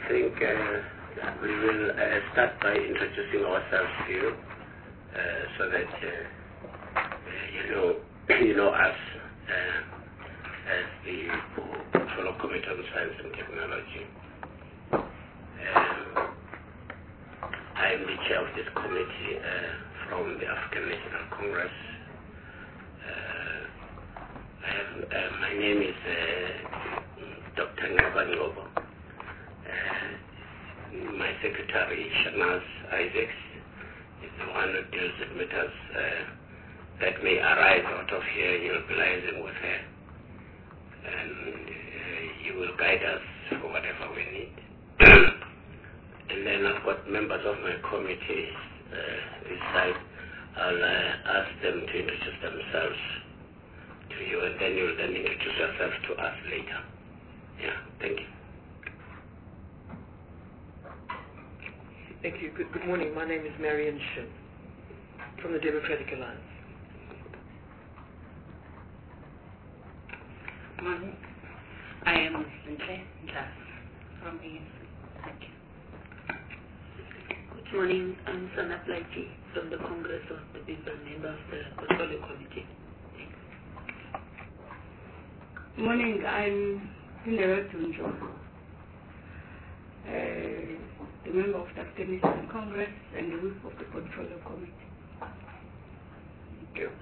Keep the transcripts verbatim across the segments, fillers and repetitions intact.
think uh, we will uh, start by introducing ourselves to you, uh, so that uh, you know you know us uh, as the Portfolio Committee on Science and Technology. Um, I am the chair of this committee uh, from the African National Congress. Uh, I have, uh, my name is uh, Doctor Ngabangobo. Uh, my secretary, Shanaz Isaacs, is the one who deals with matters uh, that may arise out of here. You'll be liaising with her, and uh, you will guide us for whatever we need. And then I've got members of my committee uh, this side. I'll uh, ask them to introduce themselves to you, and then you'll then introduce yourself to us later. Yeah, thank you. Thank you. Good, good morning. My name is Marion Shin from the Democratic Alliance. Good morning. I am Ntle Ntas from A N C. Thank you. Good morning. I'm Sana Plaiti from the Congress of the People, member of the Portfolio Committee. Thanks. Good morning. I'm Hilary Tunjo, uh, the member of the African National Congress and the whip of the Portfolio Committee. Thank you.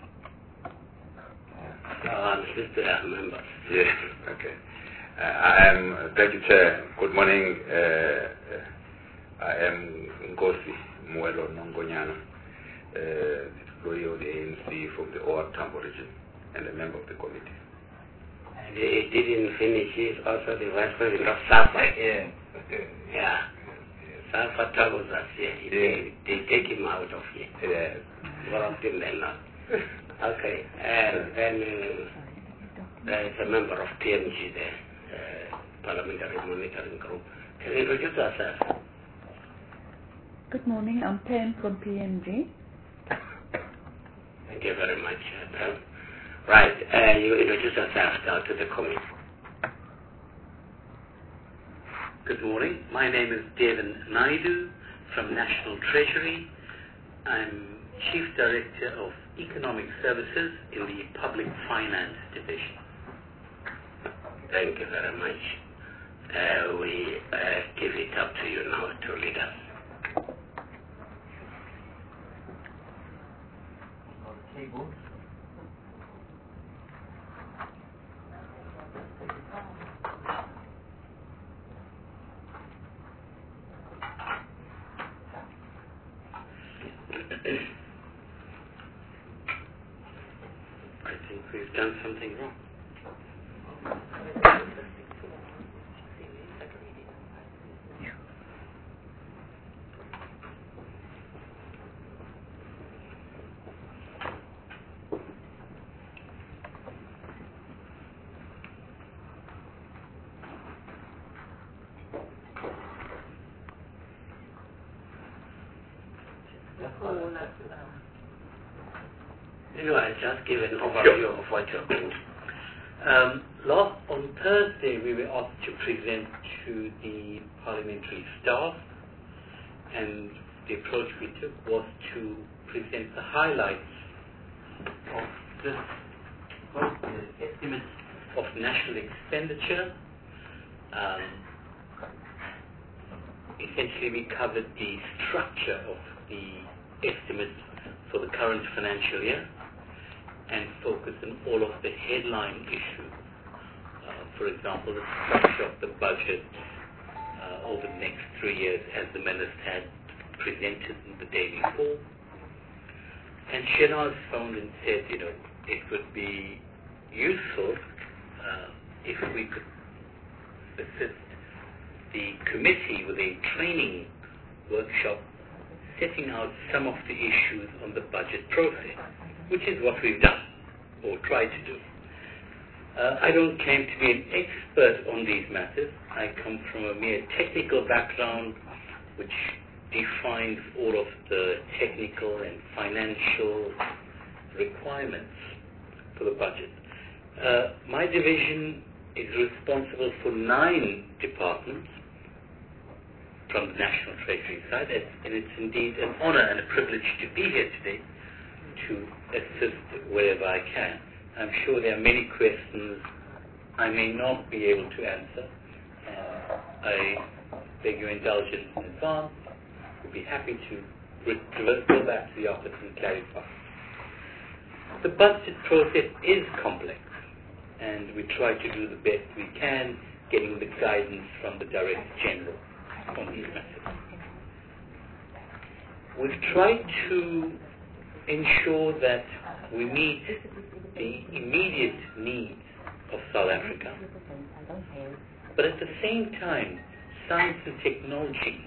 Uh, sister members. Yeah, okay. Uh, I am, thank you, Chair. Good morning. Uh, uh, I am Ngosi Muelo Nongonyana, uh, employee of the A N C from the O R Tambo region and a member of the committee. And he didn't finish. He's also the vice president of SAFA. Yeah. Yeah. SAFA troubles us here. Yeah. They, they take him out of here. Yeah. More often than not. Okay. And then uh, there is a member of P M G there, uh, Parliamentary Monitoring Group. Can you introduce yourself? Good morning, I'm Pam from P M G. Thank you very much, Pam. Right, uh, you introduce yourself now to the committee. Good morning, my name is Devin Naidu from National Treasury. I'm Chief Director of Economic Services in the Public Finance Division. Thank you very much. Uh, we uh, give it up to you now to lead us. I think we've done something wrong. Anyway, just give an overview of what you're doing. Um, last, on Thursday, we were asked to present to the parliamentary staff, and the approach we took was to present the highlights of this of the estimates of national expenditure. Um, essentially, we covered the structure of the estimates for the current financial year and focus on all of the headline issues. Uh, for example, the structure of the budget uh, over the next three years as the minister had presented in the day before. And Shanaz found and said, you know, it would be useful uh, if we could assist the committee with a training workshop setting out some of the issues on the budget process, which is what we've done, or tried to do. Uh, I don't claim to be an expert on these matters. I come from a mere technical background, which defines all of the technical and financial requirements for the budget. Uh, my division is responsible for nine departments, from the National Treasury side, and it's indeed an honor and a privilege to be here today to assist wherever I can. I'm sure there are many questions I may not be able to answer. Uh, I beg your indulgence in advance. We'll be happy to re- go back to the office and clarify. The budget process is complex, and we try to do the best we can, getting the guidance from the Director General on these matters. We've tried to ensure that we meet the immediate needs of South Africa, but at the same time, science and technology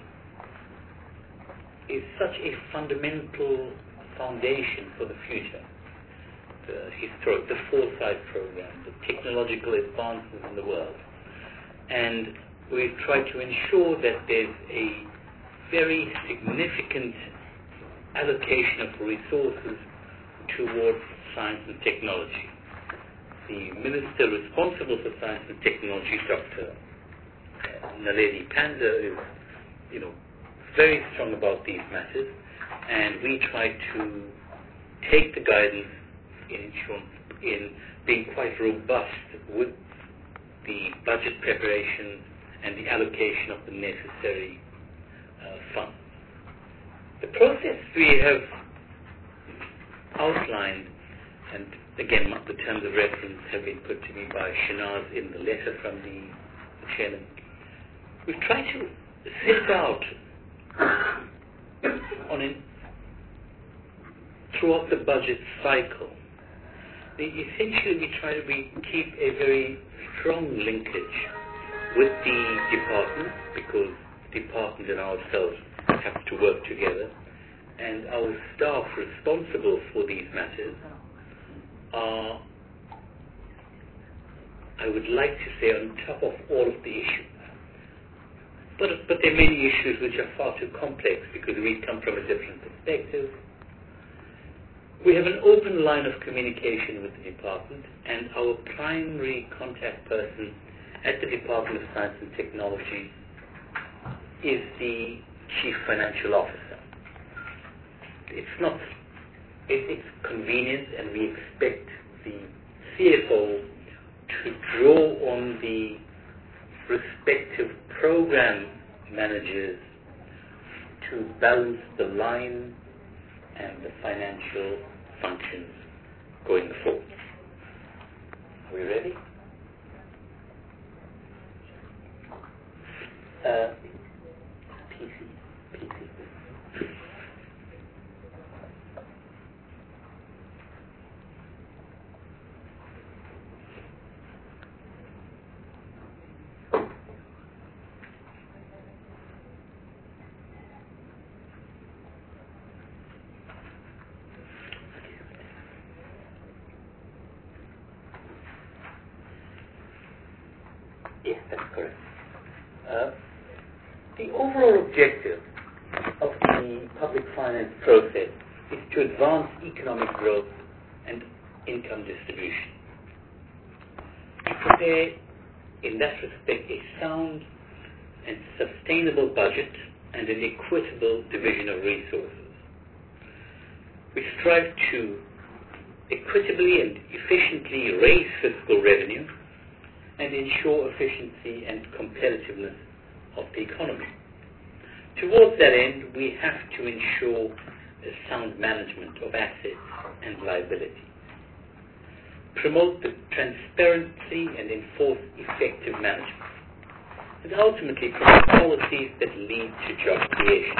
is such a fundamental foundation for the future. The historic, the Foresight program, the technological advances in the world. And we've tried to ensure that there's a very significant allocation of resources towards science and technology. The Minister responsible for science and technology, Doctor Naledi Pandor, is, you know, very strong about these matters, and we try to take the guidance in, in being quite robust with the budget preparation and the allocation of the necessary uh, funds. The process we have outlined, and again the terms of reference have been put to me by Shanaz in the letter from the, the chairman. We've tried to set out on an, throughout the budget cycle. The, essentially, we try to be, keep a very strong linkage with the department, because the department and ourselves have to work together, and our staff responsible for these matters are, I would like to say, on top of all of the issues. But, but there are many issues which are far too complex because we come from a different perspective. We have an open line of communication with the department, and our primary contact person at the Department of Science and Technology is the Chief Financial Officer. It's not, it, it's convenient, and we expect the C F O to draw on the respective program managers to balance the line and the financial functions going forward. Are we ready? Uh, P C. P C. Yes, that's correct. Uh, the overall objective of the public finance process is to advance economic growth and income distribution. To prepare, in that respect, a sound and sustainable budget and an equitable division of resources. We strive to equitably and efficiently raise fiscal revenue and ensure efficiency and competitiveness of the economy. Towards that end, we have to ensure a sound management of assets and liabilities, promote the transparency and enforce effective management, and ultimately promote policies that lead to job creation.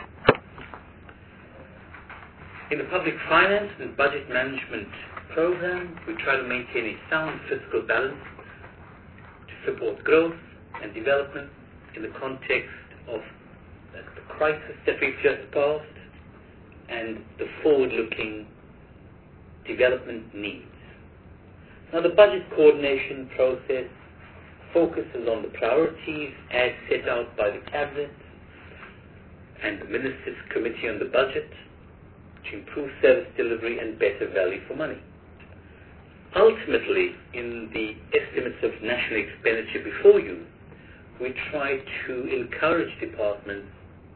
In the public finance and budget management program, we try to maintain a sound fiscal balance to support growth and development in the context of the crisis that we've just passed and the forward-looking development needs. Now, the budget coordination process focuses on the priorities as set out by the Cabinet and the Ministers' Committee on the Budget to improve service delivery and better value for money. Ultimately, in the estimates of national expenditure before you, we try to encourage departments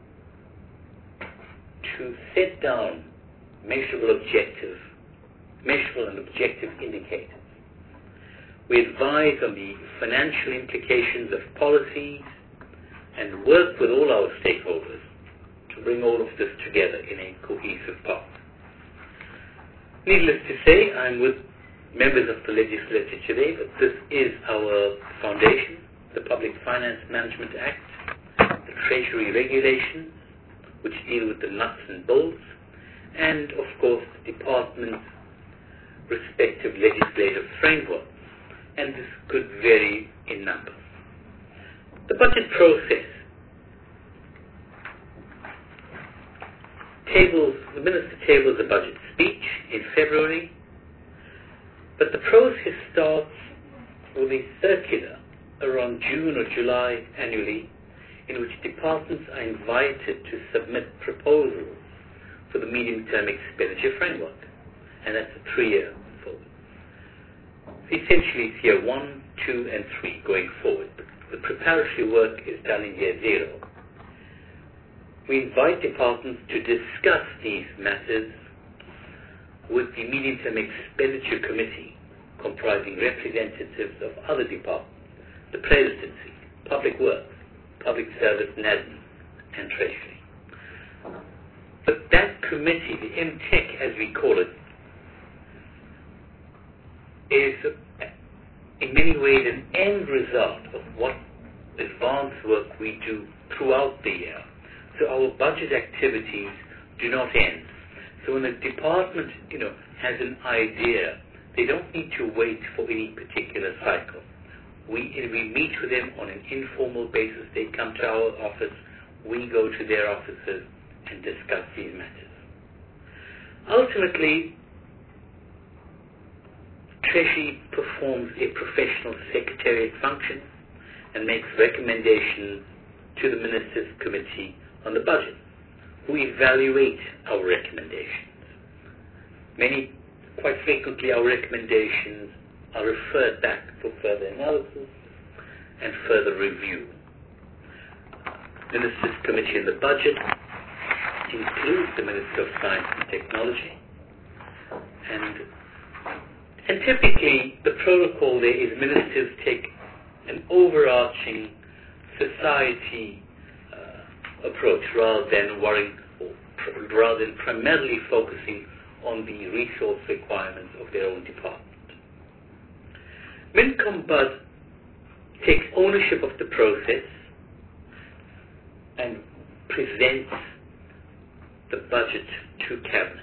to set down measurable objectives, measurable and objective indicators. We advise on the financial implications of policies and work with all our stakeholders to bring all of this together in a cohesive path. Needless to say, I'm with members of the legislature today, but this is our foundation, the Public Finance Management Act, the Treasury regulations, which deal with the nuts and bolts, and of course the department's respective legislative framework, and this could vary in number. The budget process tables, the Minister tables a budget speech in February, but the process starts with a circular around June or July annually, in which departments are invited to submit proposals for the medium-term expenditure framework, and that's a three-year forward. Essentially, it's year one, two, and three going forward. The preparatory work is done in year zero. We invite departments to discuss these matters with the Medium-Term Expenditure Committee, comprising representatives of other departments, the Presidency, Public Works, Public Service, N A D N, and Treasury. But that committee, the M T E C as we call it, is in many ways an end result of what advanced work we do throughout the year. So our budget activities do not end. So when a department, you know, has an idea, they don't need to wait for any particular cycle. We, we meet with them on an informal basis. They come to our office. We go to their offices and discuss these matters. Ultimately, Treasury performs a professional secretariat function and makes recommendations to the Ministers' Committee on the budget, who evaluate our recommendations. Many, quite frequently, our recommendations are referred back for further analysis and further review. Ministers' Committee on the budget includes the Minister of Science and Technology, and and typically the protocol there is ministers take an overarching society uh, approach rather than worrying, or pr- rather than primarily focusing on the resource requirements of their own department. MinCombud takes ownership of the process and presents the budget to Cabinet.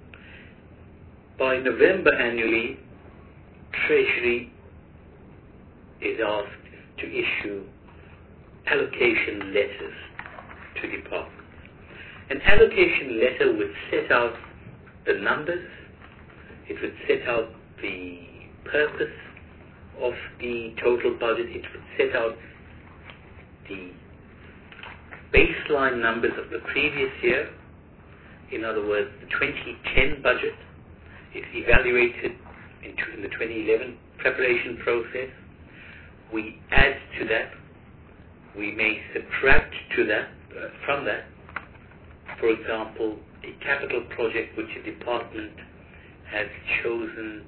By November annually, Treasury is asked to issue allocation letters to departments. An allocation letter would set out the numbers, it would set out the purpose of the total budget, it would set out the baseline numbers of the previous year, in other words, the twenty ten budget. It's evaluated in, in the twenty eleven preparation process. We add to that. We may subtract to that, uh, from that. For example, a capital project which a department has chosen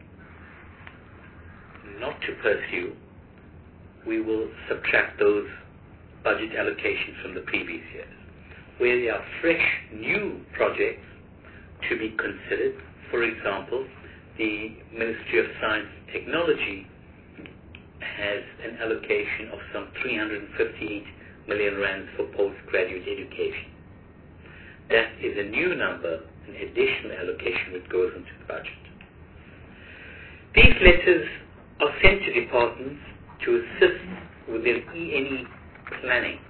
not to pursue, we will subtract those budget allocations from the previous years. Where there are fresh, new projects to be considered, for example, the Ministry of Science and Technology has an allocation of some three hundred fifty-eight million rands for postgraduate education. That is a new number, an additional allocation which goes into the budget. These letters are sent to departments to assist with their E N E planning.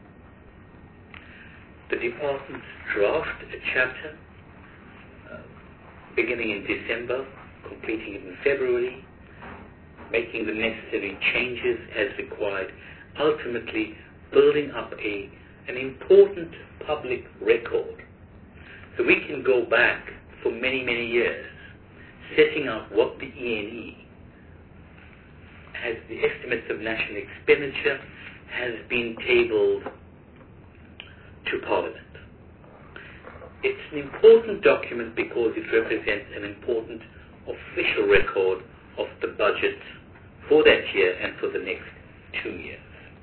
The departments draft a chapter uh, beginning in December, completing it in February, making the necessary changes as required, ultimately building up a an important public record. So we can go back for many, many years, setting out what the E N E has, the estimates of national expenditure, has been tabled to Parliament. It's an important document because it represents an important official record of the budget for that year and for the next two years.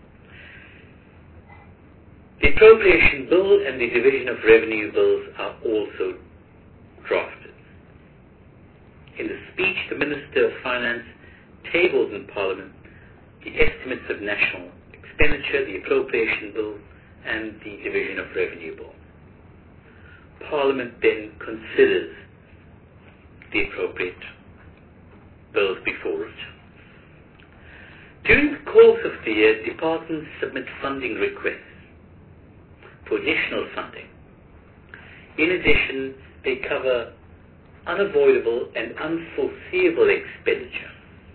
The appropriation bill and the division of revenue bills are also drafted. In the speech, the Minister of Finance tabled in Parliament the estimates of national expenditure, the appropriation bill, and the division of revenue bill. Parliament then considers the appropriate bills before it. During the course of the year, departments submit funding requests for additional funding. In addition, they cover unavoidable and unforeseeable expenditure.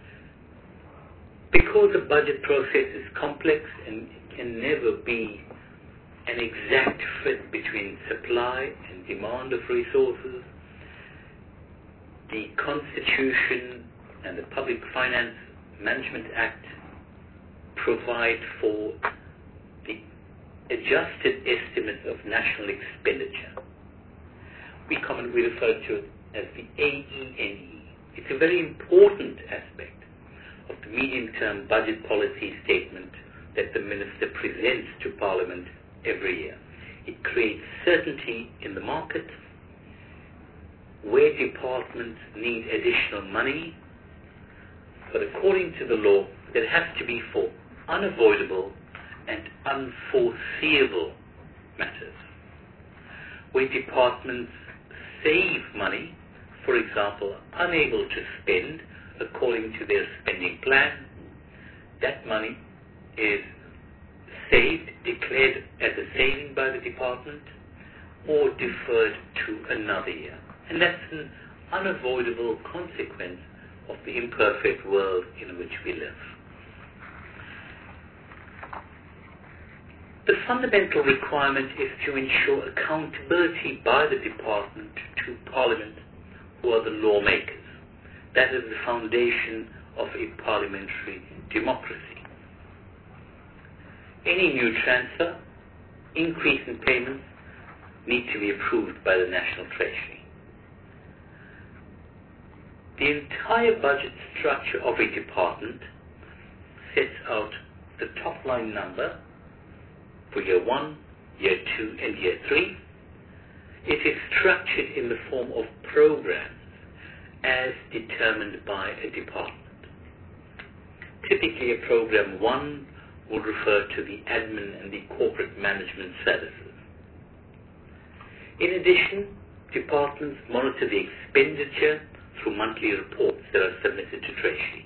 Because the budget process is complex and can never be an exact fit between supply and demand of resources, the Constitution and the Public Finance Management Act provide for the adjusted estimates of national expenditure. We commonly refer to it as the A E N E. It's a very important aspect of the medium-term budget policy statement that the Minister presents to Parliament every year. It creates certainty in the market. Where departments need additional money, but according to the law, that has to be for unavoidable and unforeseeable matters. Where departments save money, for example, unable to spend according to their spending plan, that money is saved, declared as a saving by the department, or deferred to another year. And that's an unavoidable consequence of the imperfect world in which we live. The fundamental requirement is to ensure accountability by the department to Parliament, who are the lawmakers. That is the foundation of a parliamentary democracy. Any new transfer, increase in payments, need to be approved by the National Treasury. The entire budget structure of a department sets out the top line number for year one, year two, and year three. It is structured in the form of programs as determined by a department. Typically, a program one will refer to the admin and the corporate management services. In addition, departments monitor the expenditure through monthly reports that are submitted to Treasury.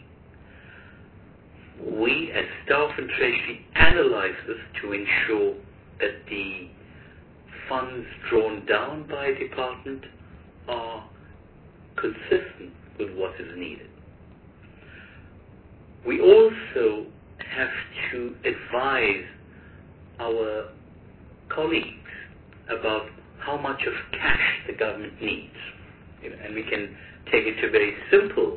We, as staff in Treasury, analyze this to ensure that the funds drawn down by a department are consistent with what is needed. We also have to advise our colleagues about how much of cash the government needs. You know, and we can take it to a very simple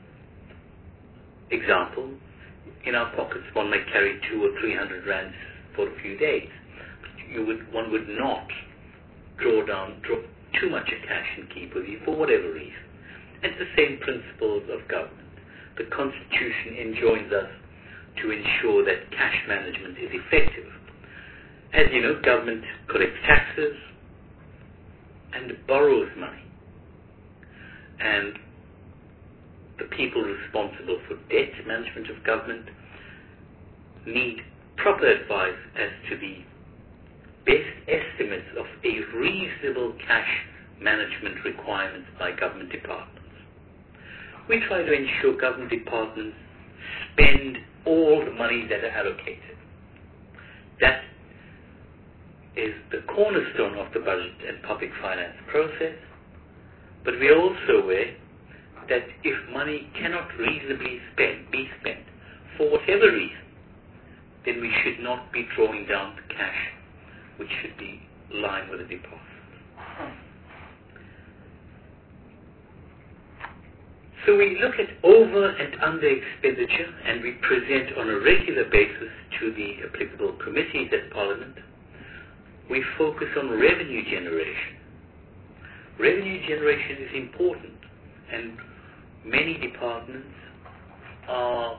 example. In our pockets, one may carry two or three hundred rands for a few days. You would, one would not draw down draw too much of cash and keep with you for whatever reason. It's the same principles of government. The Constitution enjoins us to ensure that cash management is effective. As you know, government collects taxes and borrows money. And the people responsible for debt management of government need proper advice as to the best estimates of a reasonable cash management requirements by government departments. We try to ensure government departments spend all the money that are allocated. That is the cornerstone of the budget and public finance process. But we are also aware that if money cannot reasonably spend, be spent for whatever reason, then we should not be drawing down the cash, which should be lying with the department. So we look at over and under expenditure, and we present on a regular basis to the applicable committees at Parliament. We focus on revenue generation. Revenue generation is important, and many departments are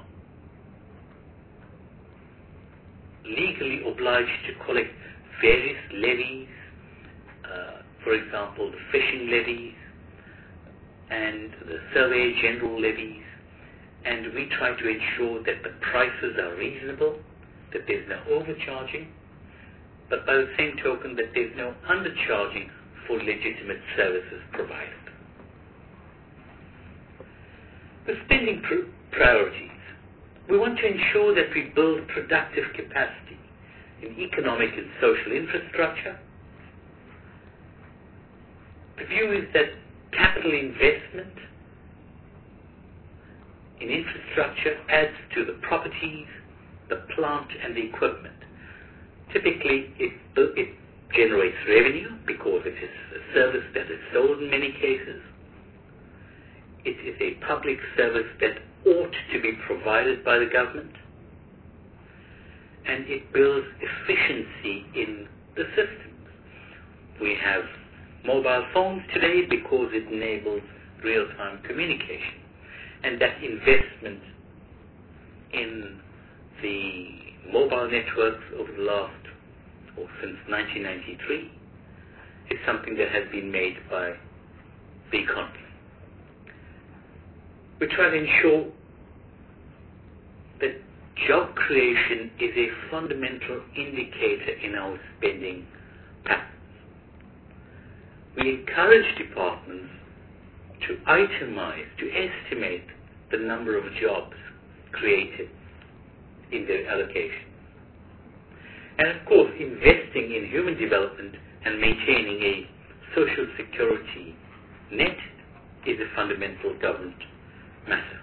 legally obliged to collect various levies, uh, for example, the fishing levies and the Surveyor General levies, and we try to ensure that the prices are reasonable, that there's no overcharging, but by the same token that there's no undercharging for legitimate services provided. The spending pr- priorities. We want to ensure that we build productive capacity in economic and social infrastructure. The view is that capital investment in infrastructure adds to the properties, the plant, and the equipment. Typically, it, it generates revenue because it is a service that is sold in many cases. It is a public service that ought to be provided by the government, and it builds efficiency in the systems. We have mobile phones today because it enables real-time communication, and that investment in the mobile networks over the last, or since nineteen ninety-three, is something that has been made by the economy. We try to ensure that job creation is a fundamental indicator in our spending patterns. We encourage departments to itemize, to estimate the number of jobs created in their allocation. And of course, investing in human development and maintaining a social security net is a fundamental government matter.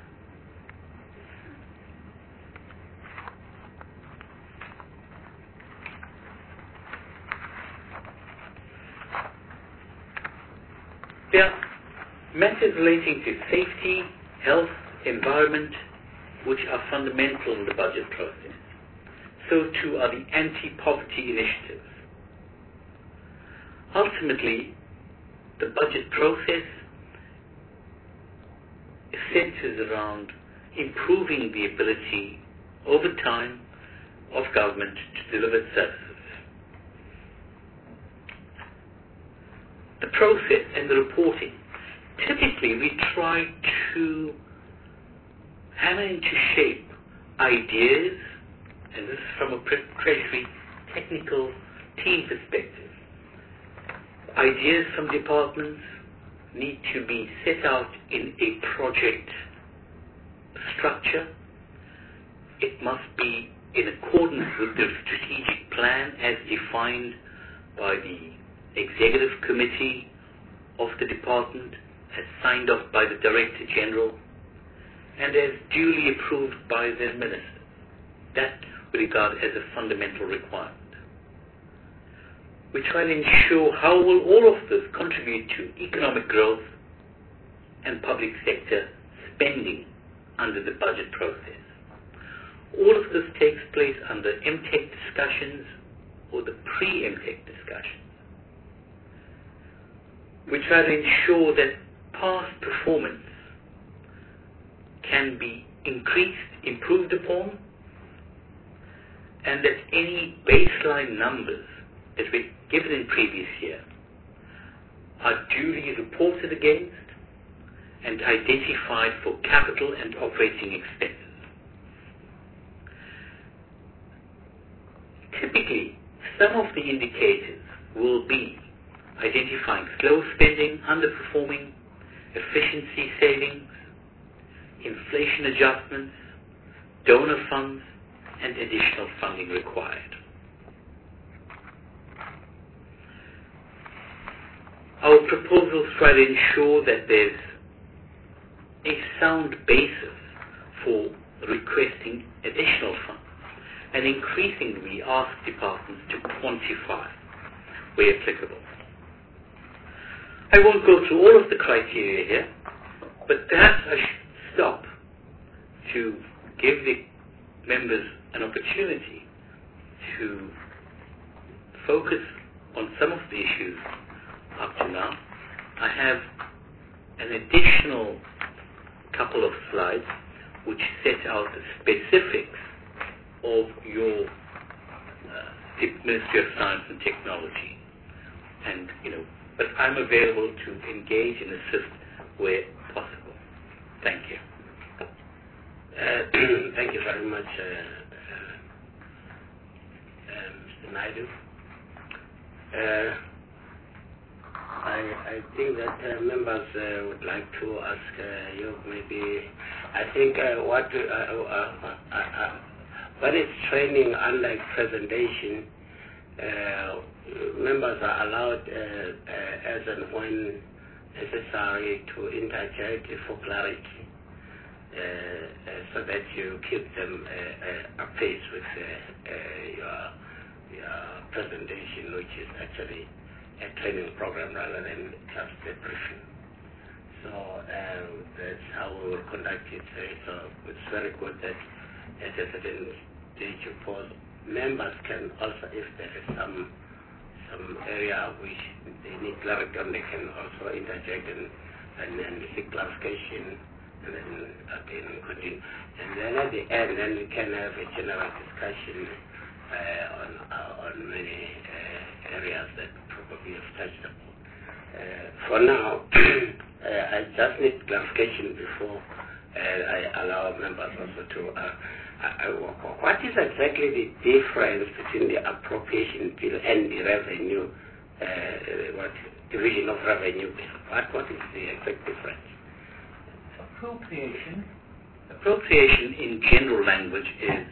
There are matters relating to safety, health, environment, which are fundamental in the budget process. So too are the anti-poverty initiatives. Ultimately, the budget process centers around improving the ability over time of government to deliver services. The process and the reporting. Typically, we try to hammer into shape ideas, and this is from a Treasury technical team perspective. Ideas from departments need to be set out in a project structure. It must be in accordance with the strategic plan as defined by the executive committee of the department, as signed off by the Director General, and as duly approved by the minister. That we regard as a fundamental requirement. We try to ensure how will all of this contribute to economic growth and public sector spending under the budget process. All of this takes place under M TEC discussions or the pre-M TEC discussions. We try to ensure that past performance can be increased, improved upon, and that any baseline numbers that were given in previous year are duly reported against and identified for capital and operating expenses. Typically, some of the indicators will be identifying slow spending, underperforming, efficiency savings, inflation adjustments, donor funds, and additional funding required. Our proposals try to ensure that there's a sound basis for requesting additional funds, and increasingly we ask departments to quantify where applicable. I won't go through all of the criteria here. But perhaps I should stop to give the members an opportunity to focus on some of the issues up to now. I have an additional couple of slides which set out the specifics of your uh, Ministry of Science and Technology. And, you know, but I'm available to engage and assist where possible. Thank you. Uh, thank you very much, uh, uh, uh, Mister Naidu. Uh, I, I think that uh, members uh, would like to ask uh, you maybe, I think uh, what, uh, uh, uh, uh, what is training unlike presentation, uh, members are allowed uh, uh, as and when necessary to interject for clarity. Uh, uh, so that you keep them uh, uh, apace with uh, uh, your, your presentation, which is actually a training program rather than just a briefing. So uh, that's how we will conduct it. Uh, so it's very good that at a certain stage, of course, members can also, if there is some some area which they need clarity on, they can also interject and, and, and seek clarification. And then again continue. And then at the end, then we can have a general discussion uh, on uh, on many uh, areas that probably have touched upon. Uh, for now, uh, I just need clarification before uh, I allow members also to. Uh, uh, what is exactly the difference between the appropriation bill and the revenue? Uh, what division of revenue bill? What what is the exact difference? Appropriation. Appropriation in general language is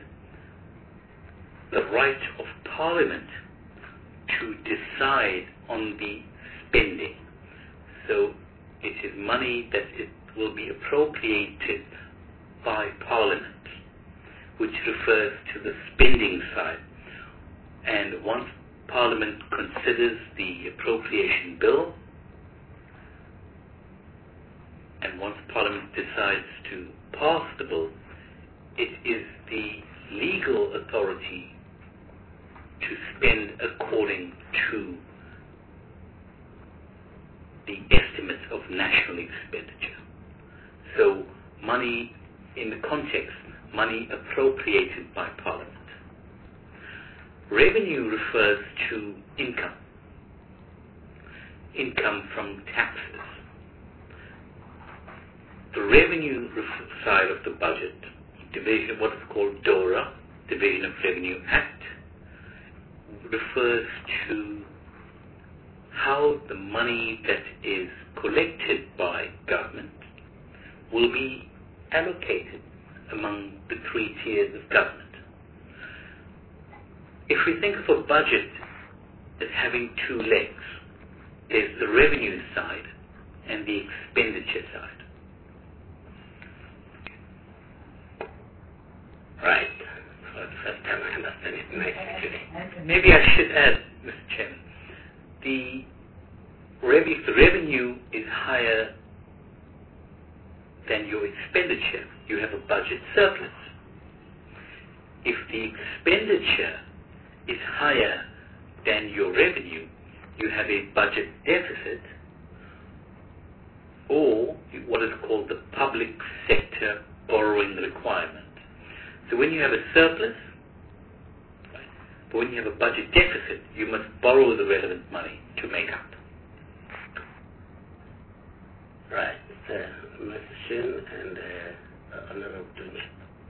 the right of Parliament to decide on the spending. So it is money that it will be appropriated by Parliament, which refers to the spending side. And once Parliament considers the appropriation bill, and once Parliament decides to pass the bill, it is the legal authority to spend according to the estimates of national expenditure. So money, in the context, money appropriated by Parliament. Revenue refers to income, income from taxes. The revenue side of the budget, division, what is called DORA, Division of Revenue Act, refers to how the money that is collected by government will be allocated among the three tiers of government. If we think of a budget as having two legs, there's the revenue side and the expenditure side. Right. For the first time I understand it nicely today. Maybe I should add, Mister Chairman, the revenue, if the revenue is higher than your expenditure, you have a budget surplus. If the expenditure is higher than your revenue, you have a budget deficit, or what is called the public sector borrowing requirement. So when you have a surplus, right, but when you have a budget deficit, you must borrow the relevant money to make up. Right. Uh, Mister Shin and uh, Honorable Dunya.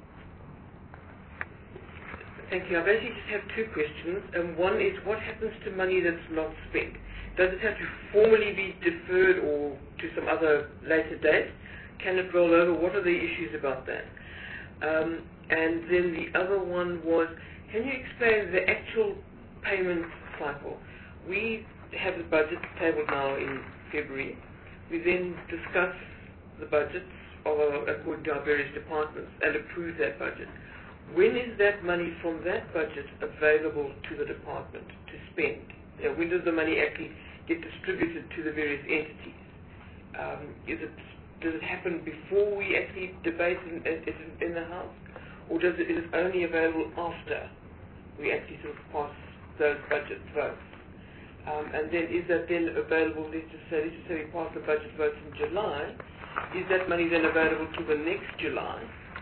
Thank you. I basically just have two questions. Um, one is, what happens to money that's not spent? Does it have to formally be deferred or to some other later date? Can it roll over? What are the issues about that? Um, and then the other one was, can you explain the actual payment cycle? We have the budget tabled now in February. We then discuss the budgets of our, according to our various departments and approve that budget. When is that money from that budget available to the department to spend? You know, when does the money actually get distributed to the various entities? Um, is it does it happen before we actually debate in, in, in the House, or does it, is it only available after we actually sort of pass those budget votes? Um, and then is that then available, let's just say, let's just say we pass the budget votes in July, is that money then available to the next July?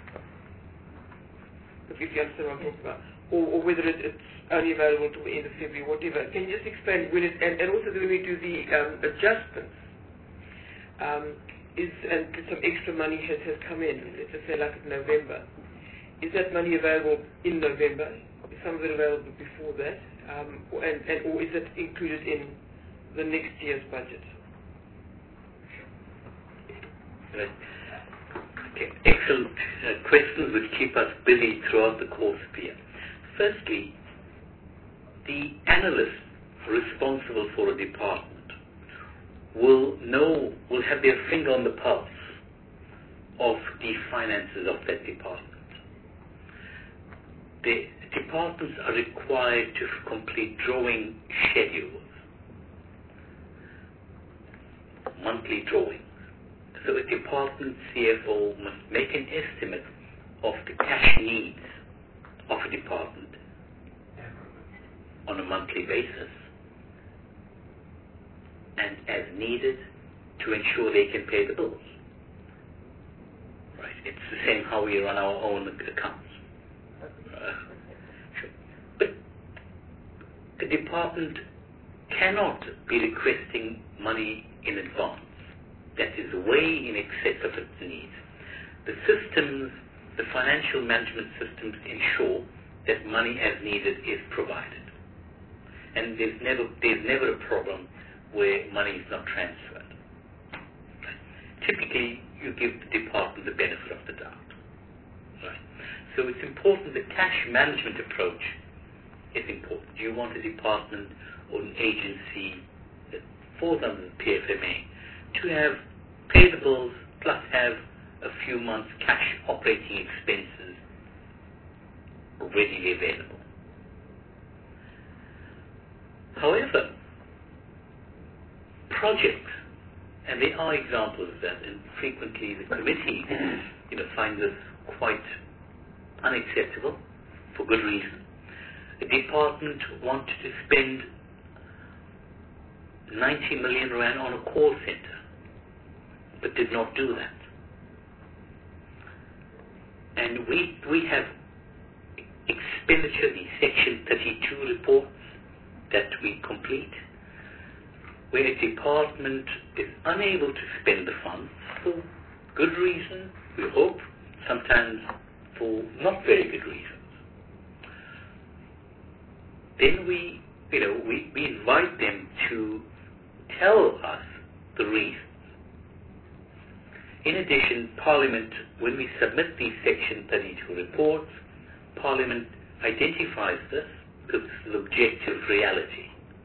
If you understand what I'm talking about. Or, or whether it, it's only available till the end of February, whatever. Can you just explain when it, and, and also when we do the um, adjustments, um, is, and some extra money has, has come in, let's just say like in November, is that money available in November? Is some of it available before that? Um, or, and, and, or is it included in the next year's budget? Right. Okay. Excellent uh, questions which keep us busy throughout the course of the year. Firstly, the analyst responsible for a department will know, will have their finger on the pulse of the finances of that department. The departments are required to complete drawing schedules, monthly drawings. So a department C F O must make an estimate of the cash needs of a department on a monthly basis, and as needed to ensure they can pay the bills. Right? It's the same how we run our own accounts. Uh, sure. But the department cannot be requesting money in advance. That is way in excess of its needs. The systems, the financial management systems ensure that money as needed is provided. And there's never, there's never a problem where money is not transferred. Right? Typically, you give the department the benefit of the doubt. Right? So it's important, the cash management approach is important. You want a department or an agency that falls under the P F M A to have pay the bills plus have a few months cash operating expenses readily available. However, projects, and there are examples of that, and frequently the committee you know, find this quite unacceptable for good reason. The department wanted to spend ninety million rand on a call center, but did not do that. And we we have expenditure, the Section thirty-two reports that we complete, where a department is unable to spend the funds for good reason, we hope, sometimes for not very good reasons. Then we, you know, we, we invite them to tell us the reasons. In addition, Parliament, when we submit these Section thirty-two reports, Parliament identifies this because this is objective reality.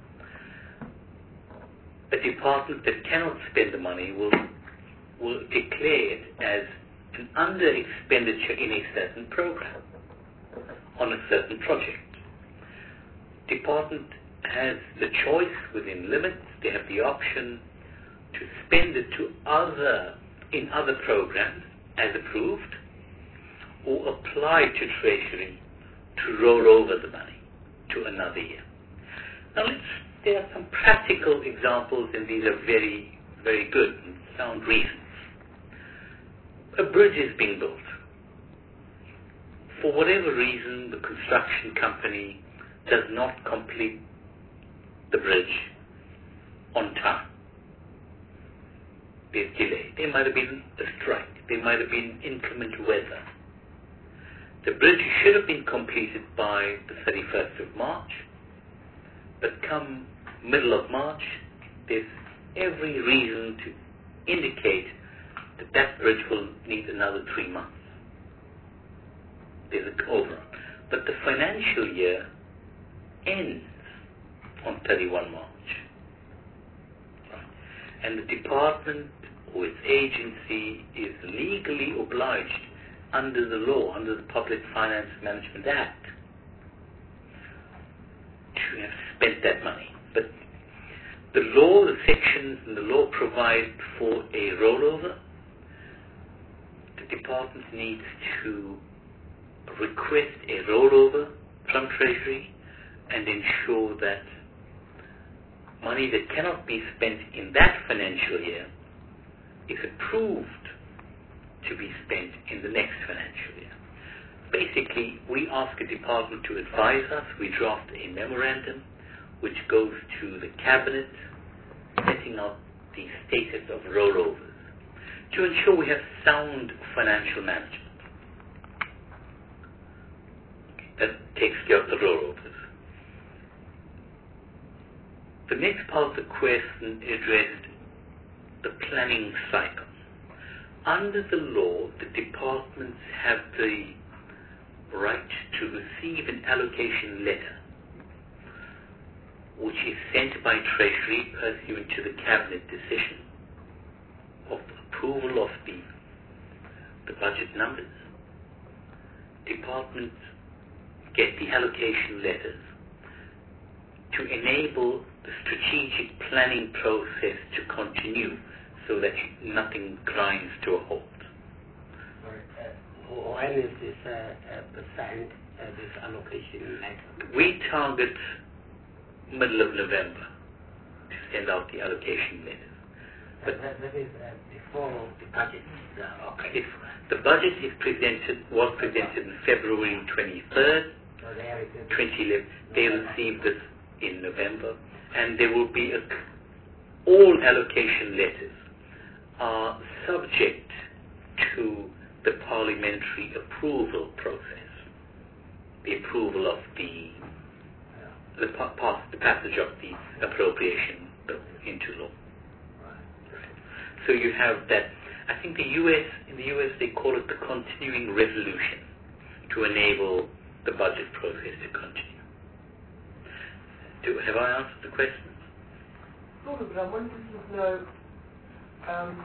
A department that cannot spend the money will, will declare it as an under-expenditure in a certain program, on a certain project. Department has the choice within limits, they have the option to spend it to other, in other programs as approved, or apply to Treasury to roll over the money to another year. Now let's, there are some practical examples, and these are very, very good and sound reasons. A bridge is being built. For whatever reason, the construction company does not complete the bridge on time. There's delay. There might have been a strike. There might have been inclement weather. The bridge should have been completed by the thirty-first of March, but come middle of March, there's every reason to indicate that that bridge will need another three months. There's an overrun. But the financial year ends on thirty-first of March. Right. And the department or its agency is legally obliged under the law, under the Public Finance Management Act, to have spent that money. But the law, the sections in the law provide for a rollover, the department needs to request a rollover from Treasury and ensure that money that cannot be spent in that financial year is approved to be spent in the next financial year. Basically, we ask a department to advise us. We draft a memorandum which goes to the cabinet, setting out the status of rollovers to ensure we have sound financial management that takes care of the rollovers. The next part of the question addressed the planning cycle. Under the law, the departments have the right to receive an allocation letter which is sent by Treasury pursuant to the Cabinet decision of approval of the, the budget numbers. Departments get the allocation letters to enable the strategic planning process to continue so that nothing grinds to a halt. Sorry, uh, when is this uh, uh, percent, uh, this allocation letter? We target middle of November to send out the allocation letters. But that, that is uh, before the budget. Uh, okay. If the budget is presented, was presented on February twenty-third, so they twenty eleven. They receive this in November, and there will be a, all allocation letters are subject to the parliamentary approval process, the approval of the the, pa- pass, the passage of the appropriation bill into law. So you have that. I think the U S in the U S they call it the continuing resolution to enable the budget process to continue. Do, have I answered the question? Sort of, but I wanted to know um,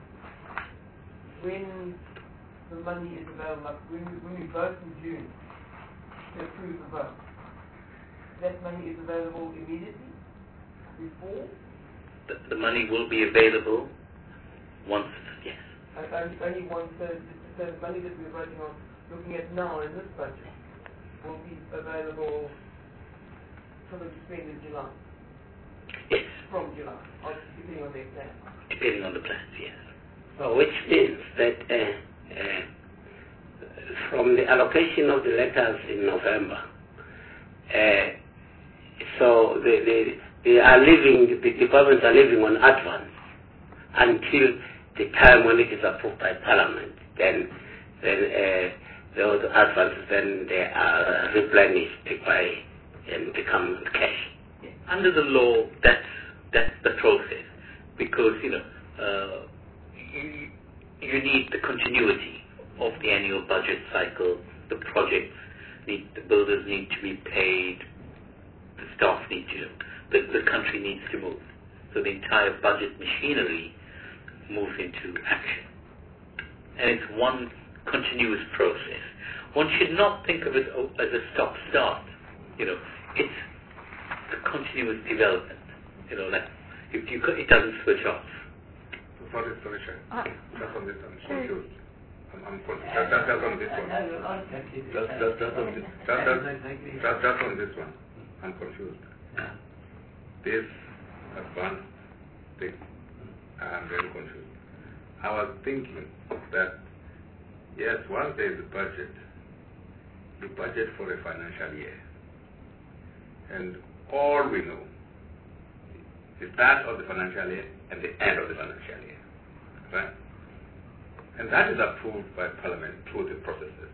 when the money is available, like when we, when we vote in June to approve the vote, that money is available immediately before? The, the money will be available once, yes. I, only, only one third, so the money that we're voting on, looking at now in this budget, will be available for them to spend in July. Yes. From July, depending on their plan. Depending on the plans, yes. So which means that uh, uh, from the allocation of the letters in November, uh, so they, they, they are living, the departments are living on advance until the time when it is approved by Parliament. Then, then uh, those advances, then they are replenished by and become cash. Under the law, that's that's the process, because you know uh, you, you need the continuity of the annual budget cycle. The projects need, the builders need to be paid, the staff need to, the, the country needs to move. So the entire budget machinery moves into action, and it's one continuous process. One should not think of it as a stop-start. You know, it's a continuous development. You know, like if you could, it doesn't switch off. Sorry, sorry, Chair. Uh, Just on this, I'm confused. I'm, I'm confused. Just, just, just on this one. Just, just, just on this. Just, just, just, just on this one. I'm confused. This advance thing, I'm very confused. I was thinking that yes, once there is a budget, you budget for a financial year, and all we know the start of the financial year and the end of the financial year, right? And that is approved by Parliament through the processes.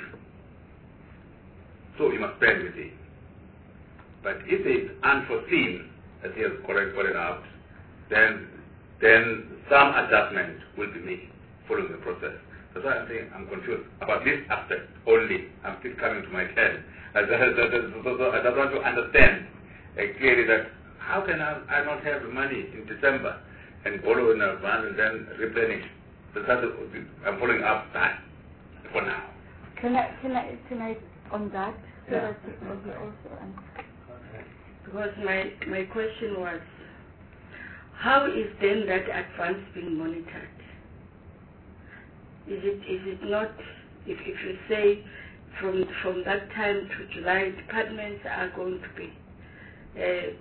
So you must spend with it. But if it's unforeseen, as he has correctly pointed out, then then some adjustment will be made following the process. That's why I'm saying I'm confused about this aspect only. I'm still coming to my turn. I just, I just want to understand uh, clearly that how can I, I not have money in December and borrow in advance and then replenish? So that's a, I'm following up that for now. Can I, can I, can I, on that? So Yeah. that it will be also answered. Because my, my question was, how is then that advance being monitored? Is it is it not, if, if you say from from that time to July, departments are going to be uh,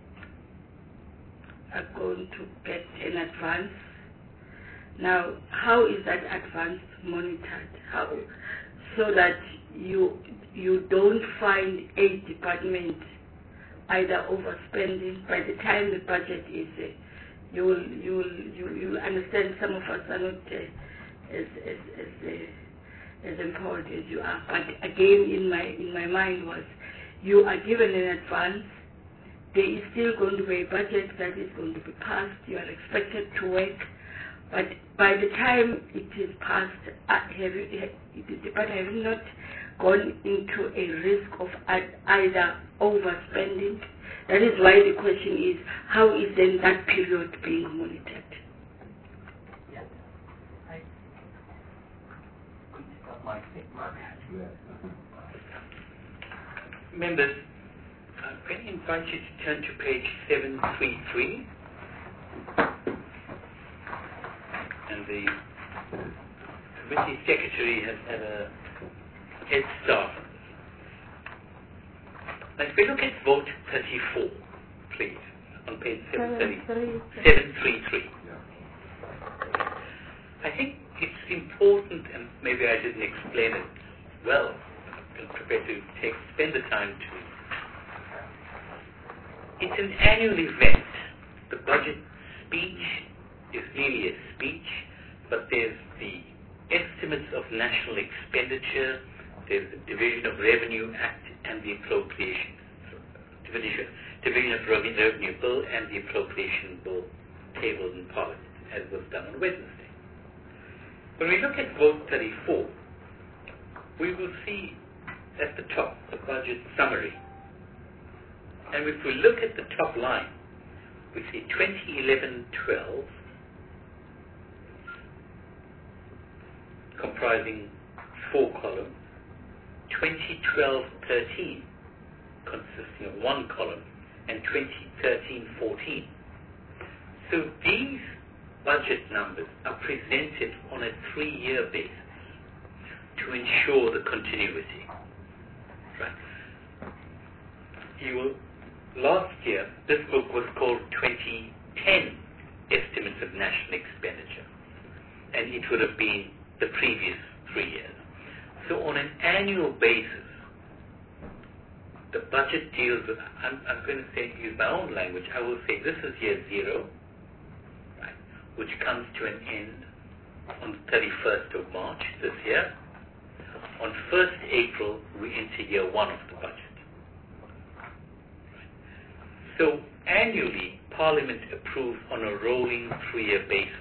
are going to get an advance. Now, how is that advance monitored? How, so that you you don't find a department either overspending by the time the budget is. Uh, you will you will you you understand. Some of us are not uh, as as as, uh, as empowered as you are. But again, in my in my mind was, you are given an advance. There is still going to be a budget that is going to be passed. You are expected to work, but by the time it is passed, uh, have you, have, but have you not gone into a risk of either overspending? That is why the question is, how is then that period being monitored? Yeah. I could stop my statement. Members, I'm going to invite you to turn to page seven thirty-three. And the committee secretary has had a head start. Now, if we look at vote thirty-four, please, on page seven thirty-three. I think it's important, and maybe I didn't explain it well. I'm prepared to take spend the time to. It's an annual event. The budget speech is really a speech, but there's the estimates of national expenditure, there's the Division of Revenue Act and the Appropriation, Division, Division of Revenue Bill and the Appropriation Bill tabled in Parliament, as was done on Wednesday. When we look at vote thirty-four, we will see at the top the budget summary. And if we look at the top line, we see twenty eleven twelve, comprising four columns, twenty twelve thirteen, consisting of one column, and twenty thirteen fourteen. So these budget numbers are presented on a three-year basis to ensure the continuity. Right? You will, last year, this book was called twenty ten Estimates of National Expenditure, and it would have been the previous three years. So on an annual basis, the budget deals with, I'm, I'm going to say, use my own language, I will say this is year zero, right, which comes to an end on the thirty-first of March this year. On first April, we enter year one of the budget. Right. So annually, Parliament approves on a rolling three-year basis.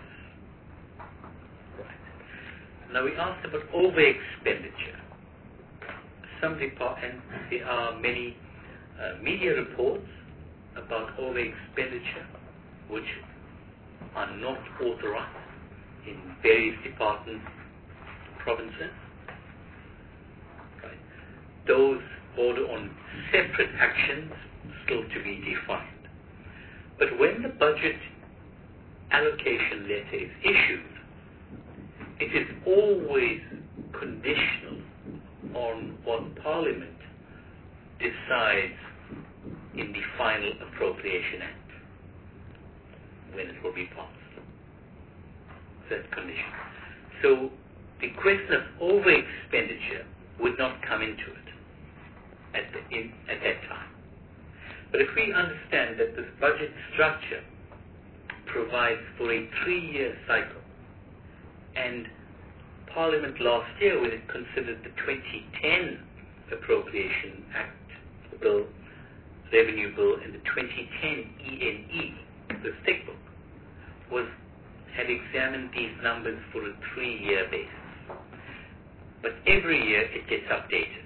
Right. Now we asked about over-expenditure. Some departments, there are many uh, media reports about over-expenditure, which are not authorized in various departments, provinces. Right. Those border on separate actions still to be defined. But when the budget allocation letter is issued, it is always conditional on what Parliament decides in the final Appropriation Act, when it will be passed. That condition. So the question of over-expenditure would not come into it at, the, in, at that time. But if we understand that this budget structure provides for a three-year cycle, and Parliament last year, when it considered the twenty ten Appropriation Act Bill, Revenue Bill, and the twenty ten E N E, the stick book, was had examined these numbers for a three-year basis. But every year it gets updated.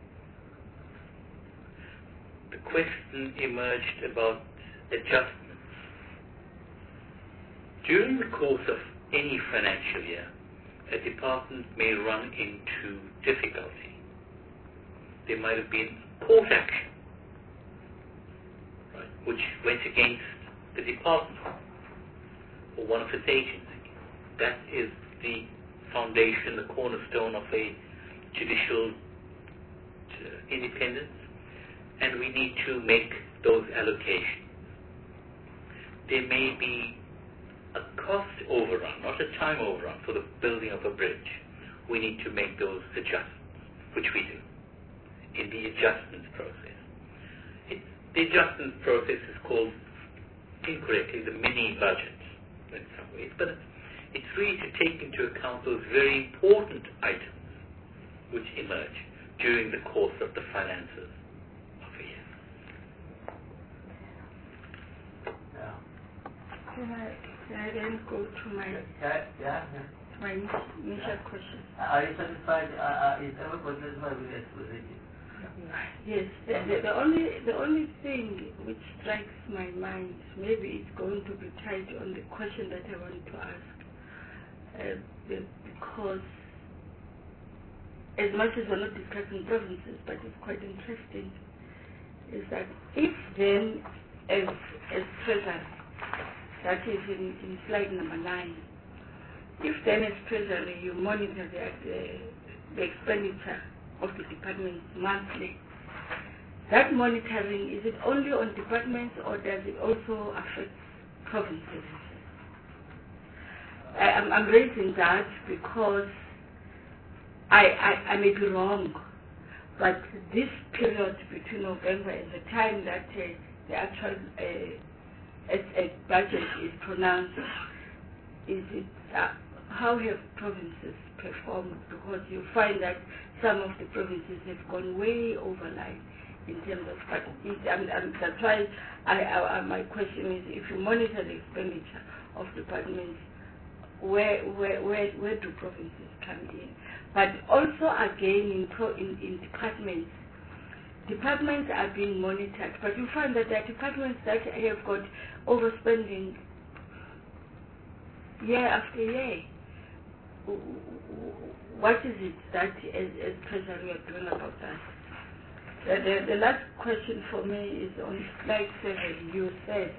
The question emerged about adjustments. During the course of any financial year, a department may run into difficulty. There might have been court action, right, which went against the department or one of its agencies. That is the foundation, the cornerstone of a judicial uh, independence, and we need to make those allocations. There may be a cost overrun, not a time overrun, for the building of a bridge. We need to make those adjustments, which we do in the adjustments process. It, the adjustments process is called incorrectly the mini budget in some ways, but it's really to take into account those very important items which emerge during the course of the finances of a year. Yeah. Can I, can I then go to my, yeah, yeah, yeah. my initial yeah. question? Are you satisfied? Uh, uh, is everybody satisfied with this? With it? Yes, the, the, the only the only thing which strikes my mind, maybe it's going to be tied on the question that I want to ask, uh, because as much as we're not discussing provinces, but it's quite interesting, is that if then, as as Treasury, that is in, in slide number nine, if then as Treasury you monitor the, the, the expenditure of the departments monthly, that monitoring, is it only on departments or does it also affect provinces? I, I'm, I'm raising that because I, I, I may be wrong, but this period between November and the time that uh, the actual uh, a, a budget is pronounced, is it, uh, how have provinces performed? Because you find that some of the provinces have gone way over line in terms of budget. And, and that's why I, I, my question is, if you monitor the expenditure of departments, where where where, where do provinces come in? But also again in, pro, in in departments, departments are being monitored, but you find that there are departments that have got overspending year after year. What is it that as, as Treasury are doing about that? The, the, the last question for me is on slide seven. You said,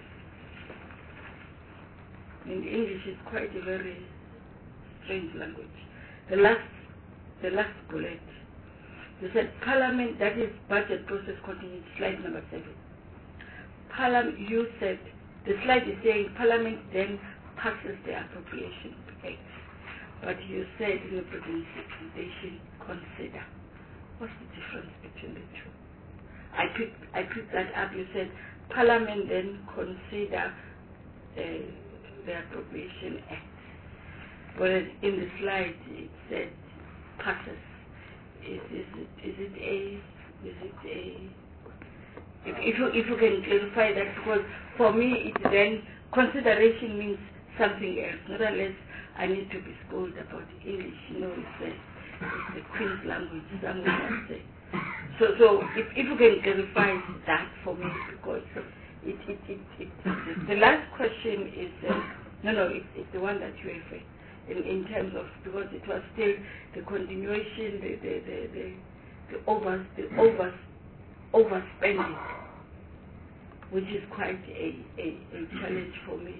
in English it's quite a very strange language. The last, the last bullet, you said Parliament, that is budget process continues, slide number seven. Parliament, you said, the slide is saying Parliament then passes the appropriation act. But you said in the presentation, consider. What's the difference between the two? I picked, I picked that up. You said Parliament then consider uh, the appropriation act. Whereas in the slide it said passes. Is, is, it, is it a, is it a, if, if, you, if you can clarify that, because for me it then, consideration means something else, not unless I need to be schooled about English. You know, it's the, it's the Queen's language, somewhere I say. So, so if, if you can clarify that for me, because it, it, it, it, it the last question is, uh, no, no, it, it's the one that you have in, in terms of, because it was still the continuation, the, the, the, the, the over, the over, overspending, which is quite a, a, a challenge for me.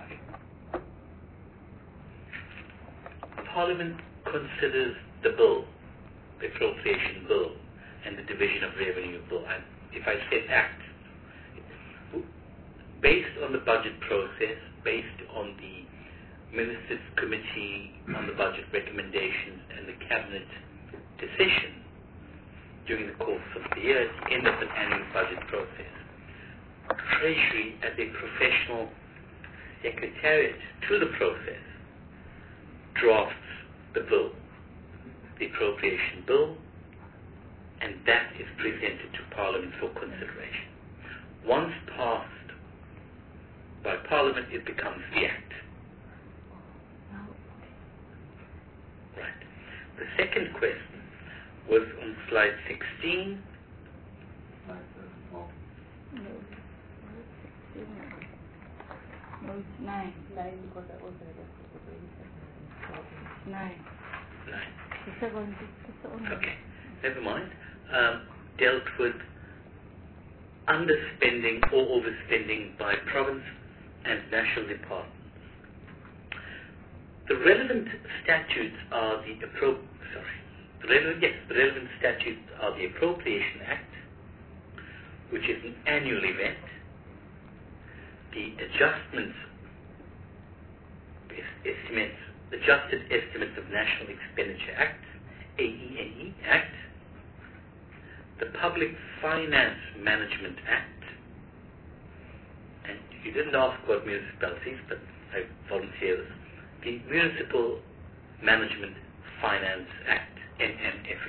Parliament considers the bill, the appropriation bill, and the division of revenue bill. And if I said act, based on the budget process, based on the Ministers' Committee on the budget recommendations and the Cabinet decision during the course of the year, at the end of an annual budget process, Treasury, as a professional secretariat to the process, drafts the bill, the appropriation bill, and that is presented to Parliament for consideration. Once passed by Parliament, it becomes the Act. Right. The second question was on slide sixteen. No, no, it's nine. Nine, because I was Nine. Nine. The second, the second. Okay, never mind. Um, dealt with underspending or overspending by province and national departments. the relevant statutes are the appro sorry, the relevant yes, the relevant statutes are the Appropriation Act, which is an annual event, the Adjustments Estimates Adjusted Estimates of National Expenditure Act, A E N E Act, the Public Finance Management Act, and you didn't ask about municipalities, but I volunteer this, the Municipal Management Finance Act, M M F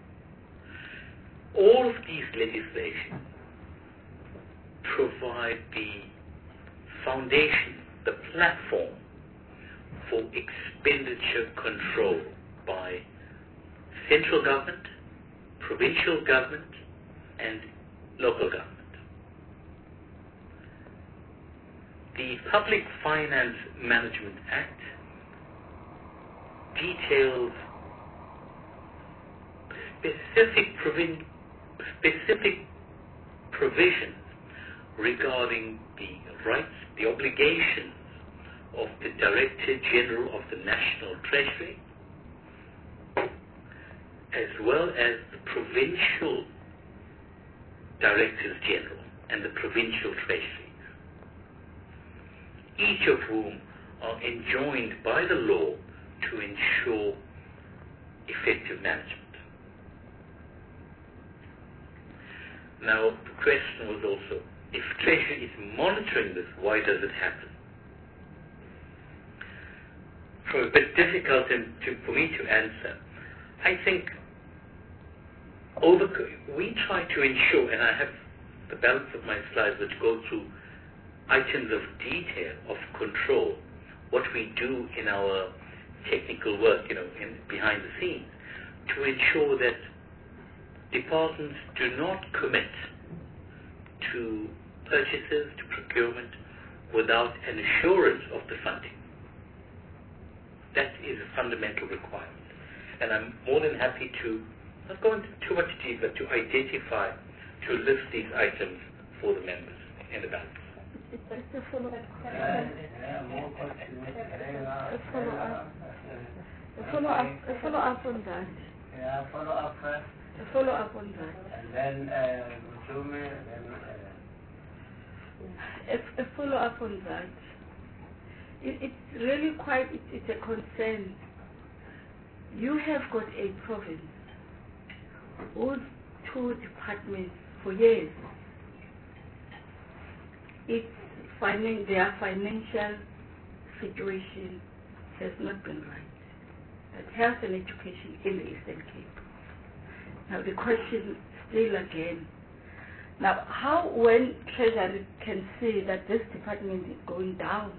A. All of these legislation provide the foundation, the platform for expenditure control by central government, provincial government, and local government. The Public Finance Management Act details specific, provin specific provisions regarding the rights, the obligations of the Director General of the National Treasury, as well as the Provincial Directors General and the Provincial Treasuries, each of whom are enjoined by the law to ensure effective management. Now, the question was also, if Treasury is monitoring this, why does it happen? From a bit difficult to, to, for me to answer. I think over, we try to ensure, and I have the balance of my slides which go through items of detail of control, what we do in our technical work, you know, in, behind the scenes, to ensure that departments do not commit to purchases, to procurement, without an assurance of the funding. That is a fundamental requirement. And I'm more than happy to, not go into too much deeper, to identify, to list these items for the members in the balance. It's a follow-up a follow-up a follow-up on that. Yeah, follow up first. A follow-up on that. And then uh, resume, then uh, a, a follow-up on that. It, it's really quite, it, it's a concern. You have got a province whose two departments for years, its finan their financial situation has not been right. At health and education in the Eastern Cape. Now the question still again, now how when Treasury can see that this department is going down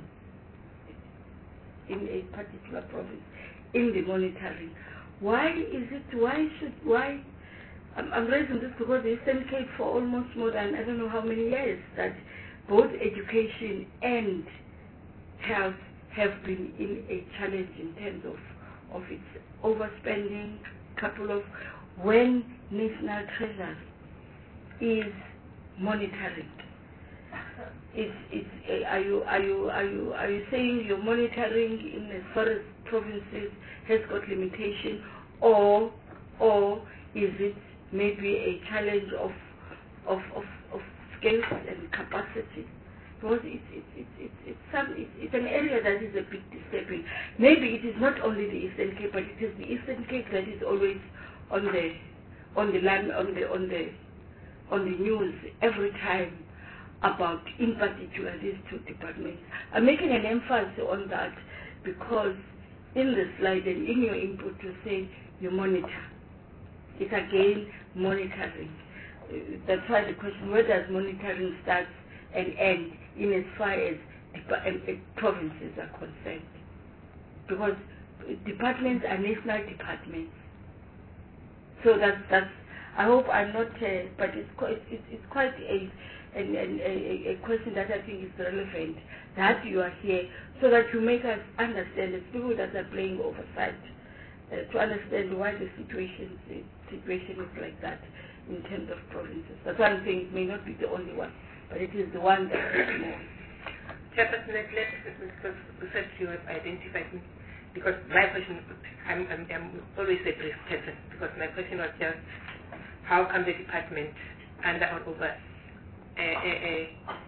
in a particular province in the monitoring, why is it, why should, why, I'm, I'm raising this because the Eastern Cape for almost more than I don't know how many years that both education and health have been in a challenge in terms of, of its overspending, couple of, when National Treasury is monitoring. It's, it's, uh, are you are you are you are you saying your monitoring in as far as provinces has got limitation, or or is it maybe a challenge of of of, of skills and capacity? Because it's it's it's it's it's, some, it's it's an area that is a bit disturbing. Maybe it is not only the Eastern Cape, but it is the Eastern Cape that is always on the on the land on the on the on the news every time about, in particular, these two departments. I'm making an emphasis on that because in the slide and in your input you say you monitor. It's again monitoring. Uh, that's why the question, where does monitoring start and end in as far as uh, provinces are concerned? Because departments are national departments. So that's, that's I hope I'm not, uh, but it's quite, it's, it's quite a And, and a, a question that I think is relevant, that you are here, so that you make us understand, as people that are playing oversight, uh, to understand why the situation, the situation is like that in terms of provinces. That's why I'm saying it may not be the only one, but it is the one that is more. Chairperson, let, let, because the fact you have identified because my question, I'm, I'm, I'm always a brief person, because my question was just, how come the department under or over a, a, a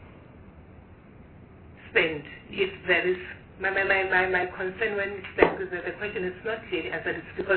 spend if there is, my, my, my, my, my concern when the, the, the question is not clearly answered, it's because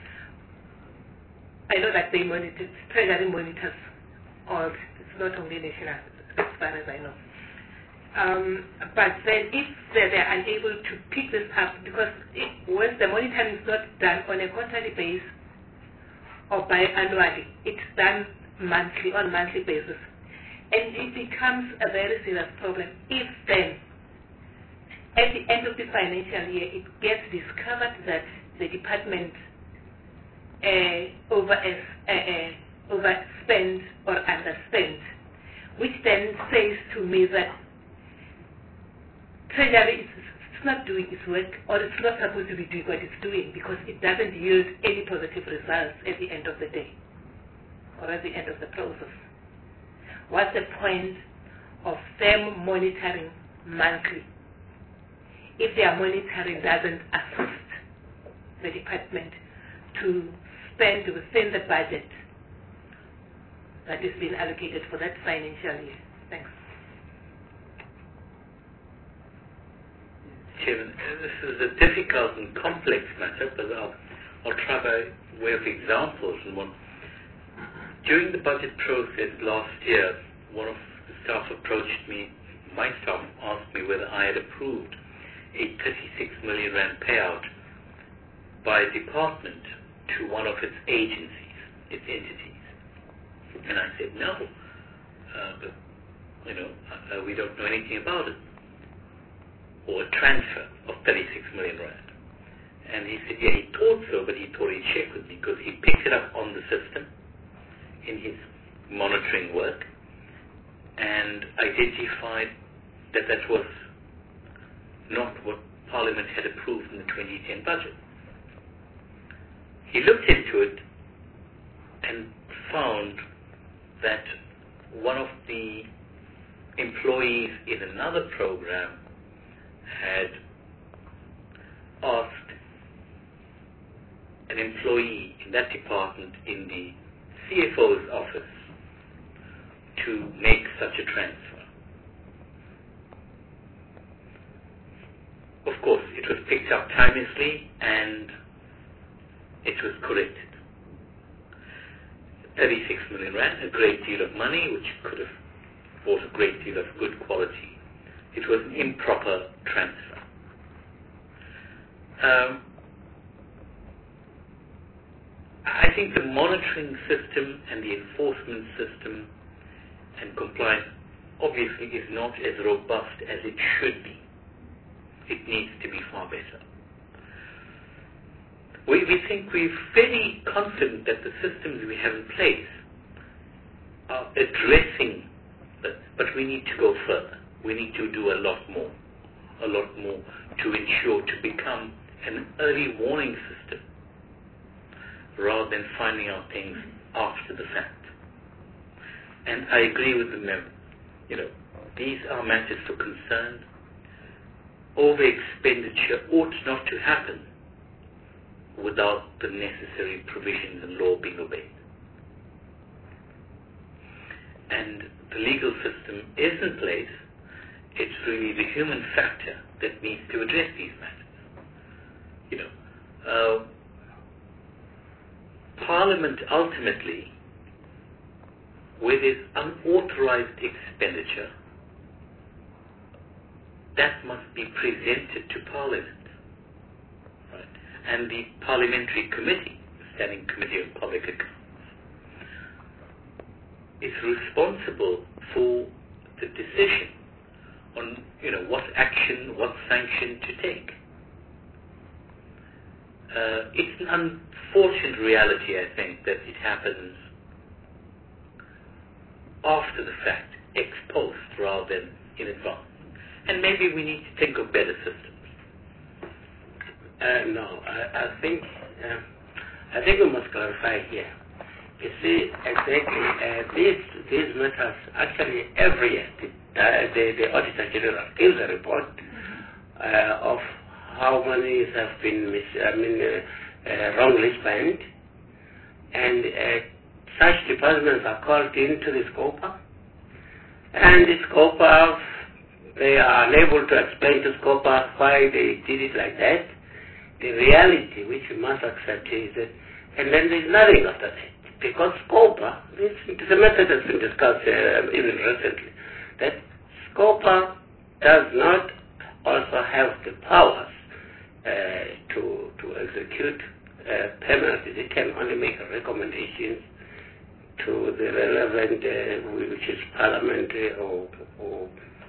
I know that they monitor, Treasury monitors, or it's not only national, as far as I know. Um, but then if they, they are unable to pick this up, because it, once the monitoring is not done on a quarterly basis or biannually, it's done monthly, on monthly basis. And it becomes a very serious problem if then, at the end of the financial year, it gets discovered that the department uh, over, uh, uh, overspend or underspend, which then says to me that Treasury is it's not doing its work, or it's not supposed to be doing what it's doing, because it doesn't yield any positive results at the end of the day or at the end of the process. What's the point of them monitoring monthly if their monitoring doesn't assist the department to spend within the budget that is being allocated for that financial year? Thanks. Chairman, this is a difficult and complex matter, but I'll, I'll try by way of examples. And one, during the budget process last year, one of the staff approached me, my staff asked me whether I had approved a thirty-six million rand payout by a department to one of its agencies, its entities. And I said, no, uh, but, you know, uh, we don't know anything about it. Or a transfer of thirty-six million rand. And he said, yeah, he thought so, but he thought he'd check with me because he picked it up on the system in his monitoring work and identified that that was not what Parliament had approved in the twenty ten budget. He looked into it and found that one of the employees in another program had asked an employee in that department in the C F O's office to make such a transfer. Of course, it was picked up timelessly and it was corrected. thirty-six million rand, a great deal of money, which could have bought a great deal of good quality. It was an improper transfer. Um, I think the monitoring system and the enforcement system and compliance obviously is not as robust as it should be. It needs to be far better. We, we think we're fairly confident that the systems we have in place are addressing that, but we need to go further. We need to do a lot more, a lot more to ensure to become an early warning system rather than finding out things after the fact. And I agree with the member. You know, these are matters for concern. Over expenditure ought not to happen without the necessary provisions and law being obeyed. And the legal system is in place. It's really the human factor that needs to address these matters. You know, uh, Parliament ultimately, where there's unauthorized expenditure, that must be presented to Parliament. Right? And the Parliamentary Committee, the Standing Committee on Public Accounts, is responsible for the decision on, you know, what action, what sanction to take. Uh, it's an unfortunate reality, I think, that it happens after the fact, ex post, rather than in advance. And maybe we need to think of better systems. Uh, no, I, I think uh, I think we must clarify here. You see, exactly, uh, these these matters actually every year the, uh, the, the Auditor General gives a report uh, of how monies have been mis I mean, uh, uh, wrongly spent, and uh, such departments are called into the SCOPA, and the SCOPA, they are unable to explain to SCOPA why they did it like that. The reality, which we must accept, is that, and then there's nothing after that. Because SCOPA, this, the method has been discussed uh, even recently, that SCOPA does not also have the powers uh, to, to execute uh, penalties. It can only make recommendations to the relevant, uh, which is Parliament uh, or, or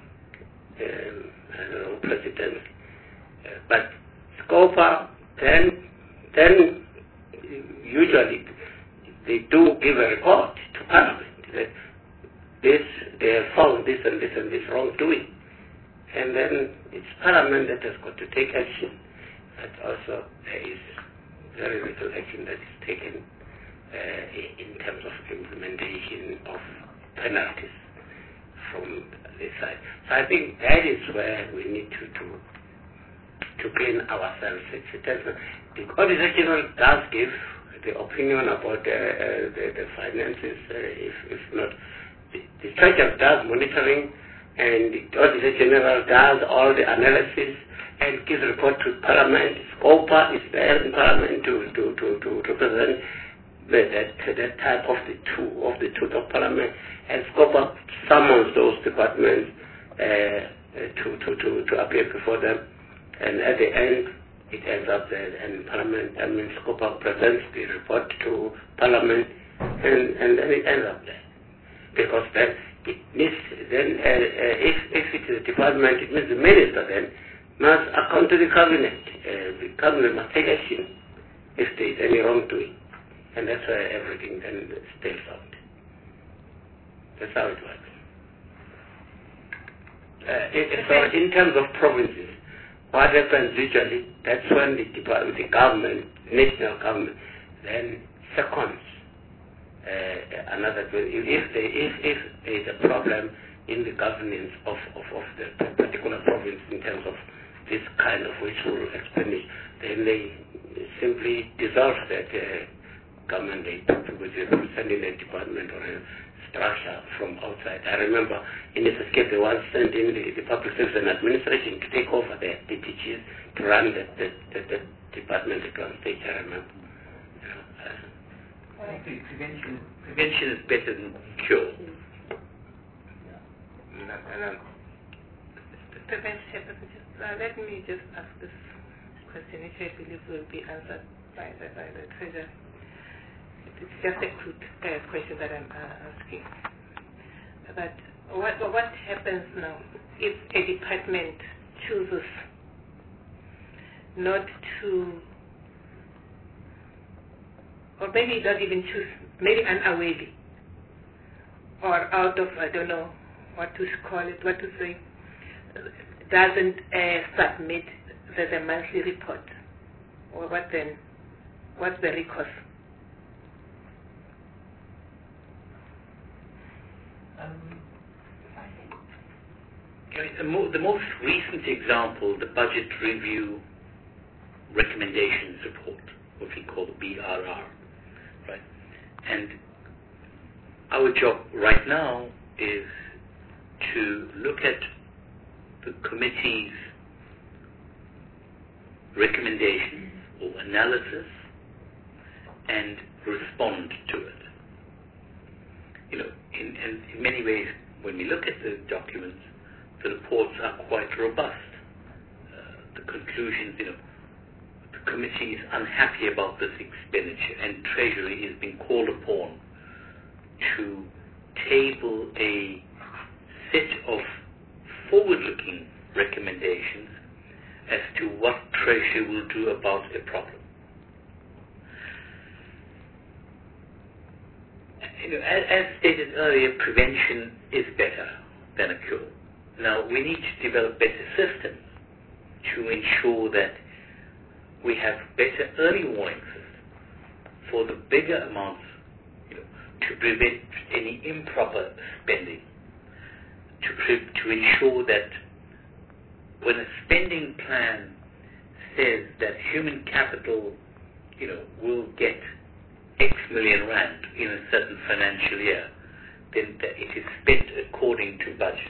um, I don't know, President. Uh, but SCOPA then, then usually they do give a report to Parliament that this, they have found this and this and this wrongdoing. And then it's Parliament that has got to take action. But also there is very little action that is taken uh, in terms of implementation of penalties from this side. So I think that is where we need to to, to clean ourselves. It's, it's, the Auditor General does give the opinion about uh, uh, the, the finances, uh, if, if not. The, the Treasurer does monitoring, and the Auditor General does all the analysis and gives report to Parliament. SCOPA is there in Parliament to, to, to, to represent the, that, that type of the two of the truth of Parliament, and SCOPA summons those departments uh, to, to, to, to appear before them, and at the end it ends up there, and Parliament, I mean SCOPA presents the report to Parliament, and, and then it ends up there. Because then it needs, then uh, uh, if, if it is a department, it means the minister then must account to the cabinet. Uh, the cabinet must take action if there is any wrongdoing. And that's why everything then spills out. That's how it works. Uh, it, so in terms of provinces, what happens usually, that's when the department, the government, national government, then seconds uh, another, if, they, if, if there is a problem in the governance of, of, of the particular province in terms of this kind of wasteful expenditure, then they simply dissolve that uh, government, they send in a department or a structure from outside. I remember in this case they once sent in the, the public service and administration to take over the D T Gs to run the, the, the, the department at one stage, I remember. You know, uh, I think prevention, prevention is better than cure. No, no, no. Prevention, uh, let me just ask this question, which I believe will be answered by the, by the Treasurer. It's just a crude uh, question that I'm uh, asking. But what, what happens now if a department chooses not to, or maybe not even choose, maybe unawarely, or out of, I don't know what to call it, what to say, doesn't uh, submit the, the monthly report? Or what then? What's the recourse? Um, the, mo the most recent example, the Budget Review Recommendations Report, what we call the B R R, right? And our job right now is to look at the committee's recommendations or analysis and respond to it. You know, in, in, in many ways, when we look at the documents, the reports are quite robust. Uh, the conclusions, you know, the committee is unhappy about this expenditure, and Treasury is being called upon to table a set of forward-looking recommendations as to what Treasury will do about a problem. You know, as, as stated earlier, prevention is better than a cure. Now, we need to develop better systems to ensure that we have better early warning systems for the bigger amounts, you know, to prevent any improper spending, to, pre to ensure that when a spending plan says that human capital, you know, will get X million rand in a certain financial year, then that it is spent according to budget.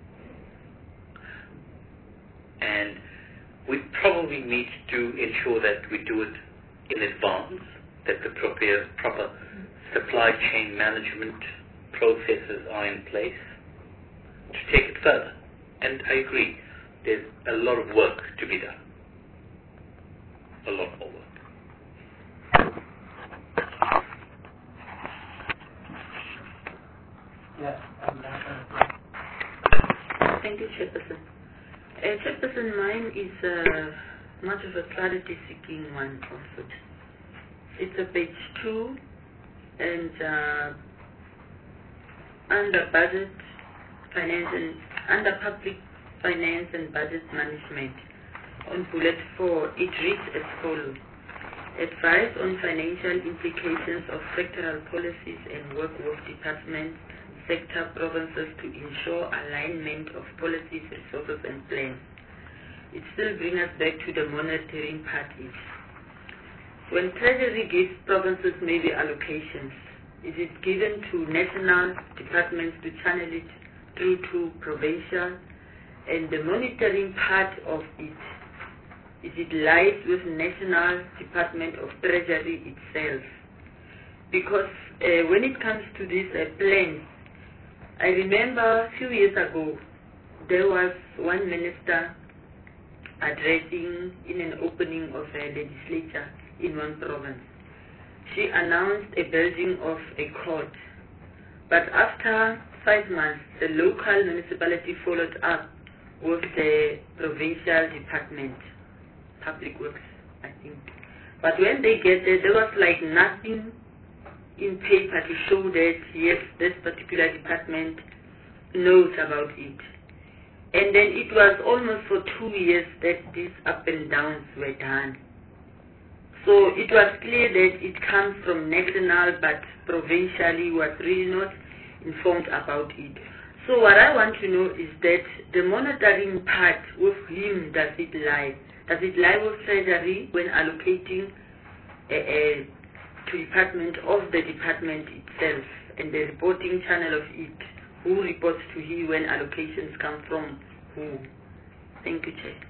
And we probably need to ensure that we do it in advance, that the proper, proper supply chain management processes are in place to take it further. And I agree, there's a lot of work to be done. A lot more work. Yeah. Thank you, Chairperson. Uh, Chairperson, mine is uh, much of a clarity-seeking one also. It's a page two, and uh, under budget, finance, and under public finance and budget management, on bullet four, it reads as follows: advice on financial implications of sectoral policies and work with departments, sector provinces to ensure alignment of policies, resources and plans. It still brings us back to the monitoring parties. When Treasury gives provinces maybe allocations, is it given to national departments to channel it through to provincial? And the monitoring part of it, is it lies with National Department of Treasury itself? Because uh, when it comes to this uh, plan, I remember a few years ago, there was one minister addressing in an opening of a legislature in one province. She announced a building of a court, but after five months, the local municipality followed up with the provincial department, public works, I think. But when they get there, there was like nothing in paper to show that, yes, this particular department knows about it. And then it was almost for two years that these up and downs were done. So it was clear that it comes from national, but provincially was really not informed about it. So what I want to know is that the monitoring part, with whom does it lie? Does it lie with Treasury when allocating a, a to department of the department itself, and the reporting channel of it? Who reports to he when allocations come from who? Thank you, Chair.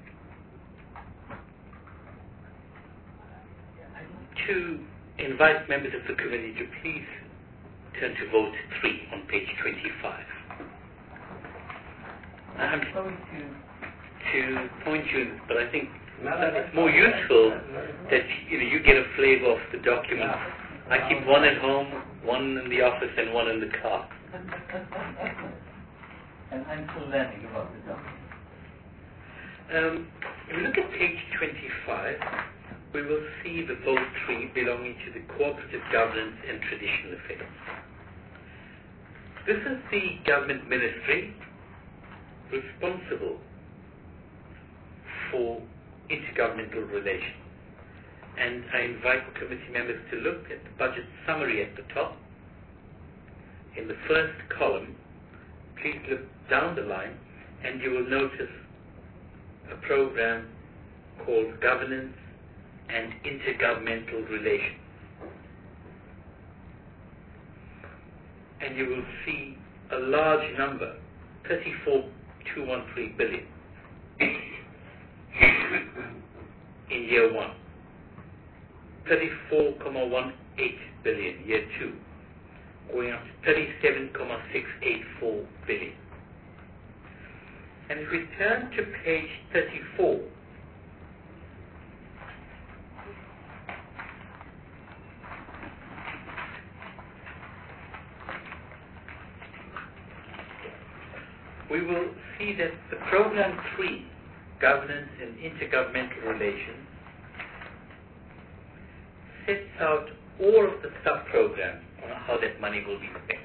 To invite members of the committee to please turn to vote three on page twenty-five. I'm going to to point you, but I think it's more useful that you know, you get a flavor of the document. I keep one at home, one in the office, and one in the car. And I'm still learning about the document. Um, if we look at page twenty-five, we will see the vote three belonging to the Cooperative Governance and Traditional Affairs. This is the government ministry responsible for intergovernmental relations. And I invite committee members to look at the budget summary at the top. In the first column, please look down the line and you will notice a program called Governance and Intergovernmental Relations. And you will see a large number, thirty-four point two one three billion in year one, thirty-four point one eight billion year two, going up to thirty-seven point six eight four billion. And if we turn to page thirty-four, we will see that the program three, Governance and Intergovernmental Relations, sets out all of the sub-programs on how that money will be spent.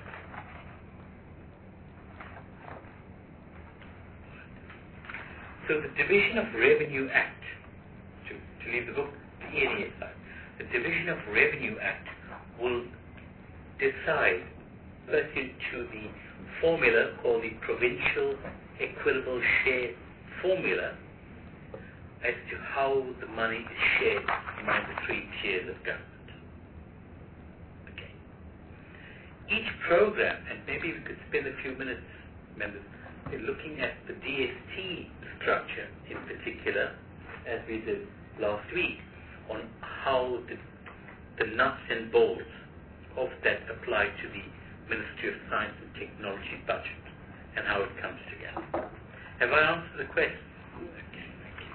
So the Division of Revenue Act, to, to leave the book to E N E aside, the Division of Revenue Act will decide pursuant to the formula called the Provincial Equitable Share Formula as to how the money is shared among the three tiers of government. Okay. Each program, and maybe we could spend a few minutes, members, in looking at the D S T structure in particular, as we did last week, on how the, the nuts and bolts of that apply to the Ministry of Science and Technology budget and how it comes together. Have I answered the question? Okay, thank you.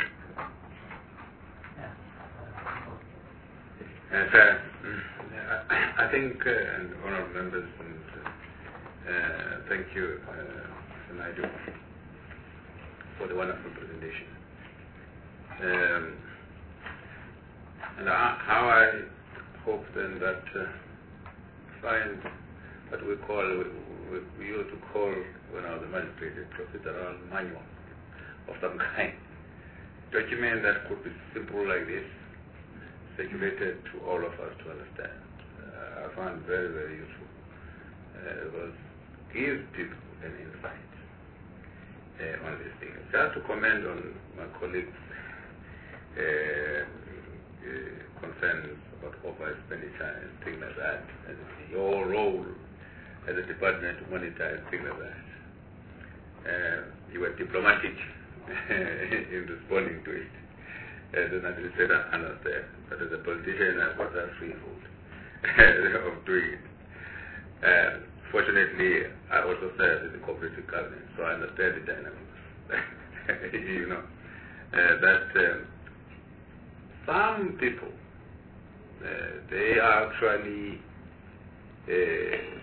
Yes, uh, I think, uh, and honourable members, and, uh, thank you, uh, Naidu, for the wonderful presentation. Um, and I, how I hope then that uh, find what we call, we, we, we used to call when I was a magistrate, a procedural manual of some kind. Document that could be simple like this, circulated to all of us to understand. Uh, I found very, very useful. Uh, it was gives people an insight uh, on this thing. Just to comment on my colleagues' uh, uh, concerns about over expenditure and things like that, and your role as a department to monitor and things like that. Uh, you were diplomatic in responding to it. As an administrator, I understand. But as a politician, I've got that free food of doing it. Uh, fortunately, I also serve in the cooperative government, so I understand the dynamics. you know, uh, that um, some people, uh, they are actually uh,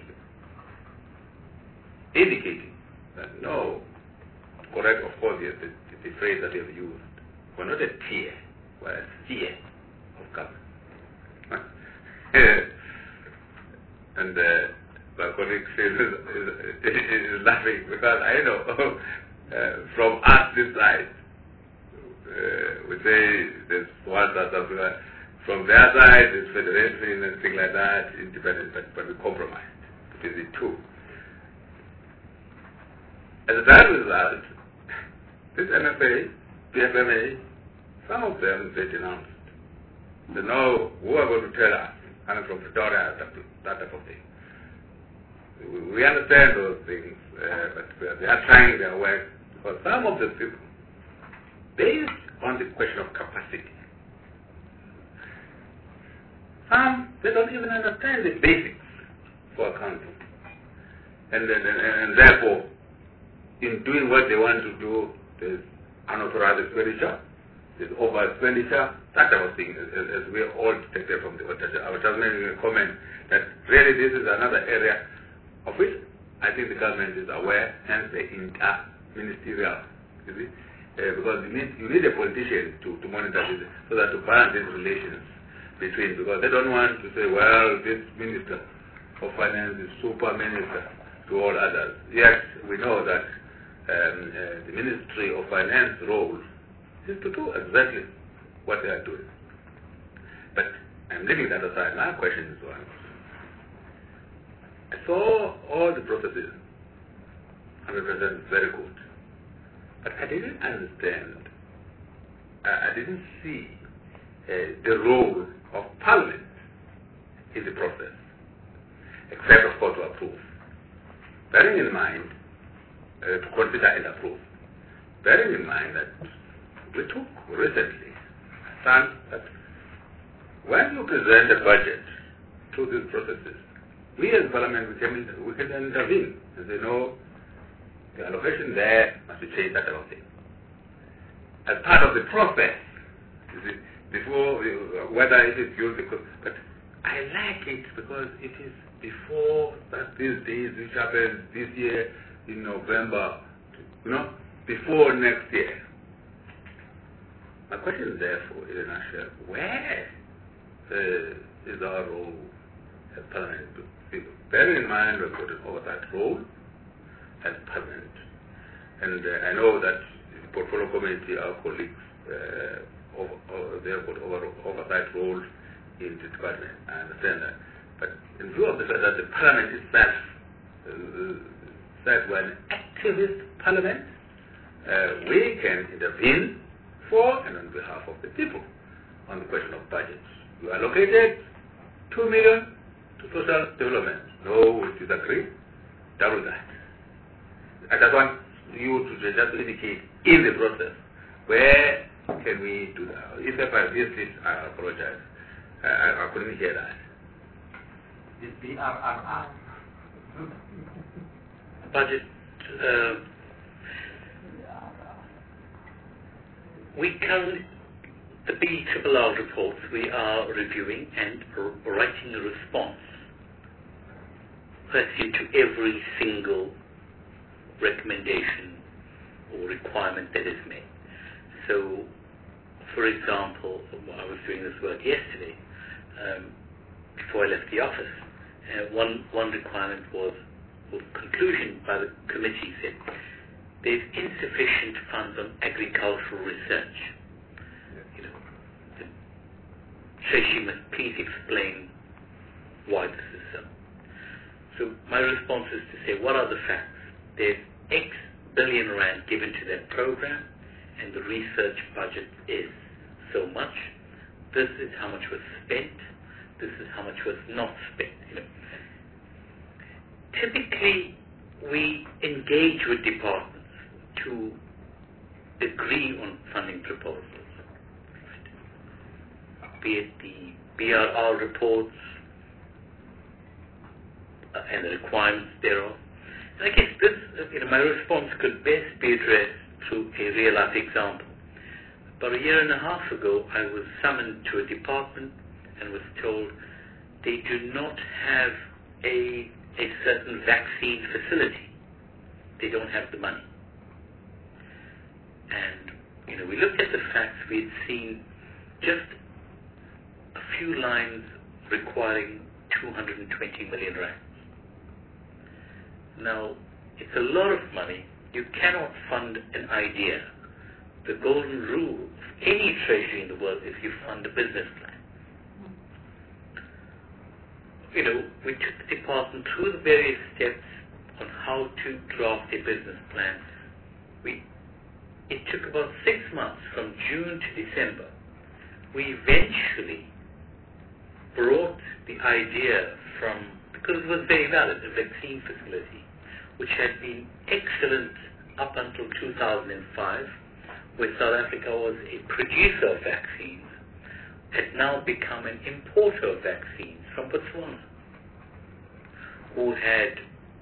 indicating that no, correct, of course, yes, the, the phrase that they have used, we're not a tier, we're a sphere of government. and uh, my colleague says, is, is, is laughing because I know uh, from us this side, uh, we say there's one that from their side, there's federation and things like that, independent, but, but we compromised between the two. As a bad result, this M F A, P F M A, some of them they denounced. They know who are going to tell us, coming from Pretoria, that, that type of thing. We, we understand those things, uh, but they are trying their work. Because some of the people, based on the question of capacity, some, they don't even understand the basics for accounting. And, and, and, and therefore, in doing what they want to do, there's unauthorized expenditure, there's over expenditure, that type of thing, as, as we all detected from the authority. I was just making a comment that really this is another area of which I think the government is aware, hence the inter-ministerial, you see, uh, because you need, you need a politician to, to monitor this, so that to balance these relations between, because they don't want to say, well, this minister of finance is super minister to all others. Yes, we know that um, uh, the Ministry of Finance role is to do exactly what they are doing. But I'm leaving that aside. My question is one. I saw all the processes, one hundred percent very good. But I didn't understand, uh, I didn't see uh, the role of Parliament in the process, except of course to approve. Bearing in mind, uh, to consider and approve, bearing in mind that we took recently a stance that when you present a budget through these processes, we as Parliament, we can, we can intervene and say, no, the allocation there must be changed, that type of thing. As part of the process, you see, before, whether it is used, but I like it because it is before that these days, which happens this year in November, you know, before next year. My question is therefore, in a nutshell, where uh, is our role as Parliament? Bearing in mind we've got an oversight role as Parliament, and uh, I know that the Portfolio Committee, our colleagues, uh, over, over, they've got over, oversight roles in the department. I understand that. But in view of the fact that the Parliament itself uh, said we're an activist Parliament, uh, we can intervene for and on behalf of the people on the question of budgets. You allocated two million to social development. No, we disagree. Double that. I just want you to just indicate in the process where can we do that. If I missed it, I apologize. I, I, I couldn't hear that. It's B R R R. Budget. Uh, we currently, the B R R R reports we are reviewing and r- writing a response pursuant to every single recommendation or requirement that is made. So, for example, I was doing this work yesterday um, before I left the office. Uh, one one requirement was, or conclusion by the committee said, there's insufficient funds on agricultural research. You know, the Treasury must please explain why this is so. So my response is to say, what are the facts? There's X billion rand given to that program, and the research budget is so much. This is how much was spent. This is how much was not spent. You know, typically we engage with departments to agree on funding proposals, be it the B R R reports uh, and the requirements thereof. And I guess this, uh, you know, my response could best be addressed through a real-life example. About a year and a half ago, I was summoned to a department and was told they do not have a, a certain vaccine facility. They don't have the money. And, you know, we looked at the facts. We had seen just a few lines requiring two hundred twenty million rand. Now, it's a lot of money. You cannot fund an idea. The golden rule of any treasury in the world is you fund a business plan. You know, we took the department through the various steps on how to draft a business plan. We, it took about six months, from June to December. We eventually brought the idea from, because it was very valid, a vaccine facility, which had been excellent up until two thousand five, where South Africa was a producer of vaccines, had now become an importer of vaccines from Botswana, who had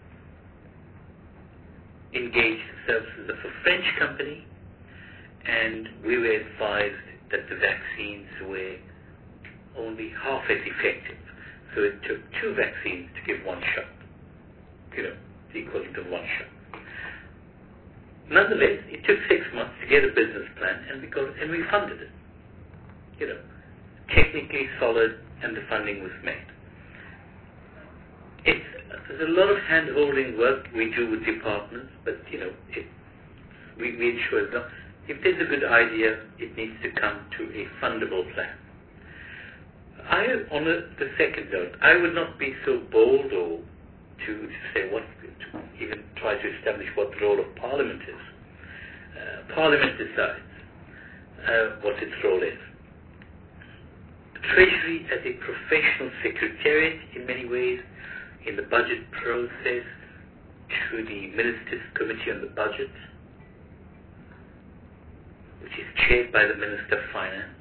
engaged the services of a French company, and we were advised that the vaccines were only half as effective. So it took two vaccines to give one shot, you know, the equivalent of one shot. Nonetheless, it took six months to get a business plan, and we got, and we funded it. You know, technically solid, and the funding was made. It's, there's a lot of hand-holding work we do with departments, but you know, it, we, we ensure that if there's a good idea, it needs to come to a fundable plan. I, on the, the second note, I would not be so bold or to, to say what, to even try to establish what the role of Parliament is. Uh, Parliament decides uh, what its role is. The Treasury as a professional secretariat in many ways, in the budget process, to the Ministers' Committee on the Budget, which is chaired by the Minister of Finance,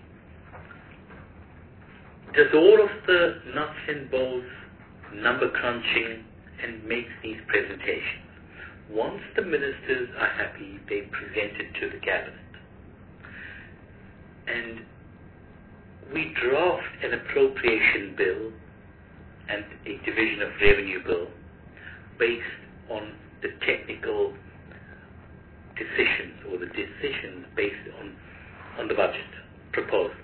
does all of the nuts and bolts, number crunching, and makes these presentations. Once the ministers are happy, they present it to the cabinet. And we draft an appropriation bill and a division of revenue bill based on the technical decisions, or the decisions based on, on the budget proposals.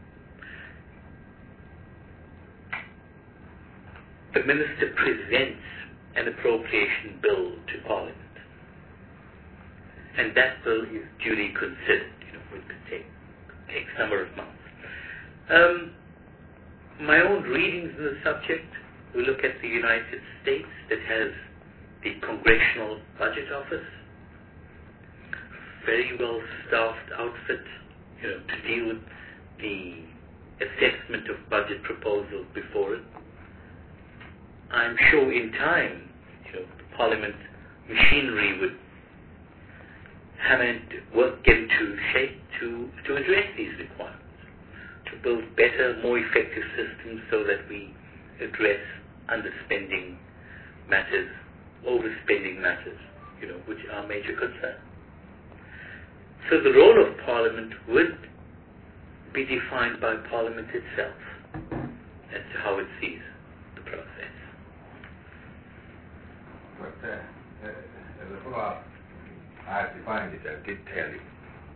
The minister presents an appropriation bill to Parliament, and that bill is duly considered. You know, it could take X number of months. Um, my own readings in the subject, we look at the United States that has the Congressional Budget Office. very well staffed outfit, you know, to deal with the assessment of budget proposals before it. I'm sure in time, you know, the Parliament machinery would have and work get into shape to, to address these requirements, to build better, more effective systems so that we address underspending matters, overspending matters, you know, which are major concerns. So the role of Parliament would be defined by Parliament itself as to how it sees the process. But uh, uh, as a follow-up, I have defined it, I did tell you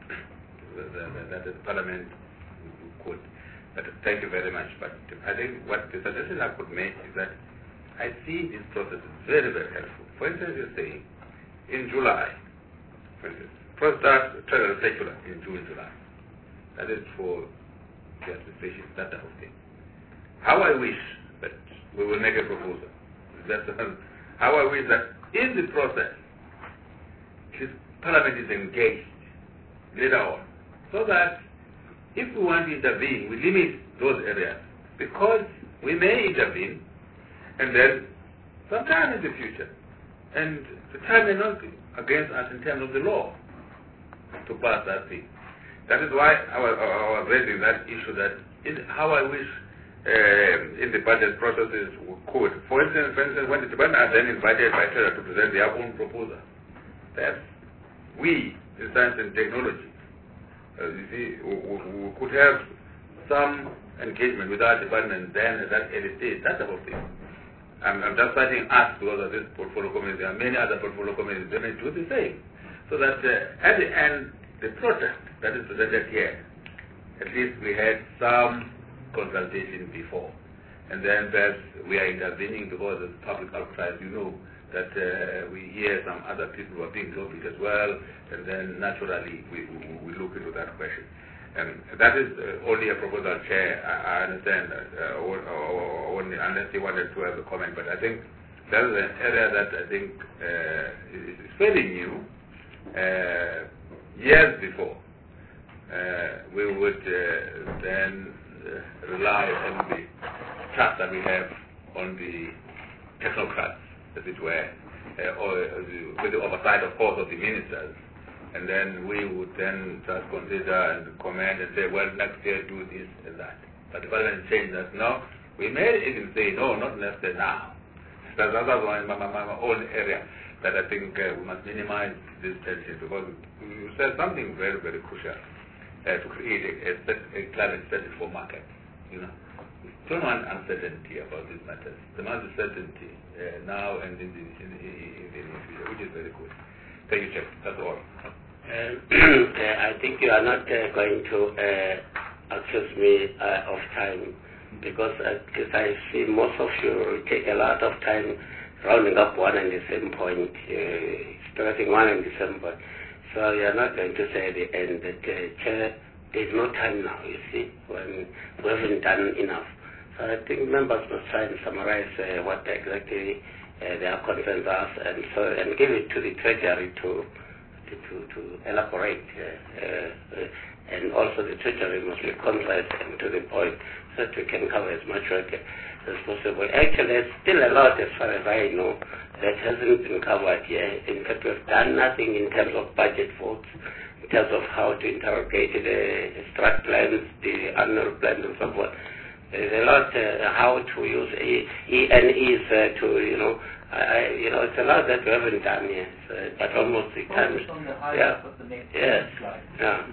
that the Parliament could. But thank you very much. But I think what the suggestion I could make is that I see this process is very, very helpful. For instance, you say in July, for instance, first start Treasury Circular in June, July. That is for the administration, that type of thing. How I wish that we will make a proposal. That's how I wish that in the process, this Parliament is engaged later on, so that if we want to intervene, we limit those areas, because we may intervene, and then sometime in the future, and the time may not be against us in terms of the law to pass that thing. That is why I was, I was raising that issue that in, how I wish uh, in the budget processes we could. For instance, for instance, when the department are then invited by Treasury to present their own proposal, that we, in science and technology, uh, you see, we, we could have some engagement with our department then at that early stage, that type of thing. I'm, I'm just citing us because of this portfolio committee. There are many other portfolio committees that may do the same. So that uh, at the end, the product that is presented here, at least we had some consultation before. And then perhaps we are intervening because of public outcry, you know, that uh, we hear some other people who are being lobbied as well, and then naturally we, we, we look into that question. And that is uh, only a proposal, Chair. I, I understand, uh, or, or only, unless you wanted to have a comment, but I think that is an area that I think uh, is, is fairly new. Uh, years before, uh, we would uh, then uh, rely on the trust that we have on the technocrats, as it were, uh, or uh, with the oversight, of course, of the ministers. And then we would then just consider and comment and say, well, next year do this and that. But the Parliament changed that. No, we may even say, no, not next year, now. That's another one, my, my, my own area that I think uh, we must minimize this tension, because you said something very, very crucial uh, to create a, a, a climate setting for market. You know, we don't want uncertainty about these matters. There must be certainty uh, now and in the, in, the, in the near future, which is very good. Thank you, Chair. That's all. Uh, I think you are not uh, going to uh, accuse me uh, of time, because uh, I see most of you take a lot of time rounding up one and the same point, uh, stressing one and the same point. So you are not going to say at the end that uh, Chair, there is no time now, you see, when we haven't done enough. So I think members must try and summarize uh, what exactly uh, their concerns are, and so and give it to the Treasury to to, to, to elaborate. Uh, uh, and also the Treasury must be concise and to the point, so that we can cover as much work as possible. Actually, there's still a lot, as far as I know, that hasn't been covered yet. In fact, we've done nothing in terms of budget votes, in terms of how to interrogate the strat plans, the annual plans, and so forth. There's a lot uh, how to use E N Es uh, to, you know, I, you know, it's a lot that we haven't done yet. So, but almost the time. Yeah. Yes. Yeah.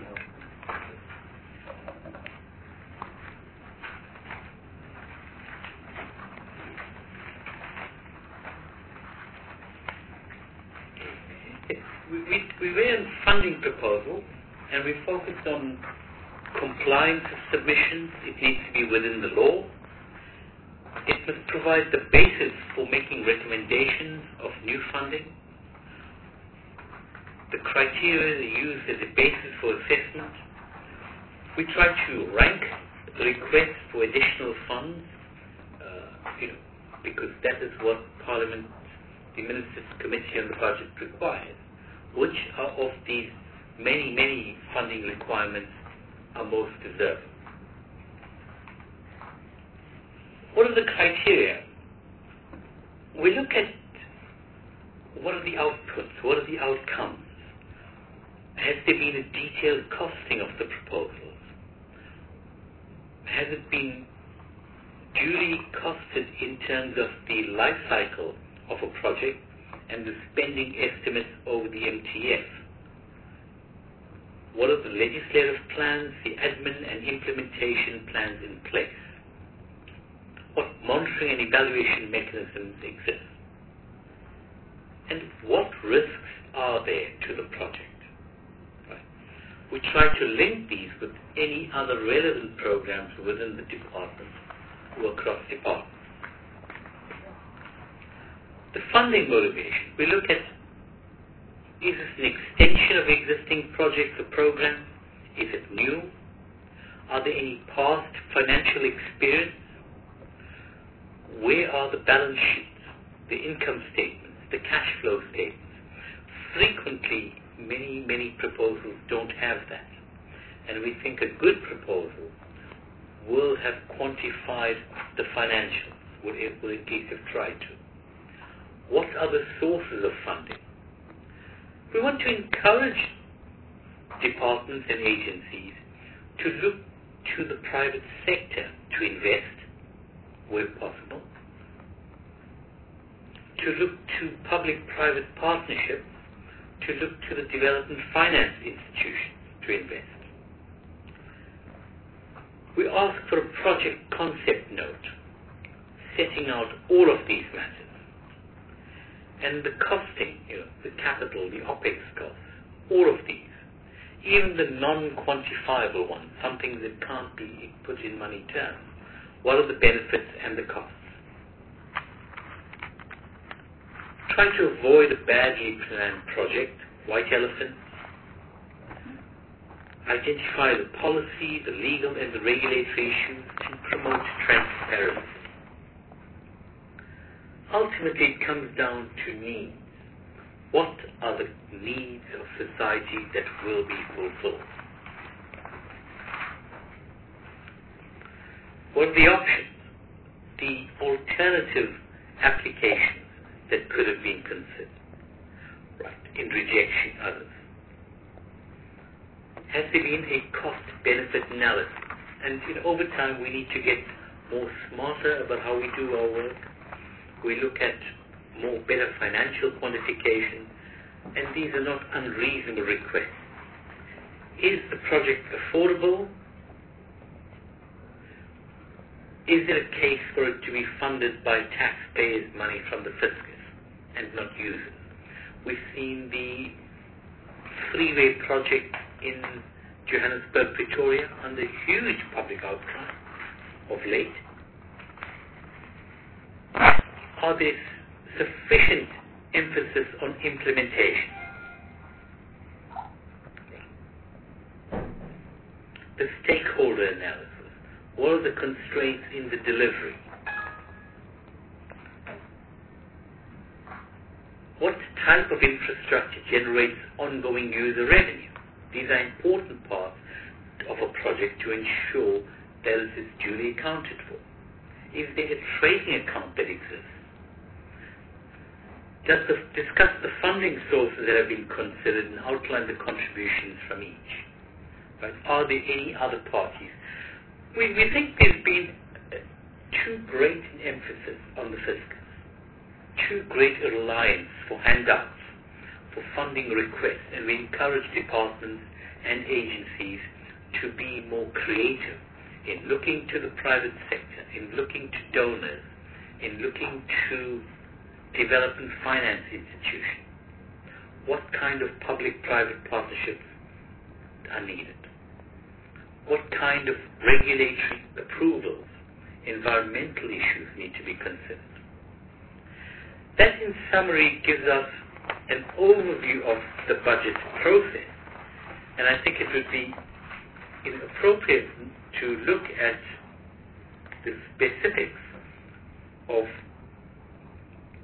We, we, we ran funding proposals, and we focused on compliance of submissions. It needs to be within the law. It must provide the basis for making recommendations of new funding. The criteria are used as a basis for assessment. We try to rank requests for additional funds, uh, you know, because that is what Parliament, the Ministers' Committee on the Budget requires. Which are of these many, many funding requirements are most deserving. What are the criteria? We look at what are the outputs, what are the outcomes? Has there been a detailed costing of the proposals? Has it been duly costed in terms of the life cycle of a project and the spending estimates over the M T F? What are the legislative plans, the admin and implementation plans in place? What monitoring and evaluation mechanisms exist? And what risks are there to the project? Right. We try to link these with any other relevant programs within the department or across departments. The funding motivation, we look at, is this an extension of existing projects or programs? Is it new? Are there any past financial experience? Where are the balance sheets, the income statements, the cash flow statements? Frequently, many, many proposals don't have that. And we think a good proposal will have quantified the financials, will at least have tried to. What are the sources of funding? We want to encourage departments and agencies to look to the private sector to invest where possible, to look to public-private partnerships, to look to the development finance institutions to invest. We ask for a project concept note setting out all of these matters. And the costing, you know, the capital, the OPEX costs, all of these, even the non-quantifiable ones, something that can't be put in money terms. What are the benefits and the costs? Try to avoid a badly planned project, white elephant. Identify the policy, the legal and the regulatory issues, and promote transparency. Ultimately, it comes down to needs. What are the needs of society that will be fulfilled? What are the options, the alternative applications that could have been considered, right, in rejecting others? Has there been a cost-benefit analysis? And you know, over time, we need to get more smarter about how we do our work. We look at more better financial quantification, and these are not unreasonable requests. Is the project affordable? Is there a case for it to be funded by taxpayers' money from the fiscus and not users? We've seen the freeway project in Johannesburg, Pretoria, under huge public outcry of late. Are there sufficient emphasis on implementation? The stakeholder analysis. What are the constraints in the delivery? What type of infrastructure generates ongoing user revenue? These are important parts of a project to ensure that it is duly accounted for. Is there a trading account that exists? Just to discuss the funding sources that have been considered and outline the contributions from each. Right? Are there any other parties? We, we think there's been too great an emphasis on the fiscus, too great a reliance for handouts, for funding requests, and we encourage departments and agencies to be more creative in looking to the private sector, in looking to donors, in looking to development finance institutions. What kind of public-private partnerships are needed? What kind of regulatory approvals, environmental issues need to be considered? That, in summary, gives us an overview of the budget process, and I think it would be inappropriate to look at the specifics of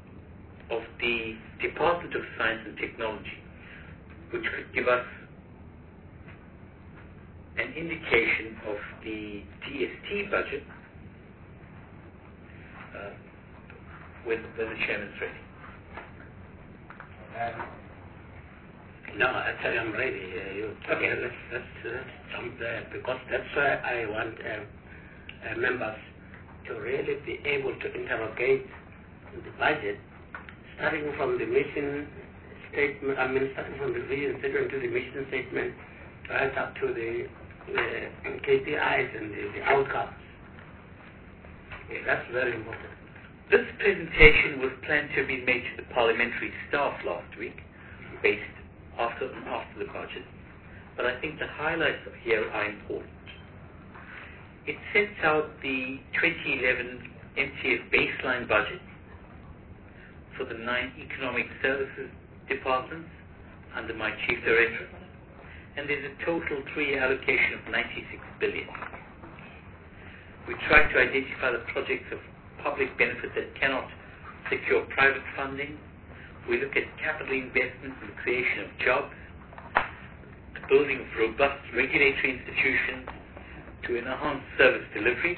of the Department of Science and Technology, which could give us an indication of the D S T budget uh, when, when the chairman's ready. Um, no, actually I'm ready. Uh, you, okay, let's, let's, let's jump there, because that's why I want uh, uh, members to really be able to interrogate the budget, starting from the mission statement, I mean, starting from the vision statement to the mission statement, right up to the uh, K P Is and the, the outcomes. Okay, that's very important. This presentation was planned to have been made to the parliamentary staff last week, based after after the budget, but I think the highlights here are important. It sets out the twenty eleven M T F baseline budget for the nine economic services departments under my chief director, and there's a total three-year allocation of ninety-six billion. We try to identify the projects of public benefit that cannot secure private funding. We look at capital investments and the creation of jobs, the building of robust regulatory institutions to enhance service delivery,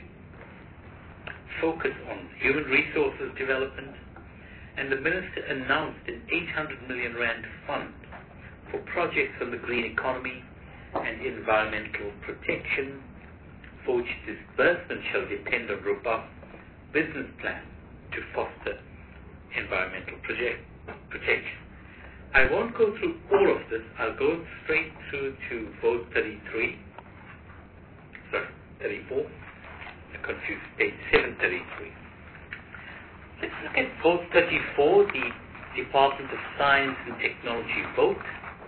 focus on human resources development, and the Minister announced an eight hundred million rand fund for projects on the green economy and environmental protection, for which disbursement shall depend on robust business plans to foster environmental project, protection. I won't go through all of this. I'll go straight through to vote thirty-three. Sorry, thirty-four. I confused page seven thirty-three. Let's look at vote thirty-four, the Department of Science and Technology vote,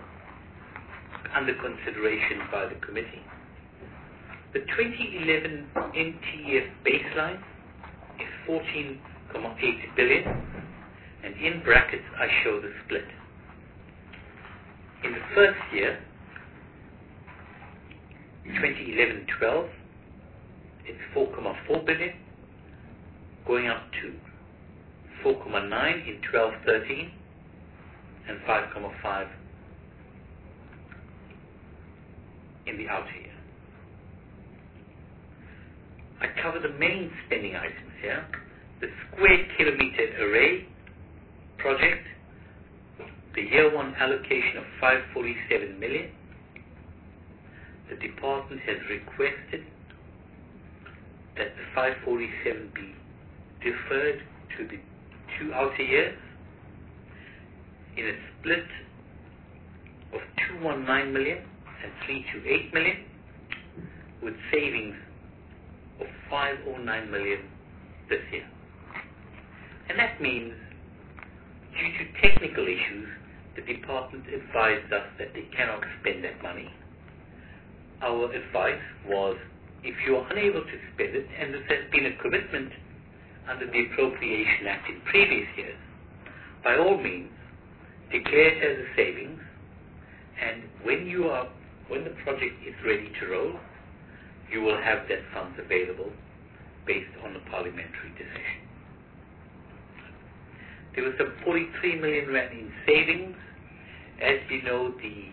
under consideration by the committee. The twenty eleven M T F baseline is fourteen point eight billion, and in brackets I show the split. In the first year, twenty eleven twelve, it's four point four billion, going up to four point nine in twelve thirteen, and five point five in the outer year. I cover the main spending items here. The square kilometer array project, the year one allocation of five hundred forty-seven million. The department has requested that the five hundred forty-seven be deferred to the two outer years in a split of two hundred nineteen million and three hundred twenty-eight million, with savings of five hundred nine million this year. And that means, due to technical issues, the department advised us that they cannot spend that money. Our advice was, if you are unable to spend it, and this has been a commitment under the Appropriation Act in previous years, by all means, declare it as a savings, and when you are, when the project is ready to roll, you will have that funds available based on the parliamentary decision. There was some forty-three million rand in savings. As you know, the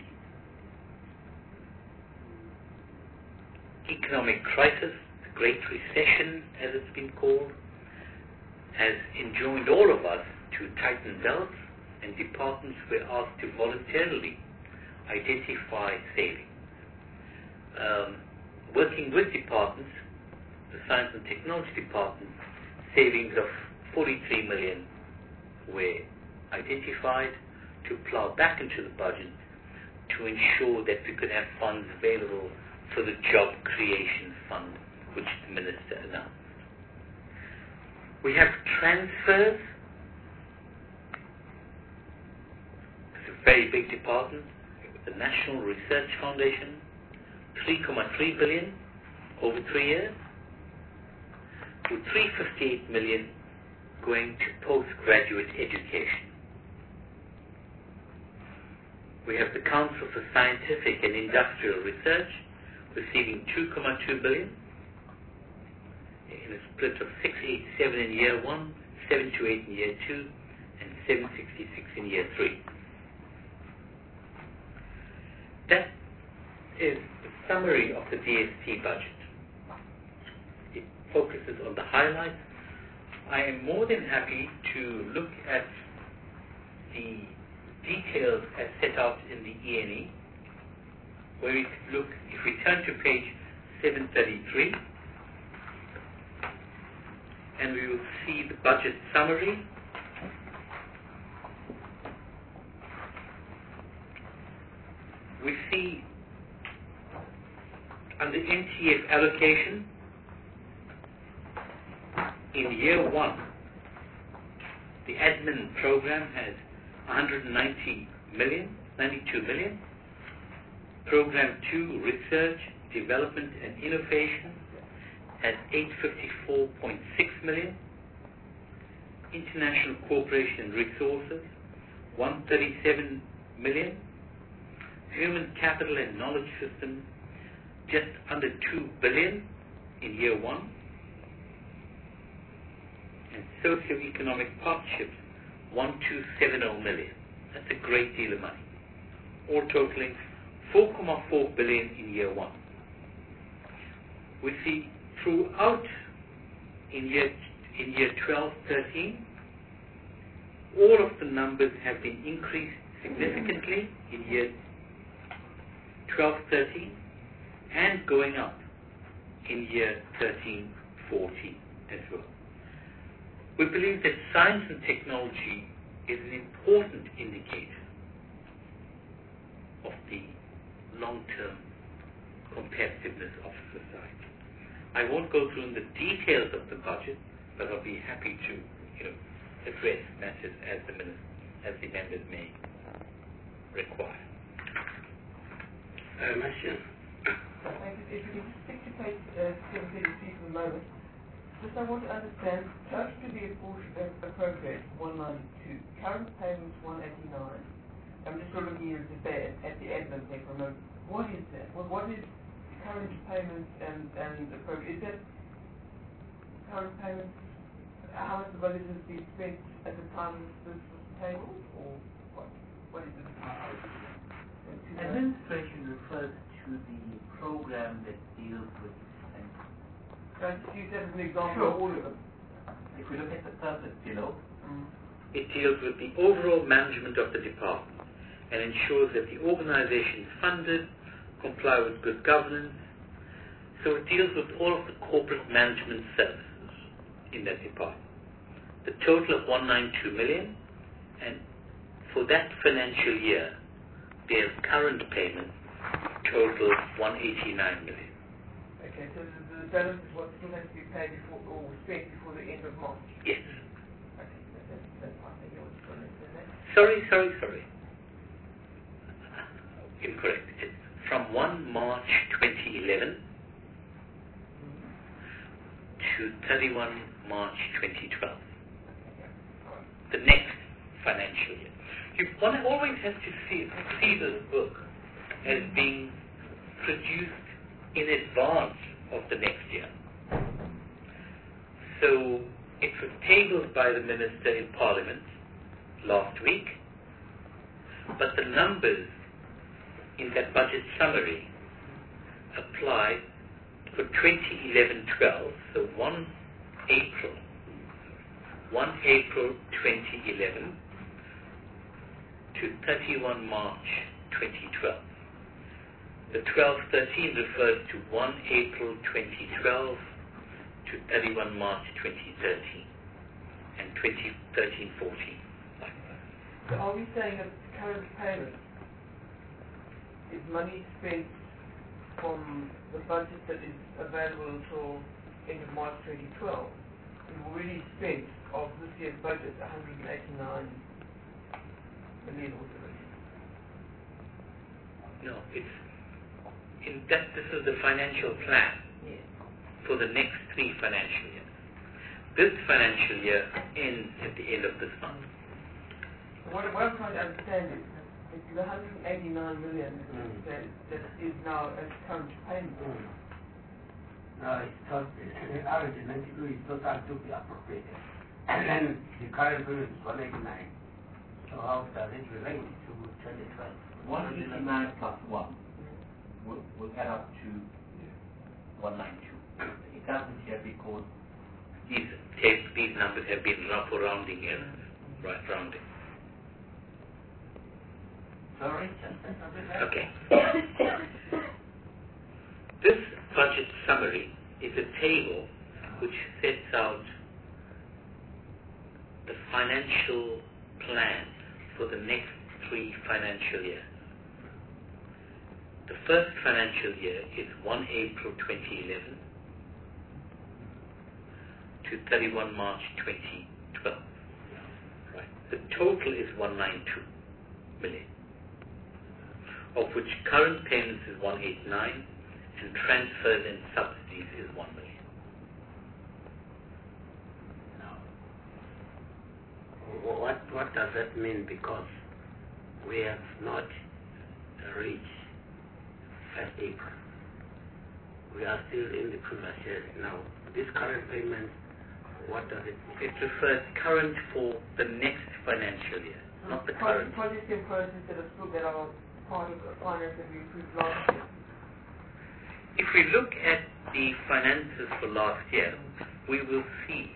economic crisis, the Great Recession, as it's been called, has enjoined all of us to tighten belts, and departments were asked to voluntarily identify savings. Um, working with departments, the Science and Technology Department, savings of forty-three million were identified to plow back into the budget to ensure that we could have funds available for the Job Creation Fund, which the Minister announced. We have transfers. It's a very big department. The National Research Foundation, three point three billion over three years, with three hundred fifty-eight million going to postgraduate education. We have the Council for Scientific and Industrial Research receiving two point two billion in a split of six hundred eighty-seven in year one, seven hundred twenty-eight in year two, and seven hundred sixty-six in year three. That is summary of the D S T budget. It focuses on the highlights. I am more than happy to look at the details as set out in the E N E, where we look, if we turn to page seven thirty-three, and we will see the budget summary. We see under N T F allocation, in year one, the admin program has one hundred ninety million, ninety-two million. Program two, research, development and innovation, has eight hundred fifty-four point six million. International cooperation and resources, one hundred thirty-seven million. Human capital and knowledge systems, just under two billion in year one. And socio-economic partnerships, one thousand two hundred seventy million. That's a great deal of money. All totaling four point four billion in year one. We see throughout in year in year twelve thirteen, all of the numbers have been increased significantly in year twelve thirteen and going up in year thirteen fourteen as well. We believe that science and technology is an important indicator of the long-term competitiveness of society. I won't go through the details of the budget, but I'll be happy to, you know, address matters as the minister, as the members may require. Uh, Marcia. Thank you. If you can stick to page uh, seven thirty-three for the moment. Just I want to understand, total to be appropriate, one ninety-two. Current payments, one eighty-nine. I'm just sort of looking at the, at the admin thing for a moment. What is that? Well, what is current payments and, and appropriate? Is that current payments, how much the budget has been spent at the time this was tabled, or what? What is it? Administration refers to the program that deals with defense. Can I just use that as an example Sure. of all of them? If we look at the surface below, Mm. It deals with the overall management of the department and ensures that the organization is funded, comply with good governance. So it deals with all of the corporate management services in that department. The total of one hundred ninety-two million, and for that financial year, their current payment total one hundred eighty-nine million. Okay, so the, the balance is what still has to be paid before, or spent before the end of March? Yes. Okay, that, that's, that's fine. Thank you. I just wanted to understand that. Sorry, sorry, sorry. Incorrect. It's from first of March twenty eleven to thirty-first March twenty twelve. The next financial year. You, one always has to see, see this book as being produced in advance of the next year. So it was tabled by the Minister in Parliament last week, but the numbers in that budget summary apply for twenty eleven twelve, so first April, first April twenty eleven to thirty-first March twenty twelve. The twelve thirteen refers to first April twenty twelve to thirty-first March twenty thirteen, and twenty thirteen fourteen. So are we saying that current payment is money spent from the budget that is available until end of March twenty twelve? We've already spent of this year's budget one hundred eighty-nine million or so. No, it's in that this is the financial plan Yes. for the next three financial years. This financial year ends at the end of this month. What, what I'm trying to understand is that the one hundred eighty-nine million Mm. that, that is now as current payment. mm. no, it's not, one hundred ninety-two is total to be appropriated. And then the current payment is one eighty-nine. So how does it relate to twenty twelve? one eighty-nine plus one. will, will add up to one ninety-two. It doesn't here because these take, these numbers have been rough or rounding errors, right? Rounding. sorry, just a bit. Okay. This budget summary is a table which sets out the financial plan for the next three financial years. The first financial year is first April twenty eleven to thirty-first March twenty twelve. Right. The total is one hundred ninety-two million, of which current payments is one hundred eighty-nine and transfers and subsidies is one million. What, what does that mean? Because we have not reached first April. We are still in the previous year now. This current payment, what does it mean? It refers current for the next financial year, not the current. Projects in process that are still that are part of the finance that we approved last year. If we look at the finances for last year, we will see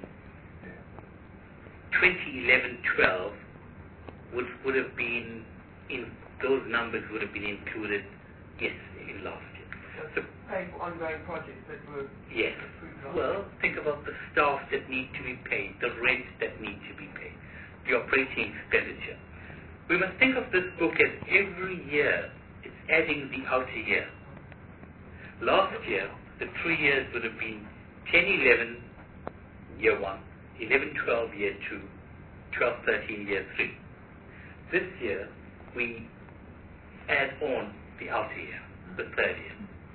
twenty eleven twelve would, would have been, in those numbers would have been included, yes, in last year. So, paying for ongoing projects that were yes. approved last Well, think about the staff that need to be paid, the rent that need to be paid, the operating expenditure. We must think of this book as every year it's adding the outer year. Last year, the three years would have been ten eleven year one, eleven twelve year two, twelve thirteen year three. This year, we add on the outer year, the third year.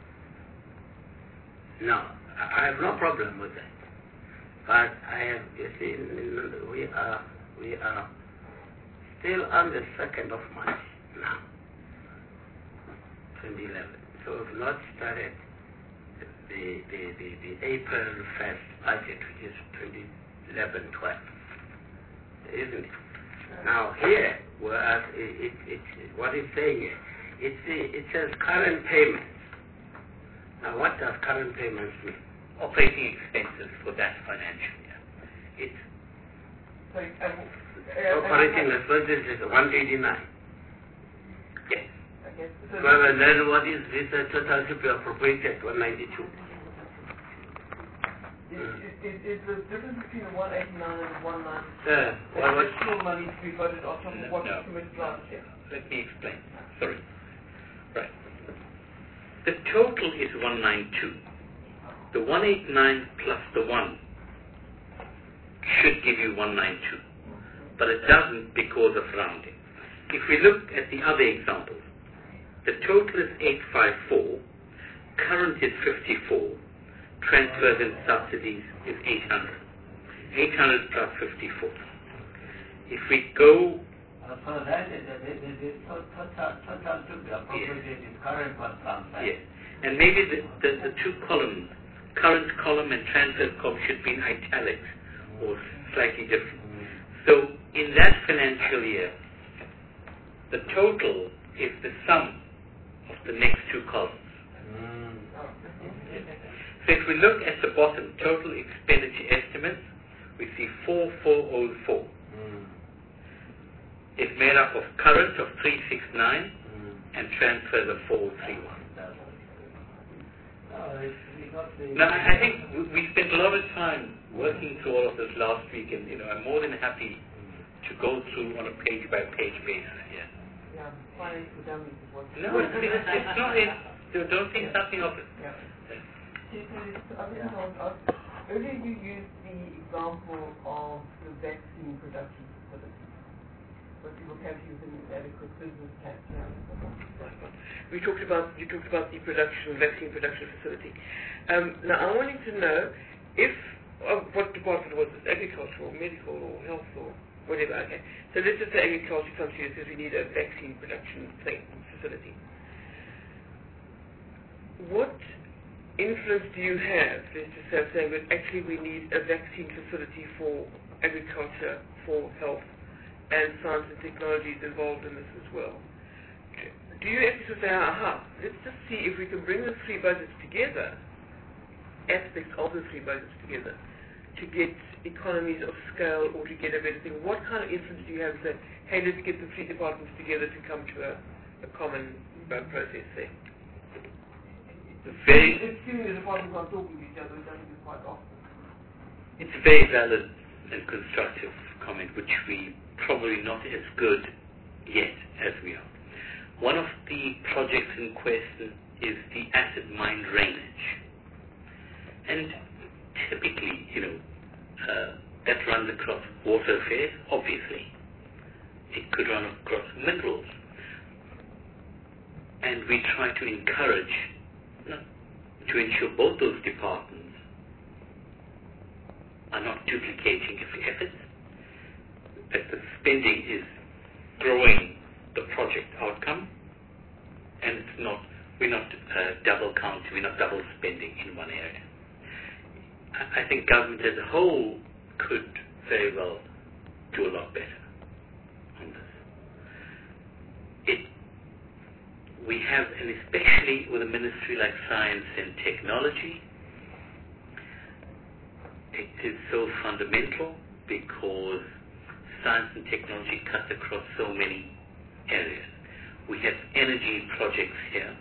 No, I have no problem with that. But I have, you see, we are, we are still on the second of March now, twenty eleven. So we've not started the, the, the, the April first budget, which is twenty eleven twelve, isn't it? Now here, whereas it, it, it, what it's saying here, it's, it says current payments. Now what does current payments mean? Operating expenses for that financial year. It's So, um, uh, operating uh, expenses is one eighty-nine. okay. So Well, and then what is this uh, total to be appropriated? one ninety-two. Is, is, is the difference between the one eighty-nine and the one ninety? Uh, well, what, Additional money to be voted on top of No, what no. was committed last year. Let me explain. Sorry. Right. The total is one ninety-two. The one eighty-nine plus the one should give you one ninety-two. But it doesn't because of rounding. If we look at the other examples, the total is eight fifty-four, current is fifty-four, transfers and subsidies is eight hundred. eight hundred plus fifty-four. If we go Uh, so that is the, the, the, the total, total to be appropriated is current plus transfer. yes, and maybe the, the, the two columns, current column and transfer column, should be in italics or slightly different. So in that financial year, the total is the sum of the next two columns. Mm. So if we look at the bottom, total expenditure estimates, we see four thousand four hundred four. Mm. It's made up of current of three sixty-nine Mm. and transfers of four hundred thirty-one. No, it's because the... Now, I I think we- we spent a lot of time working through all of this last week, and you know, I'm more than happy to go through on a page-by-page basis. Yeah. Yeah, finance for dummies is what. No, it's, it's, it's not. It, don't think something of it. Yeah. So, so I think I want to ask, earlier you used the example of the vaccine production facility. But people can't use an adequate business tax. We talked about, you talked about the production, vaccine production facility. Um, now I wanted to know if, uh, what department was this, agricultural, medical, or health, or whatever, okay. So let's just say agriculture comes to you and says we need a vaccine production thing, facility. What influence do you have, let's just say, saying that actually we need a vaccine facility for agriculture, for health, and science and technology is involved in this as well? do you actually say, aha, let's just see if we can bring the three budgets together, aspects of the three budgets together, to get economies of scale or to get a better thing? What kind of influence do you have to say, hey, let's get the three departments together to come to a, a common uh, process there? Very, it's seeming the departments aren't talking to each other, it doesn't do quite often. it's a very valid and constructive comment, which we probably not as good yet as we are. One of the projects in question is the acid mine drainage. And typically, you know, uh, that runs across water affairs, obviously. It could run across minerals. And we try to encourage, you know, to ensure both those departments are not duplicating efforts, that the spending is growing the project outcome, and it's not, we're not uh, double counting, we're not double spending in one area. I, I think government as a whole could very well do a lot better on this. It, we have, and especially with a ministry like Science and Technology, it is so fundamental because science and technology cuts across so many areas. We have energy projects here,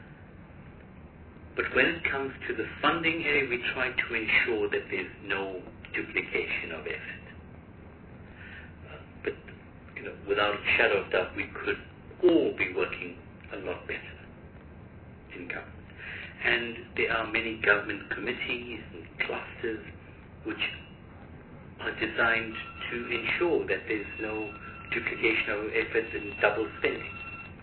but when it comes to the funding area, we try to ensure that there's no duplication of effort. Uh, but you know, without a shadow of doubt, we could all be working a lot better in government. And there are many government committees and clusters which are designed to ensure that there's no duplication of efforts and double spending.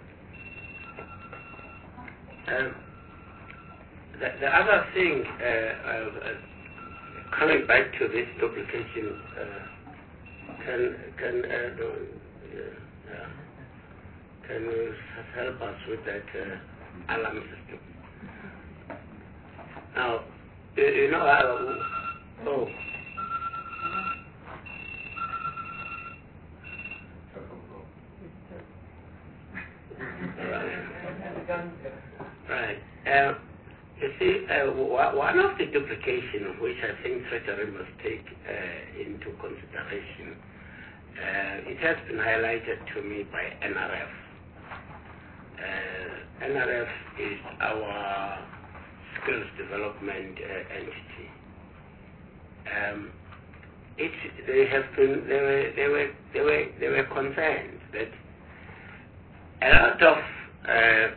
Um, the, the other thing, uh, uh, coming back to this duplication, uh, can can uh, do, uh, uh, can you help us with that uh, alarm system? Now, you, you know, uh, oh. Right. Uh, you see, uh, one of the duplication which I think Treasury must take uh, into consideration, uh, it has been highlighted to me by N R F. Uh, N R F is our skills development uh, entity. Um, it, they have been, they were, they were, they were, they were concerned that a lot of uh,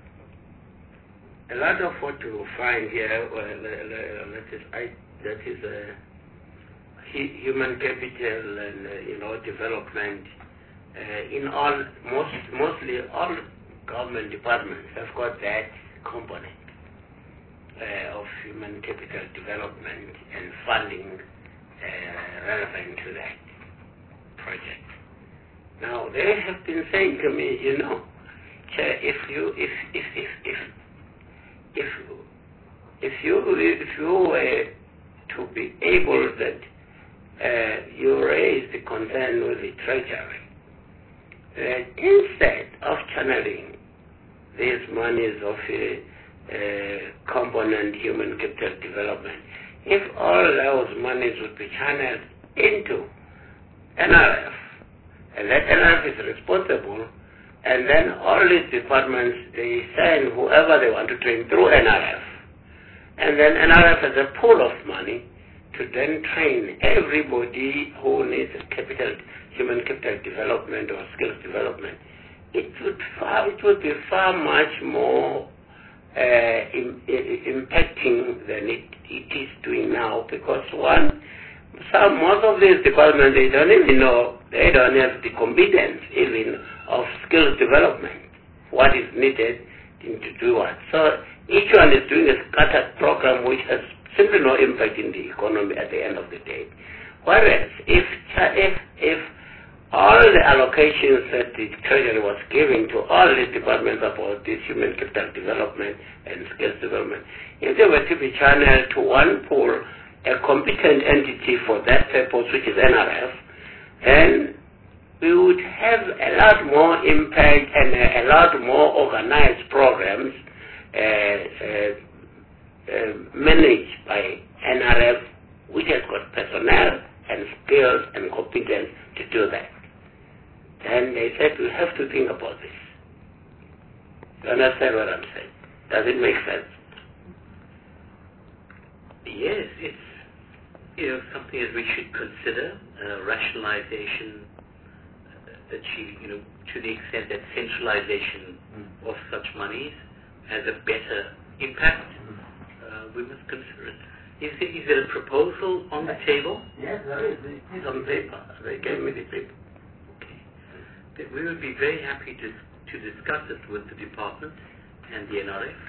a lot of what you find here, well, that is, I, that is uh, human capital and uh, you know development uh, in all most mostly all government departments have got that component uh, of human capital development and funding uh, relevant to that project. Now they have been saying to me, you know, if you if if if if if if you if you were to be able that uh, you raise the concern with the Treasury that instead of channeling these monies of a uh, component human capital development, if all those monies would be channeled into N R F, and that N R F is responsible, and then all these departments, they send whoever they want to train through N R F, and then N R F has a pool of money to then train everybody who needs capital, human capital development or skills development. It would far, it would be far much more uh, in, in, impacting than it, it is doing now, because one, some most of these departments, they don't even know, they don't have the competence even of skills development, what is needed to do what. So each one is doing a scattered program which has simply no impact in the economy at the end of the day. Whereas if if if all the allocations that the Treasury was giving to all these departments about this human capital development and skills development, if they were to be channeled to one pool, a competent entity for that purpose, which is N R F, then we would have a lot more impact and a, a lot more organized programs uh, uh, uh, managed by N R F, which has got personnel and skills and competence to do that. Then they said, we have to think about this. You understand what I'm saying? Does it make sense? Yes, it's you know something that we should consider. Uh, rationalization, uh, achieve, you know, to the extent that centralization mm. of such monies has a better impact. Mm. Uh, we must consider it. Is there, is there a proposal on the table? Yes, there is. It is on paper. They gave me the paper. Okay. We would be very happy to to discuss it with the department and the N R F.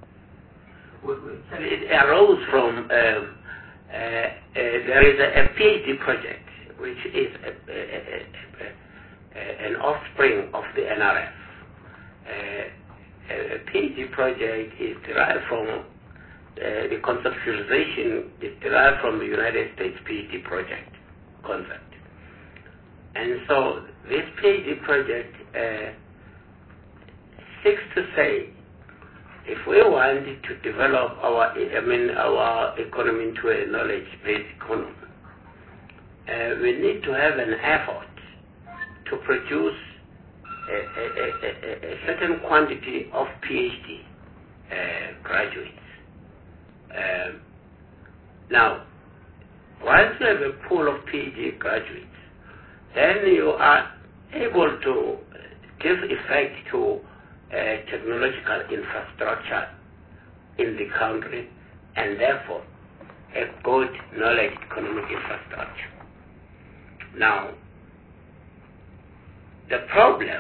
It arose from, um, uh, uh, there is a, a PhD project, which is a, a, a, a, an offspring of the N R F. Uh, a PhD project is derived from, uh, the conceptualization is derived from the United States PhD project concept. And so this PhD project uh, seeks to say, if we want to develop our, I mean, our economy into a knowledge-based economy, uh, we need to have an effort to produce a, a, a, a certain quantity of PhD uh, graduates. Um, now, once you have a pool of PhD graduates, then you are able to give effect to Uh, technological infrastructure in the country, and therefore a good knowledge economic infrastructure. Now, the problem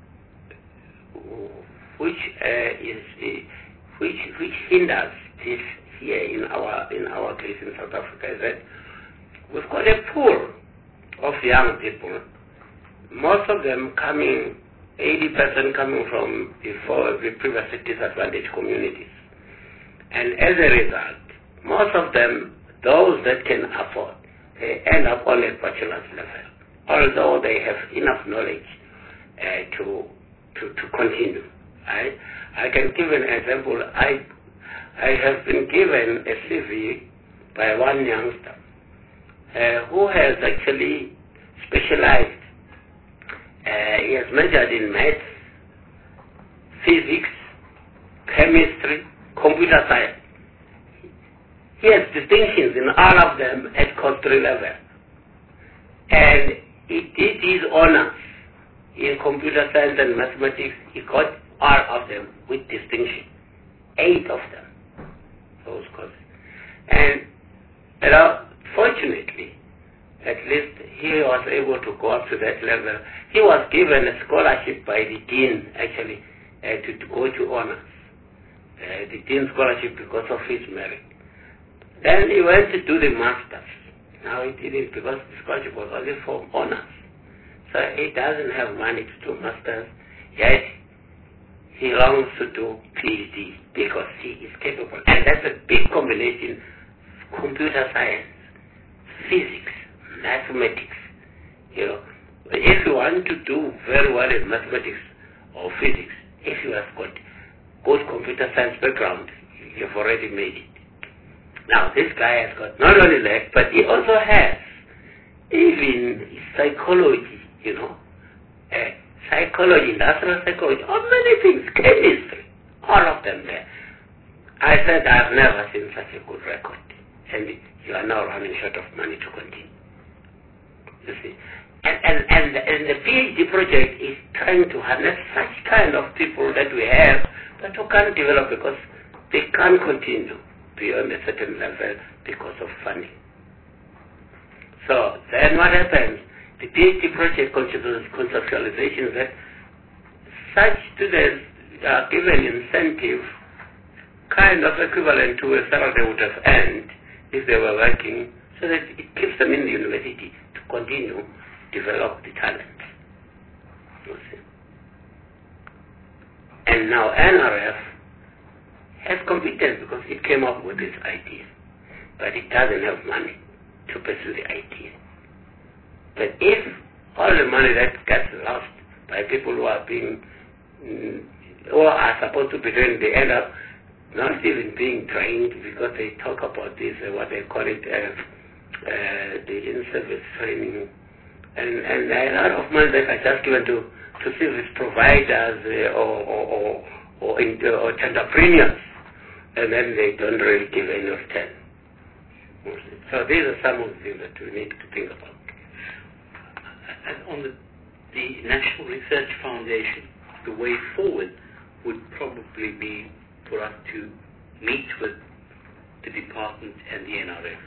which uh, is uh, which which hinders this here in our in our case in South Africa is that we've got a pool of young people, most of them coming. eighty percent coming from the, the previously disadvantaged communities. And as a result, most of them, those that can afford, they end up on a bachelor's level, although they have enough knowledge uh, to, to to continue. I, I can give an example. I, I have been given a C V by one youngster uh, who has actually specialized. Uh, he has majored in maths, physics, chemistry, computer science. He has distinctions in all of them at course three level. And he did his honors in computer science and mathematics. He got all of them with distinction. Eight of them, those courses. And you know, fortunately, at least he was able to go up to that level. He was given a scholarship by the dean, actually, uh, to, to go to honors. Uh, the dean scholarship because of his merit. Then he went to do the masters. Now he did it because the scholarship was only for honors. So he doesn't have money to do masters, yet he longs to do PhD because he is capable. And that's a big combination: computer science, physics, mathematics. You know, if you want to do very well in mathematics or physics, if you have got good computer science background, you've already made it. Now, this guy has got not only that, but he also has even psychology, you know, uh, psychology, industrial psychology, or many things, chemistry, all of them there. I said, I've never seen such a good record, and you are now running short of money to continue. You see, and, and, and, and the PhD project is trying to harness such kind of people that we have, but who can't develop because they can't continue beyond a certain level because of funding. So then what happens? The PhD project conceptualization that such students are given incentive kind of equivalent to a salary they would have earned if they were working, so that it keeps them in the university to continue develop the talent. You see. And now N R F has competence because it came up with this idea, but it doesn't have money to pursue the idea. But if all the money that gets lost by people who are being, mm, who are supposed to be trained, they end up not even being trained because they talk about this, uh, what they call it, uh, uh, the in-service training. And, and a lot of money that are just given to, to service providers uh, or, or, or, or, in, or entrepreneurs, and then they don't really give any return. So these are some of the things that we need to think about. And on the, the National Research Foundation, the way forward would probably be for us to meet with the department and the N R F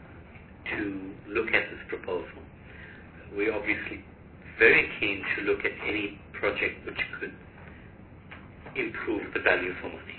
to look at this proposal. We're obviously very keen to look at any project which could improve the value for money.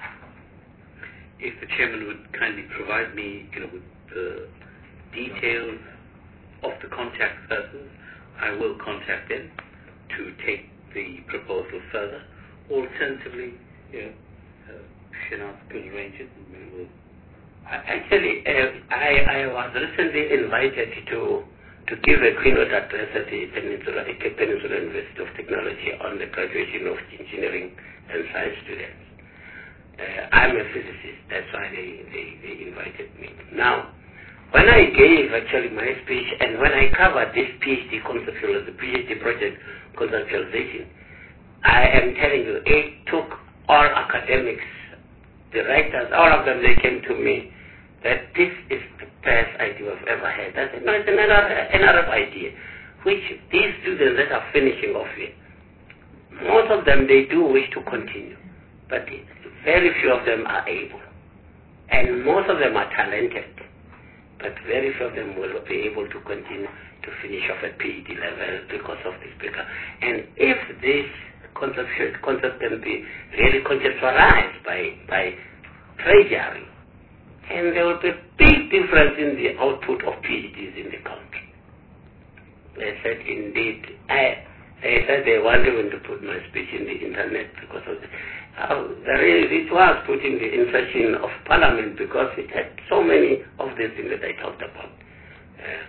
If the chairman would kindly provide me, you know, with the details of the contact persons, I will contact them to take the proposal further. Alternatively, you know, uh, Shanaz can arrange it and we will. Actually, uh, I, I was recently invited to to give a keynote address at the Peninsula, the Peninsula University of Technology on the graduation of engineering and science students. Uh, I'm a physicist, that's why they, they, they invited me. Now, when I gave actually my speech and when I covered this PhD conceptual, the PhD project conceptualization, I am telling you, it took all academics, the writers, all of them, they came to me that this is the best idea I've ever had. I said, no, it's another, another idea, which these students that are finishing off here, most of them, they do wish to continue, but very few of them are able. And most of them are talented, but very few of them will be able to continue to finish off at PhD level because of this speaker. And if this concept, concept can be really conceptualized by, by treasury, and there will be a big difference in the output of PhDs in the country. They said, indeed, I, they said they want even to put my speech in the internet because of the, uh, the really, it was put in the insertion of Parliament because it had so many of these things that I talked about. Uh,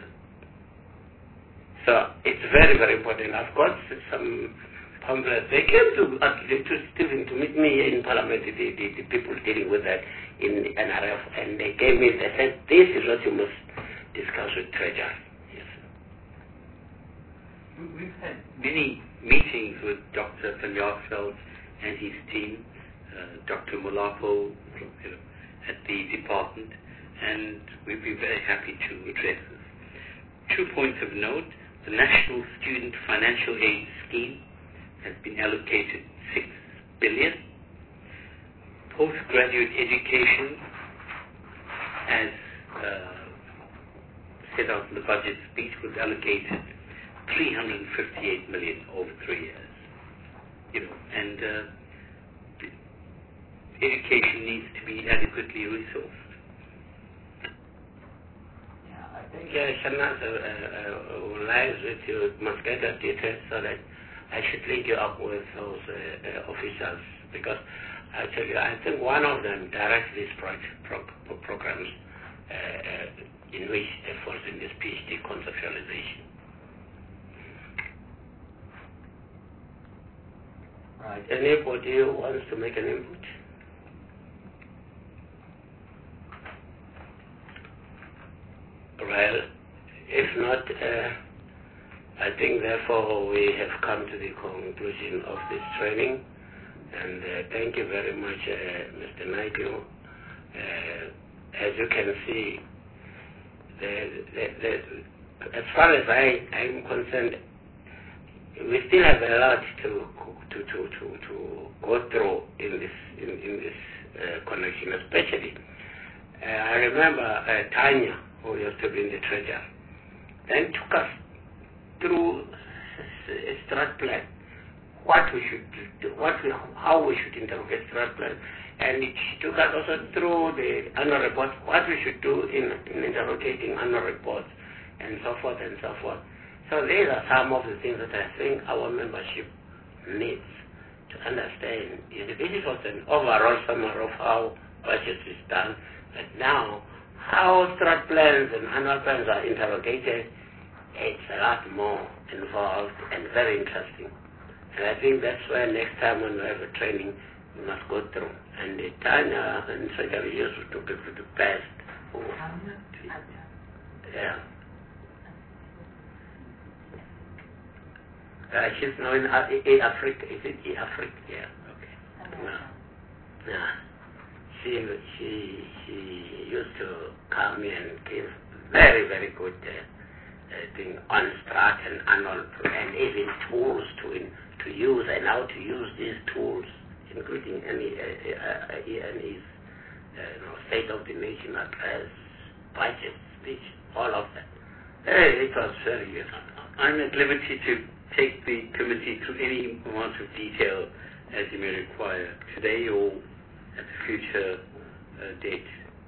so it's very, very important. I've got some pamphlets. They came to, uh, to Stephen to meet me in Parliament, the, the, the people dealing with that in the N R F, and they gave me, they said, this is what you must discuss with Treasury. Yes. We've had many meetings with Doctor Van Jaarsveld and his team, uh, Doctor Molapo from, you know, at the department, and we'd be very happy to address this. Two points of note: the National Student Financial Aid Scheme has been allocated six billion. Postgraduate education, as uh, set out in the budget speech, was allocated three hundred fifty-eight million over three years. You know, and uh, education needs to be adequately resourced. Yeah, I think. Yeah, Shanaz, uh, uh, lies with you, must get that details so that I should link you up with those uh, uh, officials, because actually I think one of them directs these project, pro pro programs uh, uh, in which they fall in this PhD conceptualization. Right. Anybody who wants to make an input? Well, if not, uh, I think therefore we have come to the conclusion of this training, and uh, thank you very much, uh, Mister Naidu. Uh, as you can see, the, the, the, as far as I am concerned, we still have a lot to to to to, to go through in this in, in this uh, connection, especially. Uh, I remember uh, Tanya, who used to be in the treasury, then took us through a strat plan, what we should do, what we, how we should interrogate strat plan, and it took us also through the annual reports, what we should do in, in interrogating annual reports, and so forth and so forth. So these are some of the things that I think our membership needs to understand. This is also an overall summary of how budget is done, but now how strat plans and annual plans are interrogated, it's a lot more. involved and very interesting. And I think that's why next time when we have a training, we must go through. And the Tanya and Sajari used to be the best. Oh, yeah. Uh, she's now in uh, E Africa. Is it E Africa? Yeah. Okay. Yeah. Yeah. She she she used to come and give very very good uh, uh, thing on strat and annual and even tools to in, to use and how to use these tools, including any uh, uh, ENE's uh, you know, State of the Nation address, budget speech, all of that. Uh, it was very useful. I'm at liberty to take the committee through any amount of detail as you may require, today or at a future uh, date.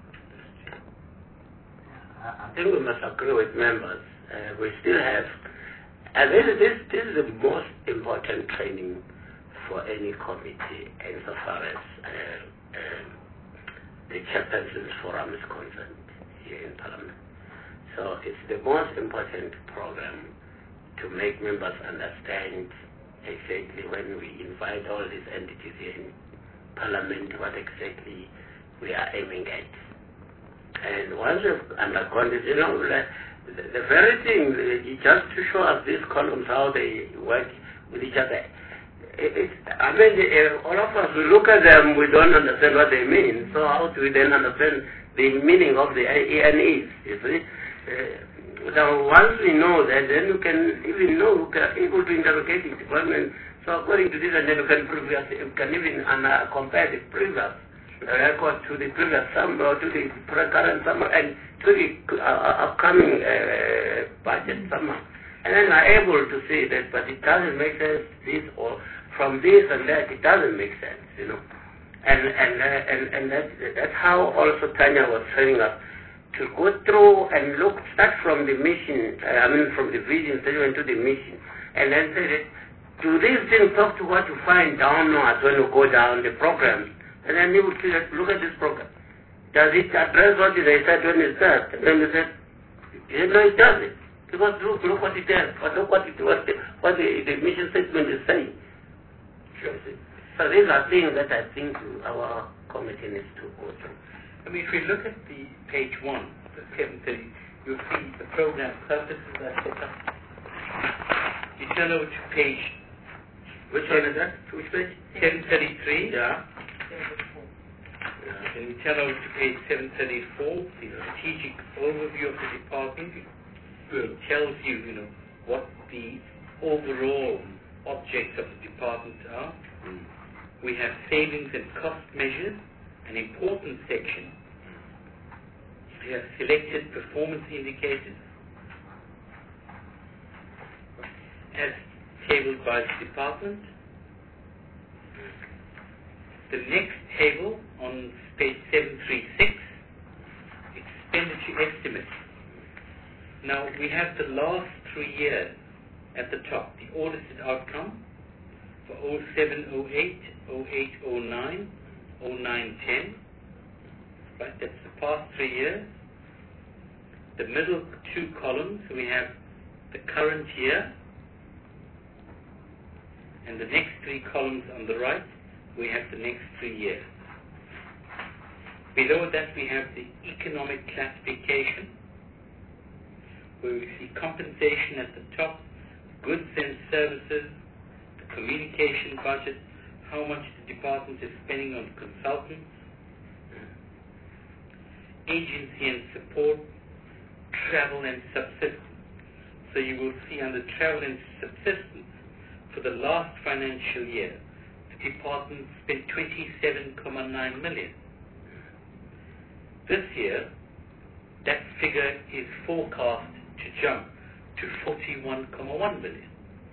I think we must agree with members. Uh, we still have, and this, this, this is the most important training for any committee insofar as uh, um, the chairperson's forum is concerned here in Parliament. So it's the most important program to make members understand exactly when we invite all these entities here in Parliament what exactly we are aiming at. And once we've undergone this, you know, the, the very thing, just to show us these columns, how they work with each other. It, it, I mean, uh, all of us, we look at them, we don't understand what they mean. So how do we then understand the meaning of the E N Es, you see? Uh, Now, once we know that, then you can even know, you can able to interrogate the department. So according to this, and then you can, previous, you can even uh, compare the previous uh, record to the previous summer, or to the current summer, and to the uh, upcoming uh, budget summer. And then I'm able to say that, but it doesn't make sense, this or from this and that, it doesn't make sense, you know. And and uh, and, and that, that's how also Tanya was training us to go through and look, start from the mission, uh, I mean from the vision statement to the mission, and then say that, do these things talk to what you find downwards when you go down the programs? And then you would say, look at this program. Does it address what they said when it starts? And then you said, you know, it doesn't. Because look, look what it does, but look what, it, what, the, what the, the mission statement is saying. Sure. So these are things that I think our committee needs to go through. I mean, if we look at the page one, the seven thirty, you'll see the program purposes are set up. You turn over to page... Which one is that? Which page? seven thirty-three. Yeah. yeah. Then you turn over to page seven thirty-four, the strategic overview of the department. It tells you, you know, what the overall objects of the department are. Mm. We have savings and cost measures. An important section. We have selected performance indicators as tabled by the department. The next table on page seven thirty-six, expenditure estimates. Now we have the last three years at the top, the audited outcome for oh seven oh eight, oh eight oh nine, oh nine ten, right, that's the past three years. The middle two columns, we have the current year, and the next three columns on the right, we have the next three years. Below that we have the economic classification, where we see compensation at the top, goods and services, the communication budget, how much the department is spending on consultants, agency and support, travel and subsistence. So you will see under travel and subsistence, for the last financial year, the department spent twenty-seven point nine million. This year, that figure is forecast to jump to forty-one point one million.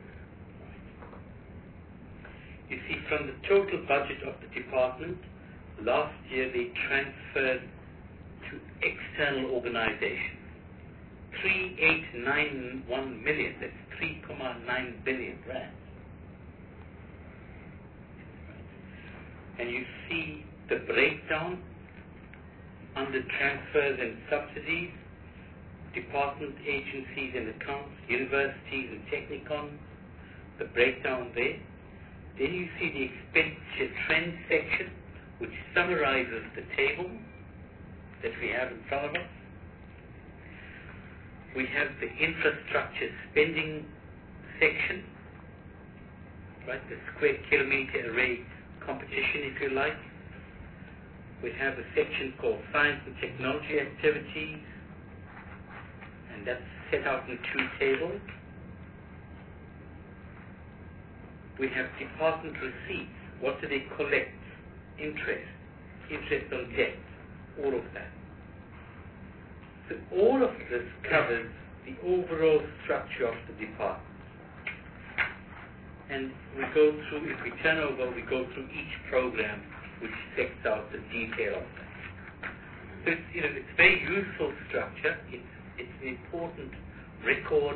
You see, from the total budget of the department, last year they transferred to external organizations three thousand eight hundred ninety-one million, that's three point nine billion rand. And you see the breakdown under transfers and subsidies, department, agencies and accounts, universities and Technicon, the breakdown there. Then you see the expenditure trend section, which summarizes the table that we have in front of us. We have the infrastructure spending section, right, the square kilometer array competition, if you like. We have a section called science and technology activities, and that's set out in two tables. We have department receipts. What do they collect? Interest, interest on debt, all of that. So all of this covers the overall structure of the department. And we go through, if we turn over, we go through each program which sets out the detail of that. So it's, you know, it's very useful structure. It's, it's an important record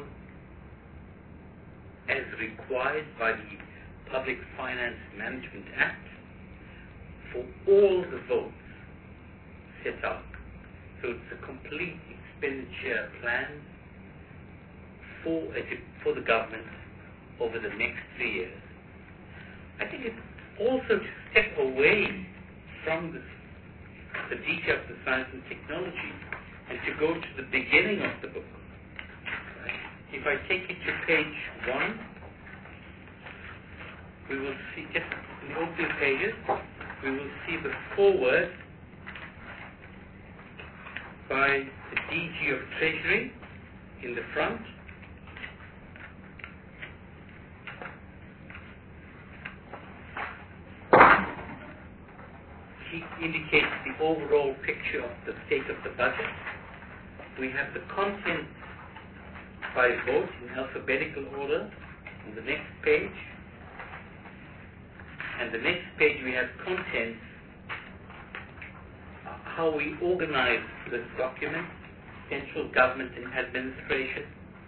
as required by the Public Finance Management Act for all the votes set out. So it's a complete expenditure plan for, a, for the government over the next three years. I think it's also to step away from the, the detail of the science and technology and to go to the beginning of the book. Right? If I take you to page one, we will see, just in the opening pages, we will see the foreword by the D G of Treasury in the front. He indicates the overall picture of the state of the budget. We have the content by vote in alphabetical order on the next page. And the next page we have contents, uh, how we organize this document, central government and administration,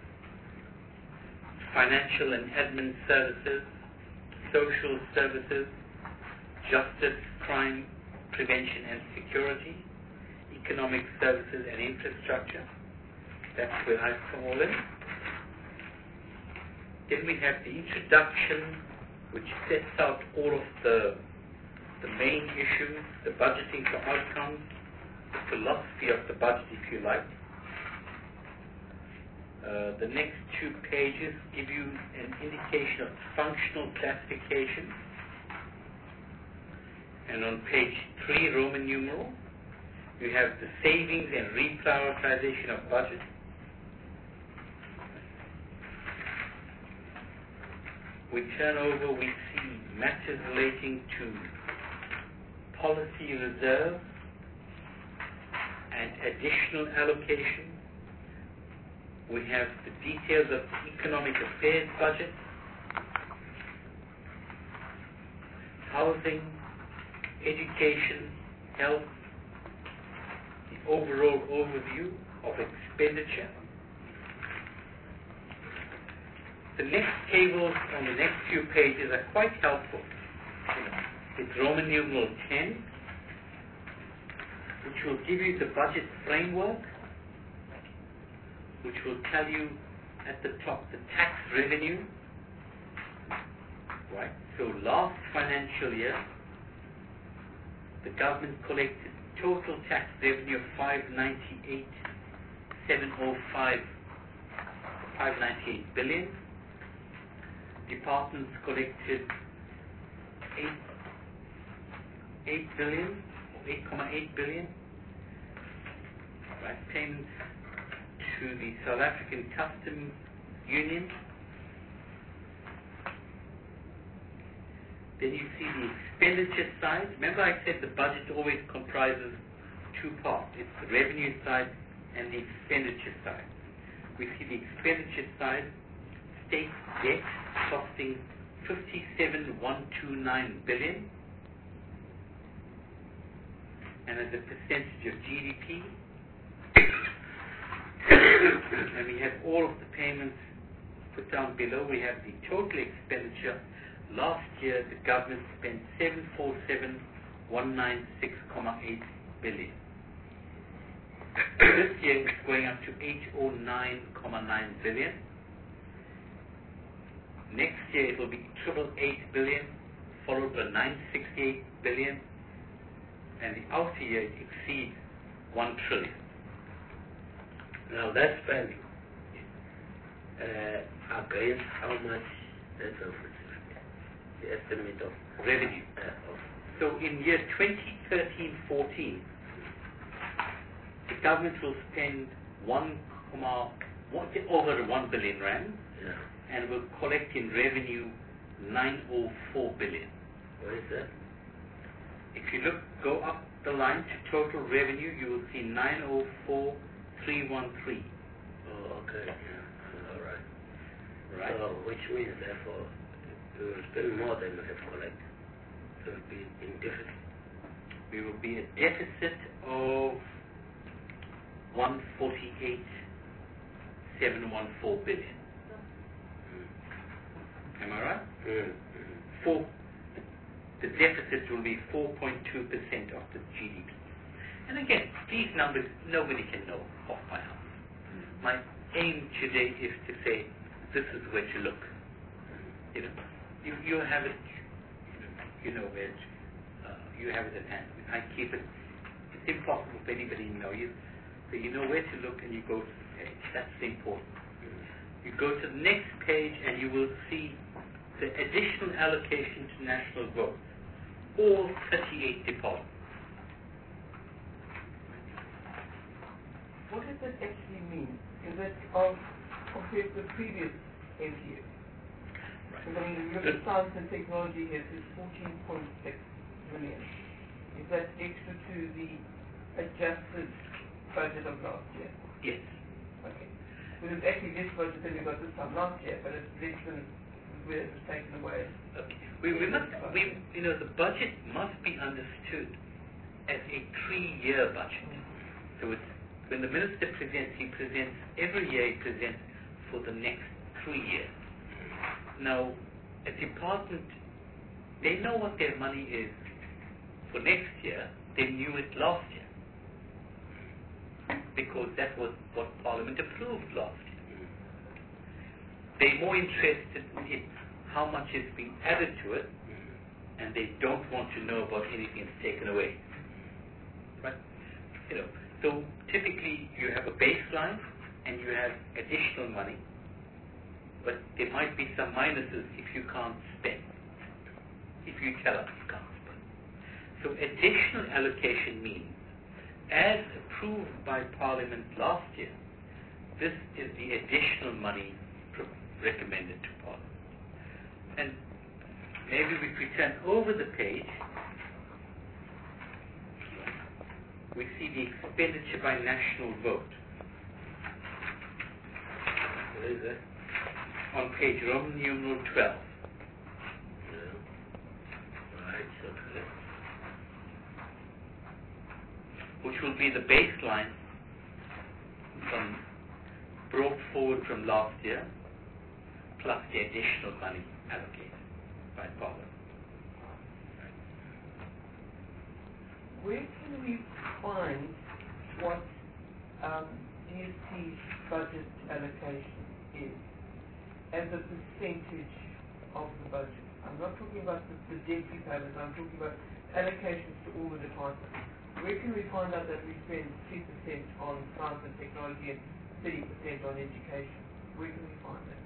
financial and admin services, social services, justice, crime, prevention and security, economic services and infrastructure. That's where I fall in. Then we have the introduction, which sets out all of the, the main issues, the budgeting for outcomes, the philosophy of the budget, if you like. Uh, the next two pages give you an indication of functional classification. And on page three, Roman numeral, you have the savings and reprioritization of budget. We turn over, we see matters relating to policy reserve and additional allocation. We have the details of the economic affairs budget, housing, education, health, the overall overview of expenditure. The next tables on the next few pages are quite helpful. It's Roman numeral ten, which will give you the budget framework, which will tell you at the top the tax revenue. Right? So last financial year, the government collected total tax revenue of five ninety-eight seven oh five, five ninety-eight billion. Departments collected eight, eight billion, or eight point eight billion. Right, payments to the South African Customs Union. Then you see the expenditure side. Remember I said the budget always comprises two parts. It's the revenue side and the expenditure side. We see the expenditure side, state debt costing fifty-seven thousand one hundred twenty-nine billion, and as a percentage of G D P. And we have all of the payments put down below. We have the total expenditure. Last year, the government spent seven hundred forty-seven thousand one hundred ninety-six point eight billion. This year it's going up to eight hundred nine point nine billion. Next year it will be triple eight billion, followed by nine hundred sixty-eight billion, and the outer year it exceeds one trillion. Now that spending uh, against how much that of the estimate of revenue. Uh, of so in year twenty thirteen fourteen, the government will spend one comma one, over one billion rand, yeah. and will collect in revenue nine hundred four billion. What is that? If you look, go up the line to total revenue, you will see nine hundred four three one three. Oh, okay. Yeah. All right. Right. So, which means therefore we will spend more than we have collected. So it will be in deficit. We will be a deficit of one forty-eight seven one four billion. Mm. Am I right? Mm. Four, the deficit will be four point two percent of the G D P. And again, these numbers nobody can know off by heart. Mm. My aim today is to say this is where to look. You know, you, you have it. You know where to, uh, you have it at hand. I keep it. It's impossible for anybody to know you. So you know where to look and you go to the page. That's the important. You go to the next page and you will see the additional allocation to national vote. All thirty-eight departments. What does that actually mean? Is that of compared to the previous M T A? Because I mean, the River Science and Technology here is fourteen point six million. Is that extra to the adjusted budget of last year? Yes. Okay. Well, it's actually this budget that we got this time last year, but it's less than where it was taken away. Okay. We, we must, we, you know, the budget must be understood as a three-year budget. Mm-hmm. So it's, when the minister presents, he presents, every year he presents for the next three years. Now, a department, they know what their money is for next year. They knew it last year. Because that was what Parliament approved last year. They're more interested in how much is being added to it, and they don't want to know about anything that's taken away. Right? You know, so typically you have a baseline and you have additional money, but there might be some minuses if you can't spend. If you tell us you can't spend. So additional allocation means, as approved by Parliament last year, this is the additional money recommended to Parliament. And maybe if we turn over the page, we see the expenditure by national vote. What is that? On page Roman numeral twelve. Yeah. Right, okay. Which will be the baseline from brought forward from last year, plus the additional money allocated by Parliament. Where can we find what um, D S T's budget allocation is as a percentage of the budget? I'm not talking about the, the debt repayments, I'm talking about allocations to all the departments. Where can we find out that we spend three percent on science and technology and thirty percent on education? Where can we find that?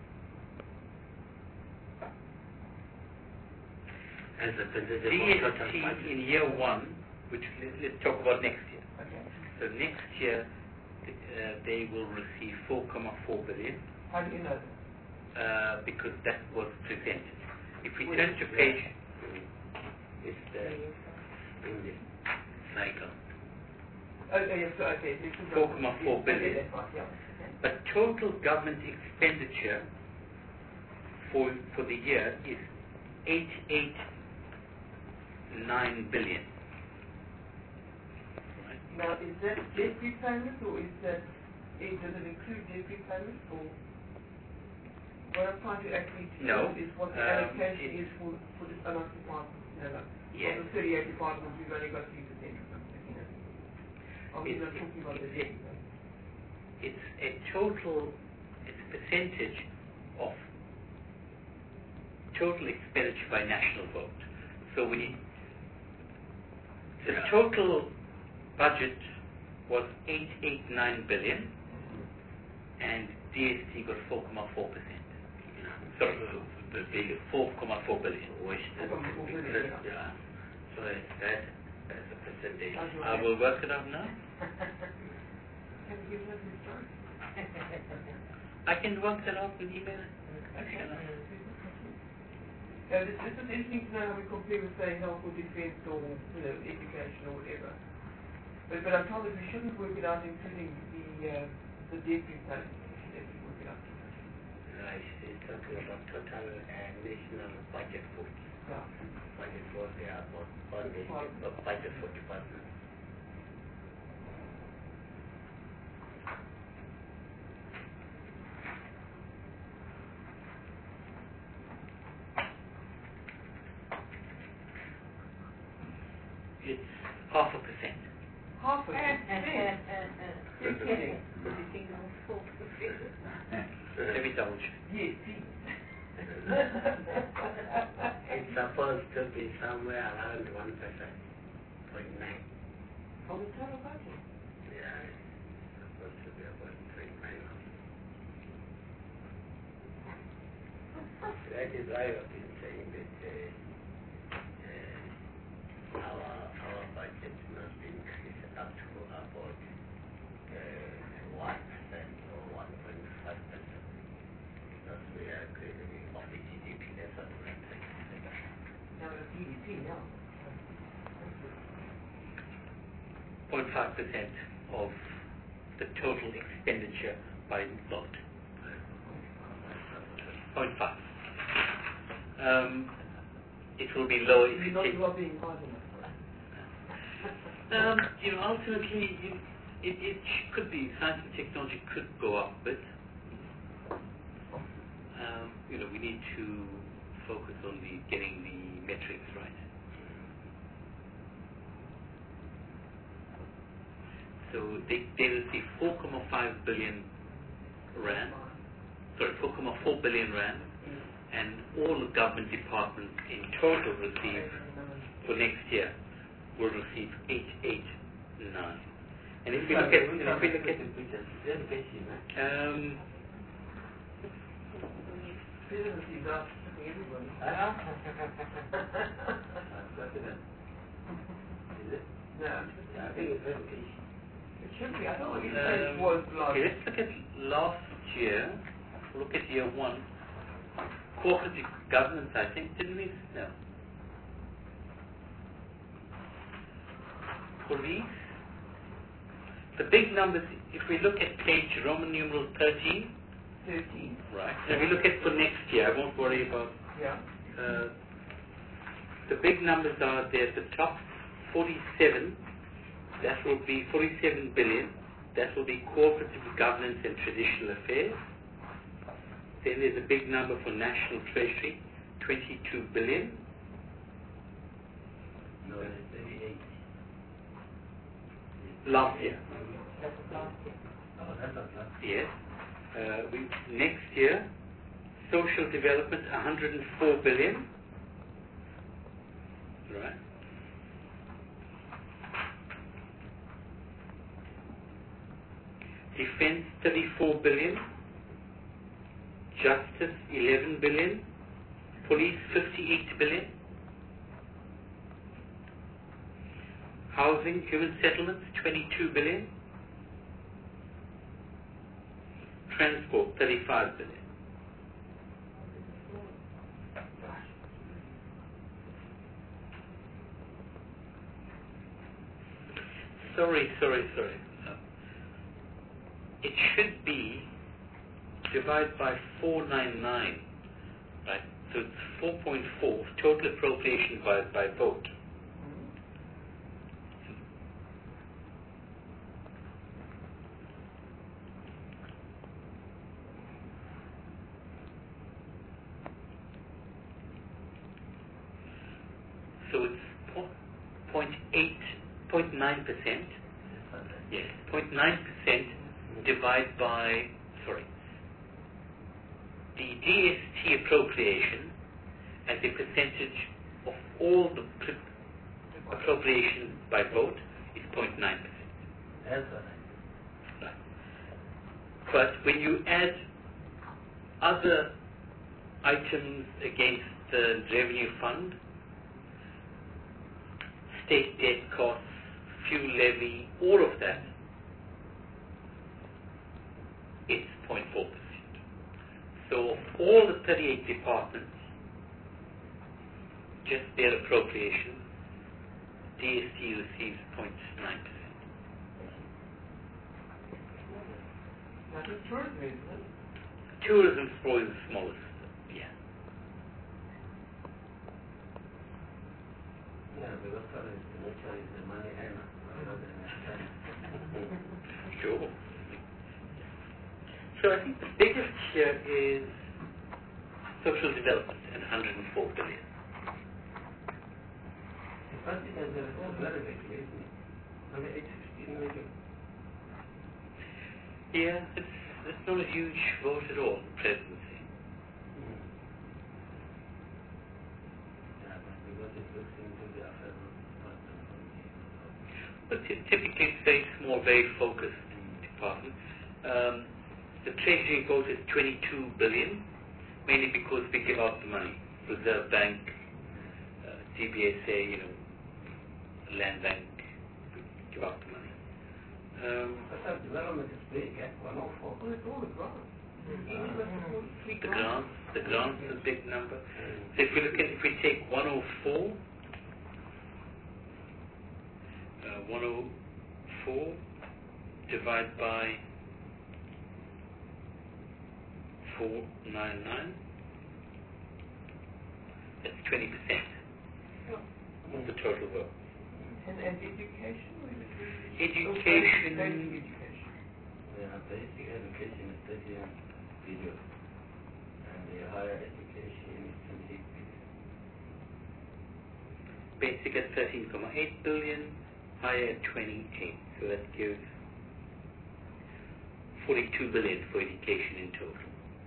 As a percentage D of S total T budget. in year one, which let's, let's talk about next year. Okay. So next year, uh, they will receive four point four billion. How do you know that? Uh, because that was presented. If we Wait, turn to page, It's the in the cycle. Oh, oh yes, so, okay. This is four point four billion. Okay, that's right, yeah. Okay. But total government expenditure for for the year is eight eight nine billion. Right? Now, is that debt repayment or is that, eh, does it include debt repayment or what I'm trying to actually No, tell is what the um, allocation it- is for, for the other departments? No, no. Yes. For the thirty-eight departments, we've only got three percent or something, you know. Are we not talking about the debt? It's a total, it's a percentage of total expenditure by national vote. So we, the total budget was eight eight nine billion, and D S T got four point four percent. Sorry, the the four point four billion. Which the, yeah. So it's that as a percentage. I will work it out now. Can you give us the story? I can work that out in email. Okay. Uh, this, this is interesting to know how we compare with, say, health or defence or, you know, education or whatever. But, but I'm told that we shouldn't work it out including the uh, the debt repayment. We should definitely work it out. Uh, it's talking about total uh, national budget for Yeah. budget for the about on the uh, budget for department. It's half a percent. Half a percent. You're kidding. Let me double check. Yes, please. It's supposed to be somewhere around one percent, point nine. On the total budget? Yeah, it's supposed to be about point nine. That is why I've been saying that uh, uh, our our budget must be increased up to about uh, one percent or one point five percent, because we are creating of the G D P that's what we're saying. No, the G D P, no. zero point five percent of the total expenditure by lot. zero point five. Um, it will be lower if you Not take... you are being hard enough. Um, you know, ultimately, you, it, it could be, science and technology could go up a bit. Um, you know, we need to focus on the getting the metrics right. So they, they receive four point five billion rand, sorry, four point four billion rand, and all the government departments in total receive, for next year, will receive eight eight nine. And if we look at, and if we look at, um, I think it's education. It should be. I thought what you um, said was last. okay, let's look at last year. Look at year one. Cooperative governance, I think, didn't we? No. Police. The big numbers, if we look at page Roman numeral thirteen, thirteen. right, and we look at for next year, I won't worry about, Yeah. uh, the big numbers are there at the top, forty-seven, that will be forty-seven billion, that will be cooperative governance and traditional affairs. Then there's a big number for national treasury, twenty-two billion. No, it's thirty-eight. Last year. That's last year. Oh, that's not last. Yes. Uh, we, next year, social development, one hundred four billion. Right. Defense, thirty-four billion. Justice, eleven billion. Police, fifty-eight billion. Housing, human settlements, twenty-two billion. Transport, thirty-five billion. Sorry, sorry, sorry. Uh, It should be divided by four ninety-nine, right? So it's four point four, total appropriation by, by vote. So it's zero point eight, zero point nine percent Yes, zero point nine percent divided by, sorry, the D S T appropriation as a percentage of all the pr- appropriation by vote is zero point nine percent. That's all right. Right. But when you add other items against the revenue fund, state debt costs, fuel levy, all of that, it's zero point four percent. So of all the thirty-eight departments, just their appropriation, D S T receives zero point nine percent. That is tourism, isn't it? Tourism is probably the smallest, yeah. Yeah, because tourism nature is the money earner rather than Sure. So I think the biggest here is social development at one hundred four billion. The budget is very big, isn't it? Only eight hundred fifteen million. Yeah, it's, it's not a huge vote at all, presidency. Mm. Yeah, but because it looks into the affairs of department committee. But ty- typically it's very small, very focused department. Um, the Treasury vote is twenty-two billion, mainly because we give out the money. Reserve Bank, uh, D B S A, you know, Land Bank, we give out the money. Um, But that development is big, eh? one oh four. Well, it's all the grants. the grants, the grants is a big number. So if we look at, if we take one oh four, uh, one oh four divided by four ninety-nine, that's twenty percent of the total vote. And, and education? Education, Basic education. Yeah, basic education is thirty-one billion. And the higher education is twenty-eight billion. basic at thirteen point eight billion, higher at twenty-eight, so that gives forty-two billion for education in total.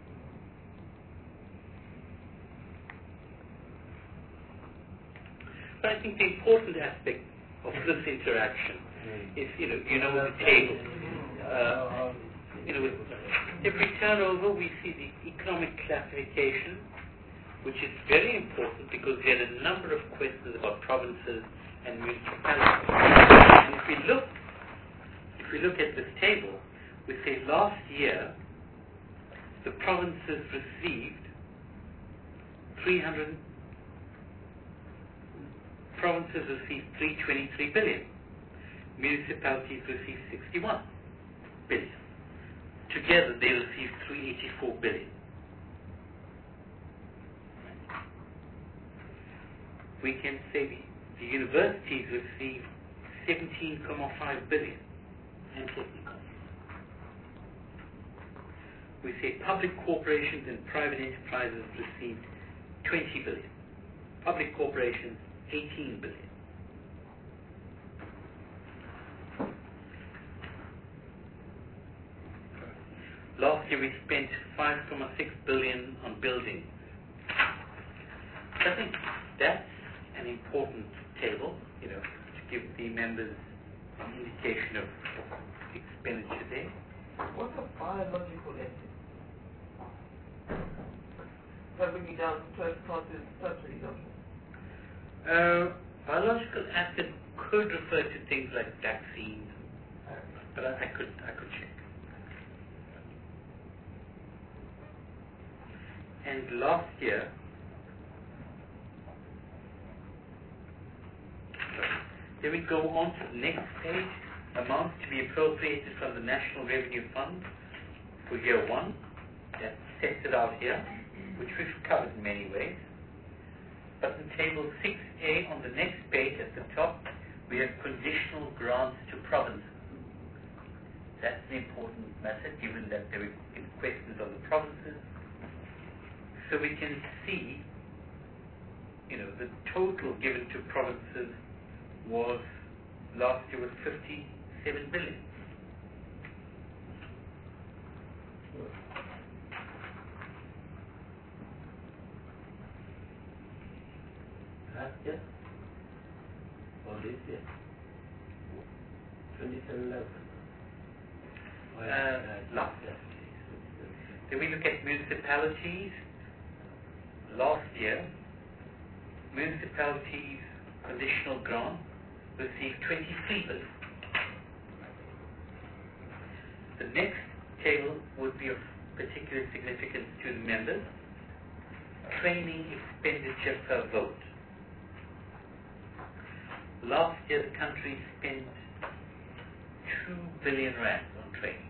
But I think the important aspect of this interaction is, you know, you know, the table. Uh, you know, if we turn over, we see the economic classification, which is very important because we had a number of questions about provinces and municipalities. And if we look, if we look at this table, we say last year the provinces received three hundred. Provinces received three hundred twenty-three billion. Municipalities received sixty-one billion. Together they received three hundred eighty-four billion. We can say the, the universities received seventeen point five billion and technical. We say public corporations and private enterprises received twenty billion. Public corporations eighteen billion. Last year we spent five point six billion on buildings. I think that's an important table, you know, to give the members an indication of expenditure there. What are biological assets? That bring you down to first classes subsidies, obviously. Uh, biological asset could refer to things like vaccines, but I, I could I could check. And last year, then we go on to the next page, amounts to be appropriated from the National Revenue Fund for year one. That sets it out here, which we've covered in many ways. But in table six A on the next page at the top, we have conditional grants to provinces. That's an important matter given that there are questions on the provinces. So we can see, you know, the total given to provinces was, last year was fifty-seven billion. Last year? Or this year? twenty-seven eleven. Oh, yeah, Uh, yeah, last year. Then we look at municipalities. Last year, municipalities conditional grant received twenty-three billion. The next table would be of particular significance to the members. Training expenditure per vote. Last year the country spent two billion rand on training.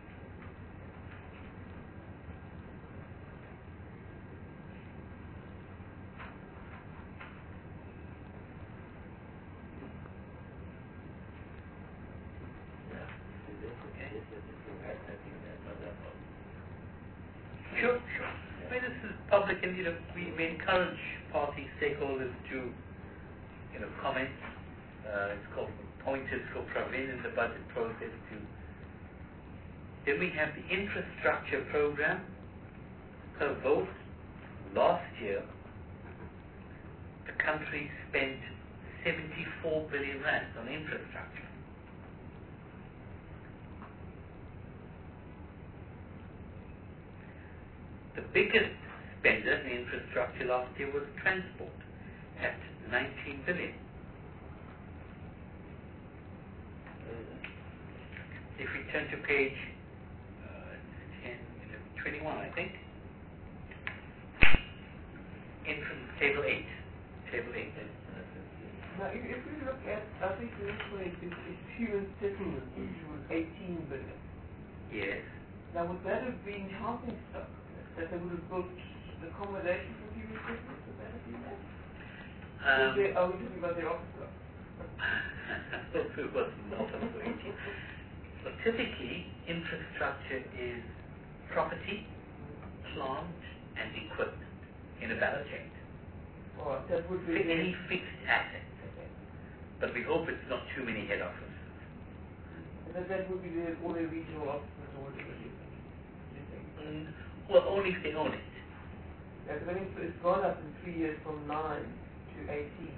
Sure, sure. I mean, this is public, and you know, we, we encourage party stakeholders to, you know, comment. Uh, it's called pointers for Pravin in the budget process. To then we have the infrastructure program per vote. Last year, the country spent seventy-four billion rand on infrastructure. The biggest spender in infrastructure last year was transport at nineteen billion. If we turn to page uh, ten, eleven, twenty-one, I think, entrance table eight, table eight. Now, if, if we look at, I think the next one is, is, is human settlement, which was eighteen billion. Yes. Now, would that have been housing stock? That they would have built accommodation for human settlement? Would that have been that? Um, Or they, are we talking about their office block? it was not on eighteen. So typically, infrastructure is property, plant, and equipment in a value chain. Or that would be... Fi- Any fixed assets. Okay. But we hope it's not too many head offices. And that, that would be the, all the regional offices or whatever you think. You think. Mm, well, only if they own it. Yeah, because I think it's gone up in three years from nine to eighteen.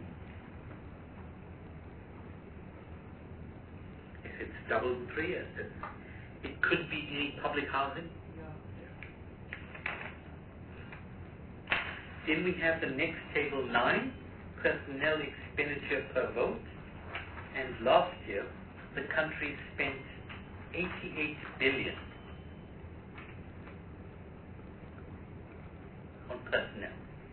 If it's double in three years, it, it could be any public housing. Yeah. Then we have the next table nine, personnel expenditure per vote. And last year, the country spent eighty-eight billion on personnel.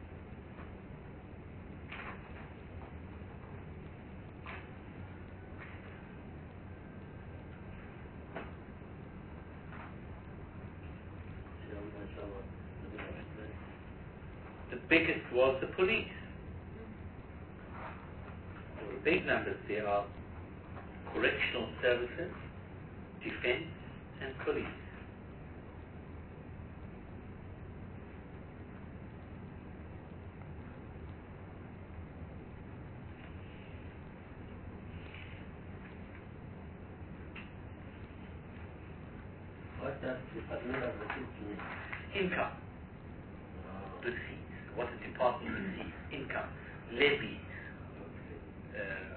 The biggest was the police. There were big numbers there are correctional services, defense, and police. What does the Department of Receipts mean? Income, receipts, what the department receives, income, levies. Uh,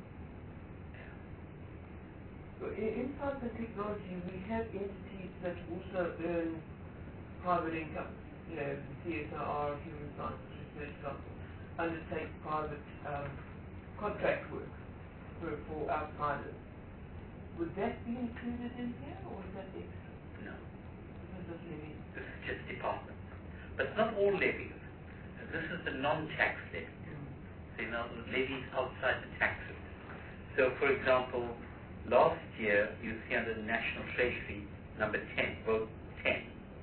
So in, inside the technology, we have entities that also earn private income. You know, the C S R, Human Sciences Research Council, undertake private um, contract work for, for outsiders. Would that be included in here, or is that extra? no, This is levy. this is just departments. But not all levies. This is the non-tax levies. So, you know, levies outside the taxes. So, for example, last year, you see under the National Treasury, number ten, vote ten,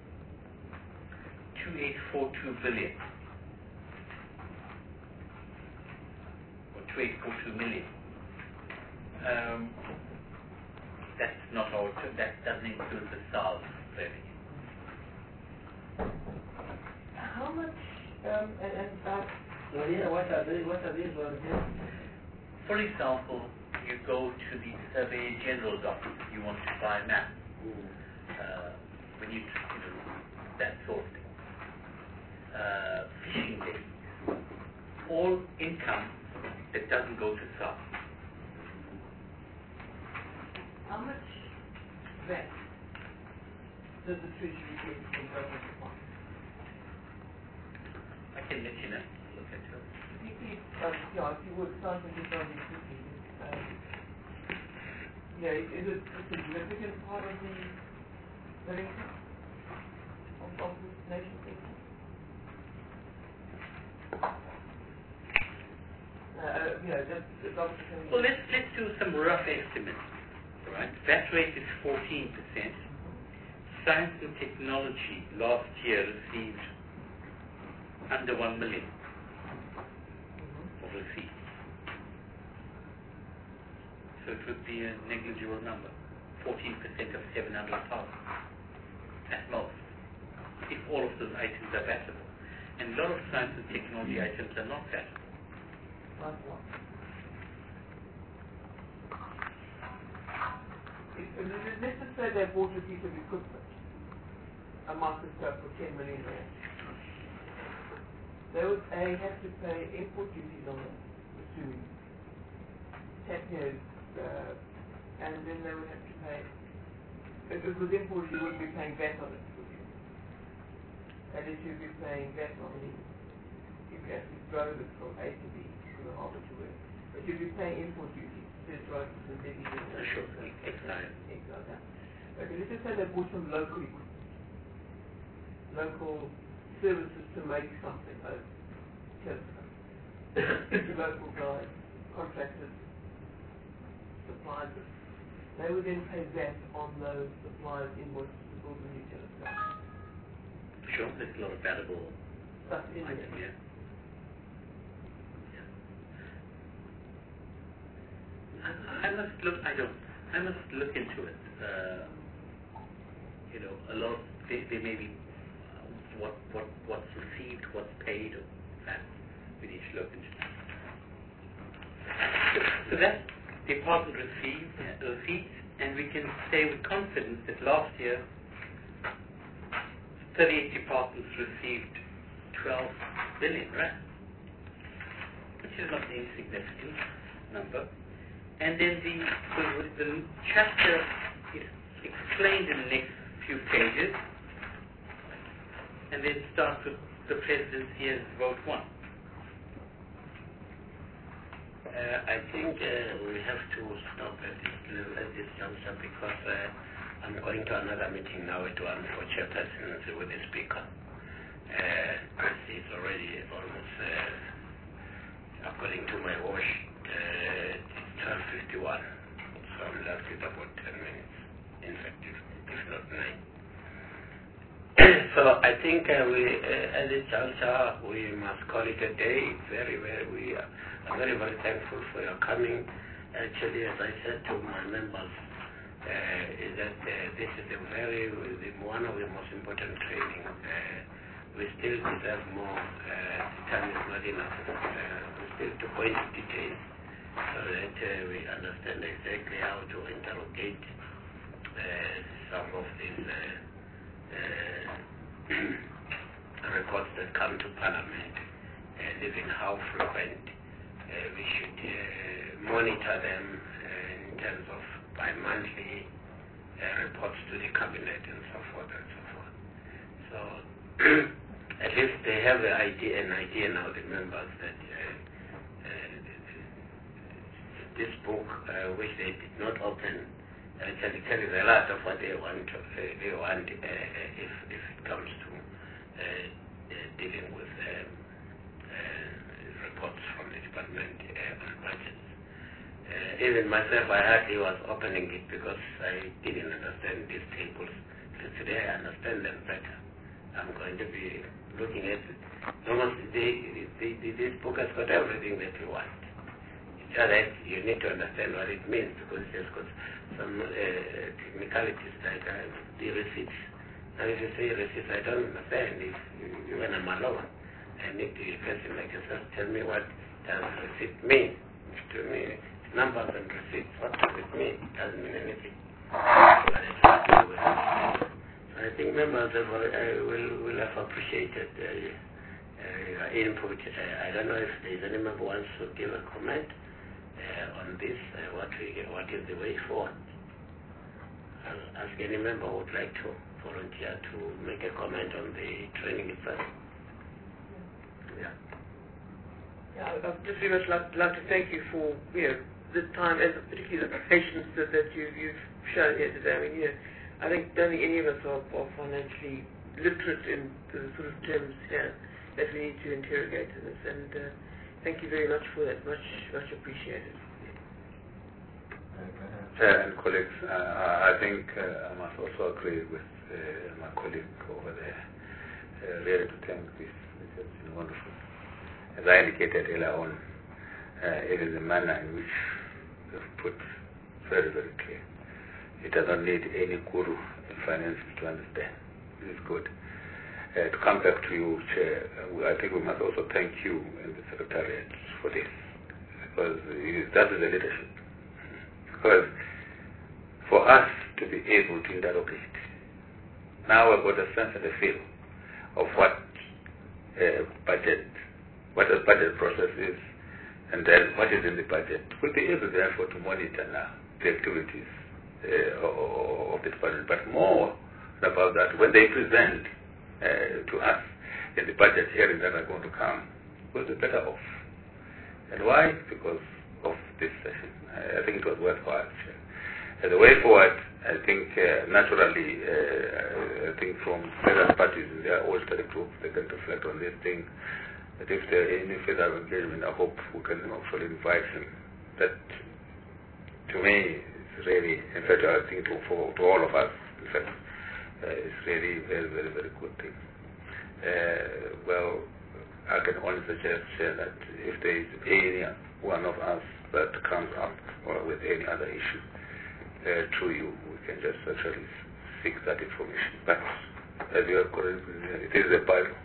two eight four two billion, or two eight four two million. Um, that's not all, that doesn't include the S A R S revenue. How much, um, and, and uh, So here, what are these, what are these ones here? For example, you go to the Surveyor General's office, you want to buy a map, uh, when you, you know, that sort of thing. Uh, fishing days. All income that doesn't go to South. How much V A T does the Treasury get from government bonds? I can let you know. Look at it. If you keep, um, yeah, if you would start with this on quickly, um, yeah, is it a significant part of the the income of, of this nation's income? Uh, you know, just, just obviously. Well, let's let's do some rough estimates. All right, V A T rate is fourteen percent. Science and technology last year received under one million of receipts. So it would be a negligible number, fourteen percent of seven hundred thousand at most, if all of those items are vatable. And a lot of science and technology items are not vatable. Like what? If, if, let's just say they bought a piece of equipment, a microscope for ten million rand. They would A, have to pay import duties on it, assuming. You know, uh, and then they would have to pay, if it was imported, you wouldn't be paying V A T on it, would you? At least you'd be paying V A T on the, if you actually drove it from A to B, to the harbour to where. But you'd be paying import duties, to drive to the city. Sure, excise. Excise. Okay, let's just say they bought some local equipment. Local services to make something, like local guys, contractors, suppliers. They would then pay V A T on those suppliers' invoices to build the new telescope. Sure, there's a lot of valuable Stuff in items, there. yeah. I, I must look. I don't. I must look into it. Uh, you know, a lot. Of, there, there may be uh, what what what's received, what's paid, or that we need to look into. So, so that department received uh, receipts, and we can say with confidence that last year, thirty-eight departments received twelve billion rand, which is not an insignificant number. And then the, the, the chapter is explained in the next few pages, and then starts with the presidency as vote one. Uh, I think uh, we have to stop at this level, at this juncture, because uh, I'm going to another meeting now at one for chairpersons with the speaker. Uh, it's already almost, uh, according to my watch, uh, twelve fifty-one, so I'm left with about ten minutes, in fact, if, if not nine. So I think uh, we, uh, at this juncture, we must call it a day. Very, very, we are very, very thankful for your coming. Actually, as I said to my members, uh, is that uh, this is a very, one of the most important training. Uh, we still deserve more. Uh, time is not enough. Uh, we still to go into details, so that uh, we understand exactly how to interrogate uh, some of these uh, uh, reports that come to Parliament, and even how frequent uh, we should uh, monitor them uh, in terms of bi-monthly uh, reports to the Cabinet and so forth and so forth. So at least they have an idea, an idea now, the members, that uh, this book, uh, which they did not open, actually carries a lot of what they want. To, uh, they want uh, if if it comes to uh, uh, dealing with um, uh, reports from the department uh, on budgets. Uh, even myself, I hardly was opening it because I didn't understand these tables. So today I understand them better. I'm going to be looking at it. Almost the, the, the, this book has got everything that you want. It's just that you need to understand what it means, because it has got some uh, technicalities like uh, the receipts. Now if you say receipts, I don't understand. If, when I'm alone, I need to, a person like yourself, tell me what does receipt mean. To me, numbers and receipts, what does it mean? It doesn't mean anything. But it has to do with it. I think members have, uh, will, will have appreciated uh, uh, your input. Uh, I don't know if there's any member who wants to give a comment uh, on this. Uh, what we, what is the way forward? I'll ask any member who would like to volunteer to make a comment on the training itself. Yeah. Yeah, I'd just very much like, like to thank you for, you know, the time and particularly the patience that, that you, you've shown here today. I mean, you know, I think don't think any of us are, are financially literate in the sort of terms here that we need to interrogate in this, and uh, thank you very much for that. Much, much appreciated. Chair and colleagues, uh, I think uh, I must also agree with uh, my colleague over there. Uh, really to thank this. This has been wonderful. As I indicated earlier on, uh, it is a manner in which you've put very, very clear. It does not need any guru in finance to understand. This is good. Uh, to come back to you, Chair, uh, I think we must also thank you and the Secretariat for this, because that is the leadership. Because for us to be able to interrogate, now we've got a sense and a feel of what uh, budget, what the budget process is, and then what is in the budget. We'll be able therefore to monitor now the activities uh, of the department. But more about that, when they present uh, to us in the budget hearings that are going to come, we'll be better off. And why? Because of this session. I think it was worthwhile. Uh, the way forward, I think uh, naturally, uh, I think from various parties in their own study groups, they can reflect on this thing. That if there is any further engagement, I hope we can actually invite him. That, to me, is really, in fact, I think to, for, to all of us, in fact, uh, it's really a very, very, very good thing. Uh, well, I can only suggest uh, that if there is any one of us that comes up or with any other issue uh, to you, we can just actually seek that information. But as you have correctly, it is a Bible.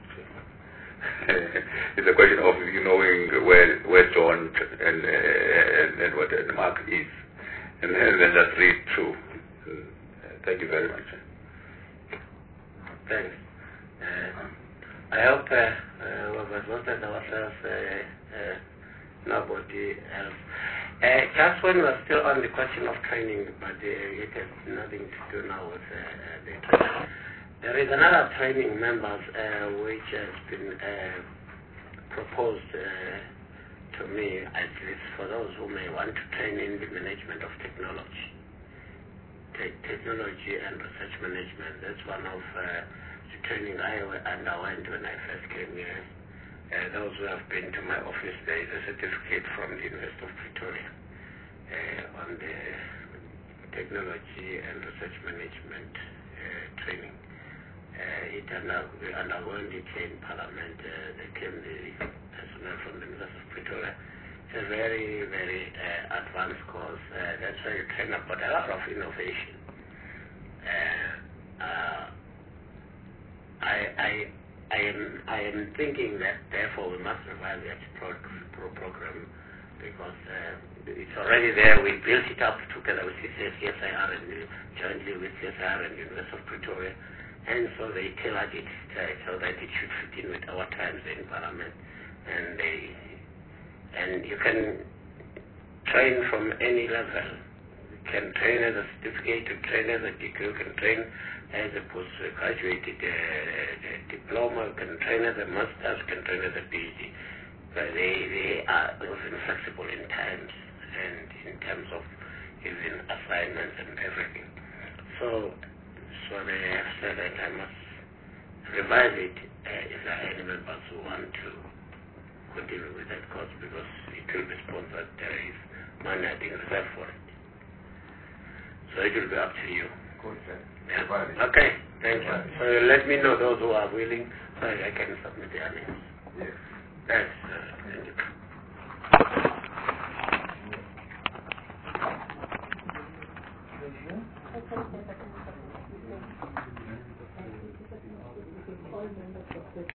It's a question of you knowing where where John and uh, and, and what uh, Mark is, and then, and then just read through. Uh, thank you very much. Thanks. Uh, I hope uh, uh, we've exhausted ourselves. Uh, uh, nobody else. Uh, just when we're still on the question of training, but uh, it has nothing to do now with uh, the training. There is another training members uh, which has been uh, proposed uh, to me, at least for those who may want to train in the management of technology. Te- technology and research management, that's one of uh, the training I underwent when I first came here. Uh, those who have been to my office, there is a certificate from the University of Pretoria uh, on the technology and research management uh, training. Uh, it under, we underwent it in Parliament. Uh, they came the personnel from the University of Pretoria. It's a very, very uh, advanced course. Uh, that's why you train about a lot of innovation. Uh, uh, I, I, I am, I am thinking that therefore we must revive that pro, pro program because uh, it's already there. We built it up together with C S I R and jointly with C S I R and University of Pretoria. And so they tailored it uh, so that it should fit in with our times in Parliament. And they, and you can train from any level. You can train as a certificate, you can train as a degree, you can train as a postgraduate uh, diploma, you can train as a master's, you can train as a PhD. But they, they are often flexible in times and in terms of even assignments and everything. So, So they have said that I must revise it uh, if there are any members who want to continue with that course because it will be sponsored. There is money I think reserved for it. So it will be up to you. Good, sir. Yeah. Okay, thank you. So let me know those who are willing so I can submit their names. Yes. Thanks. Uh, thank you.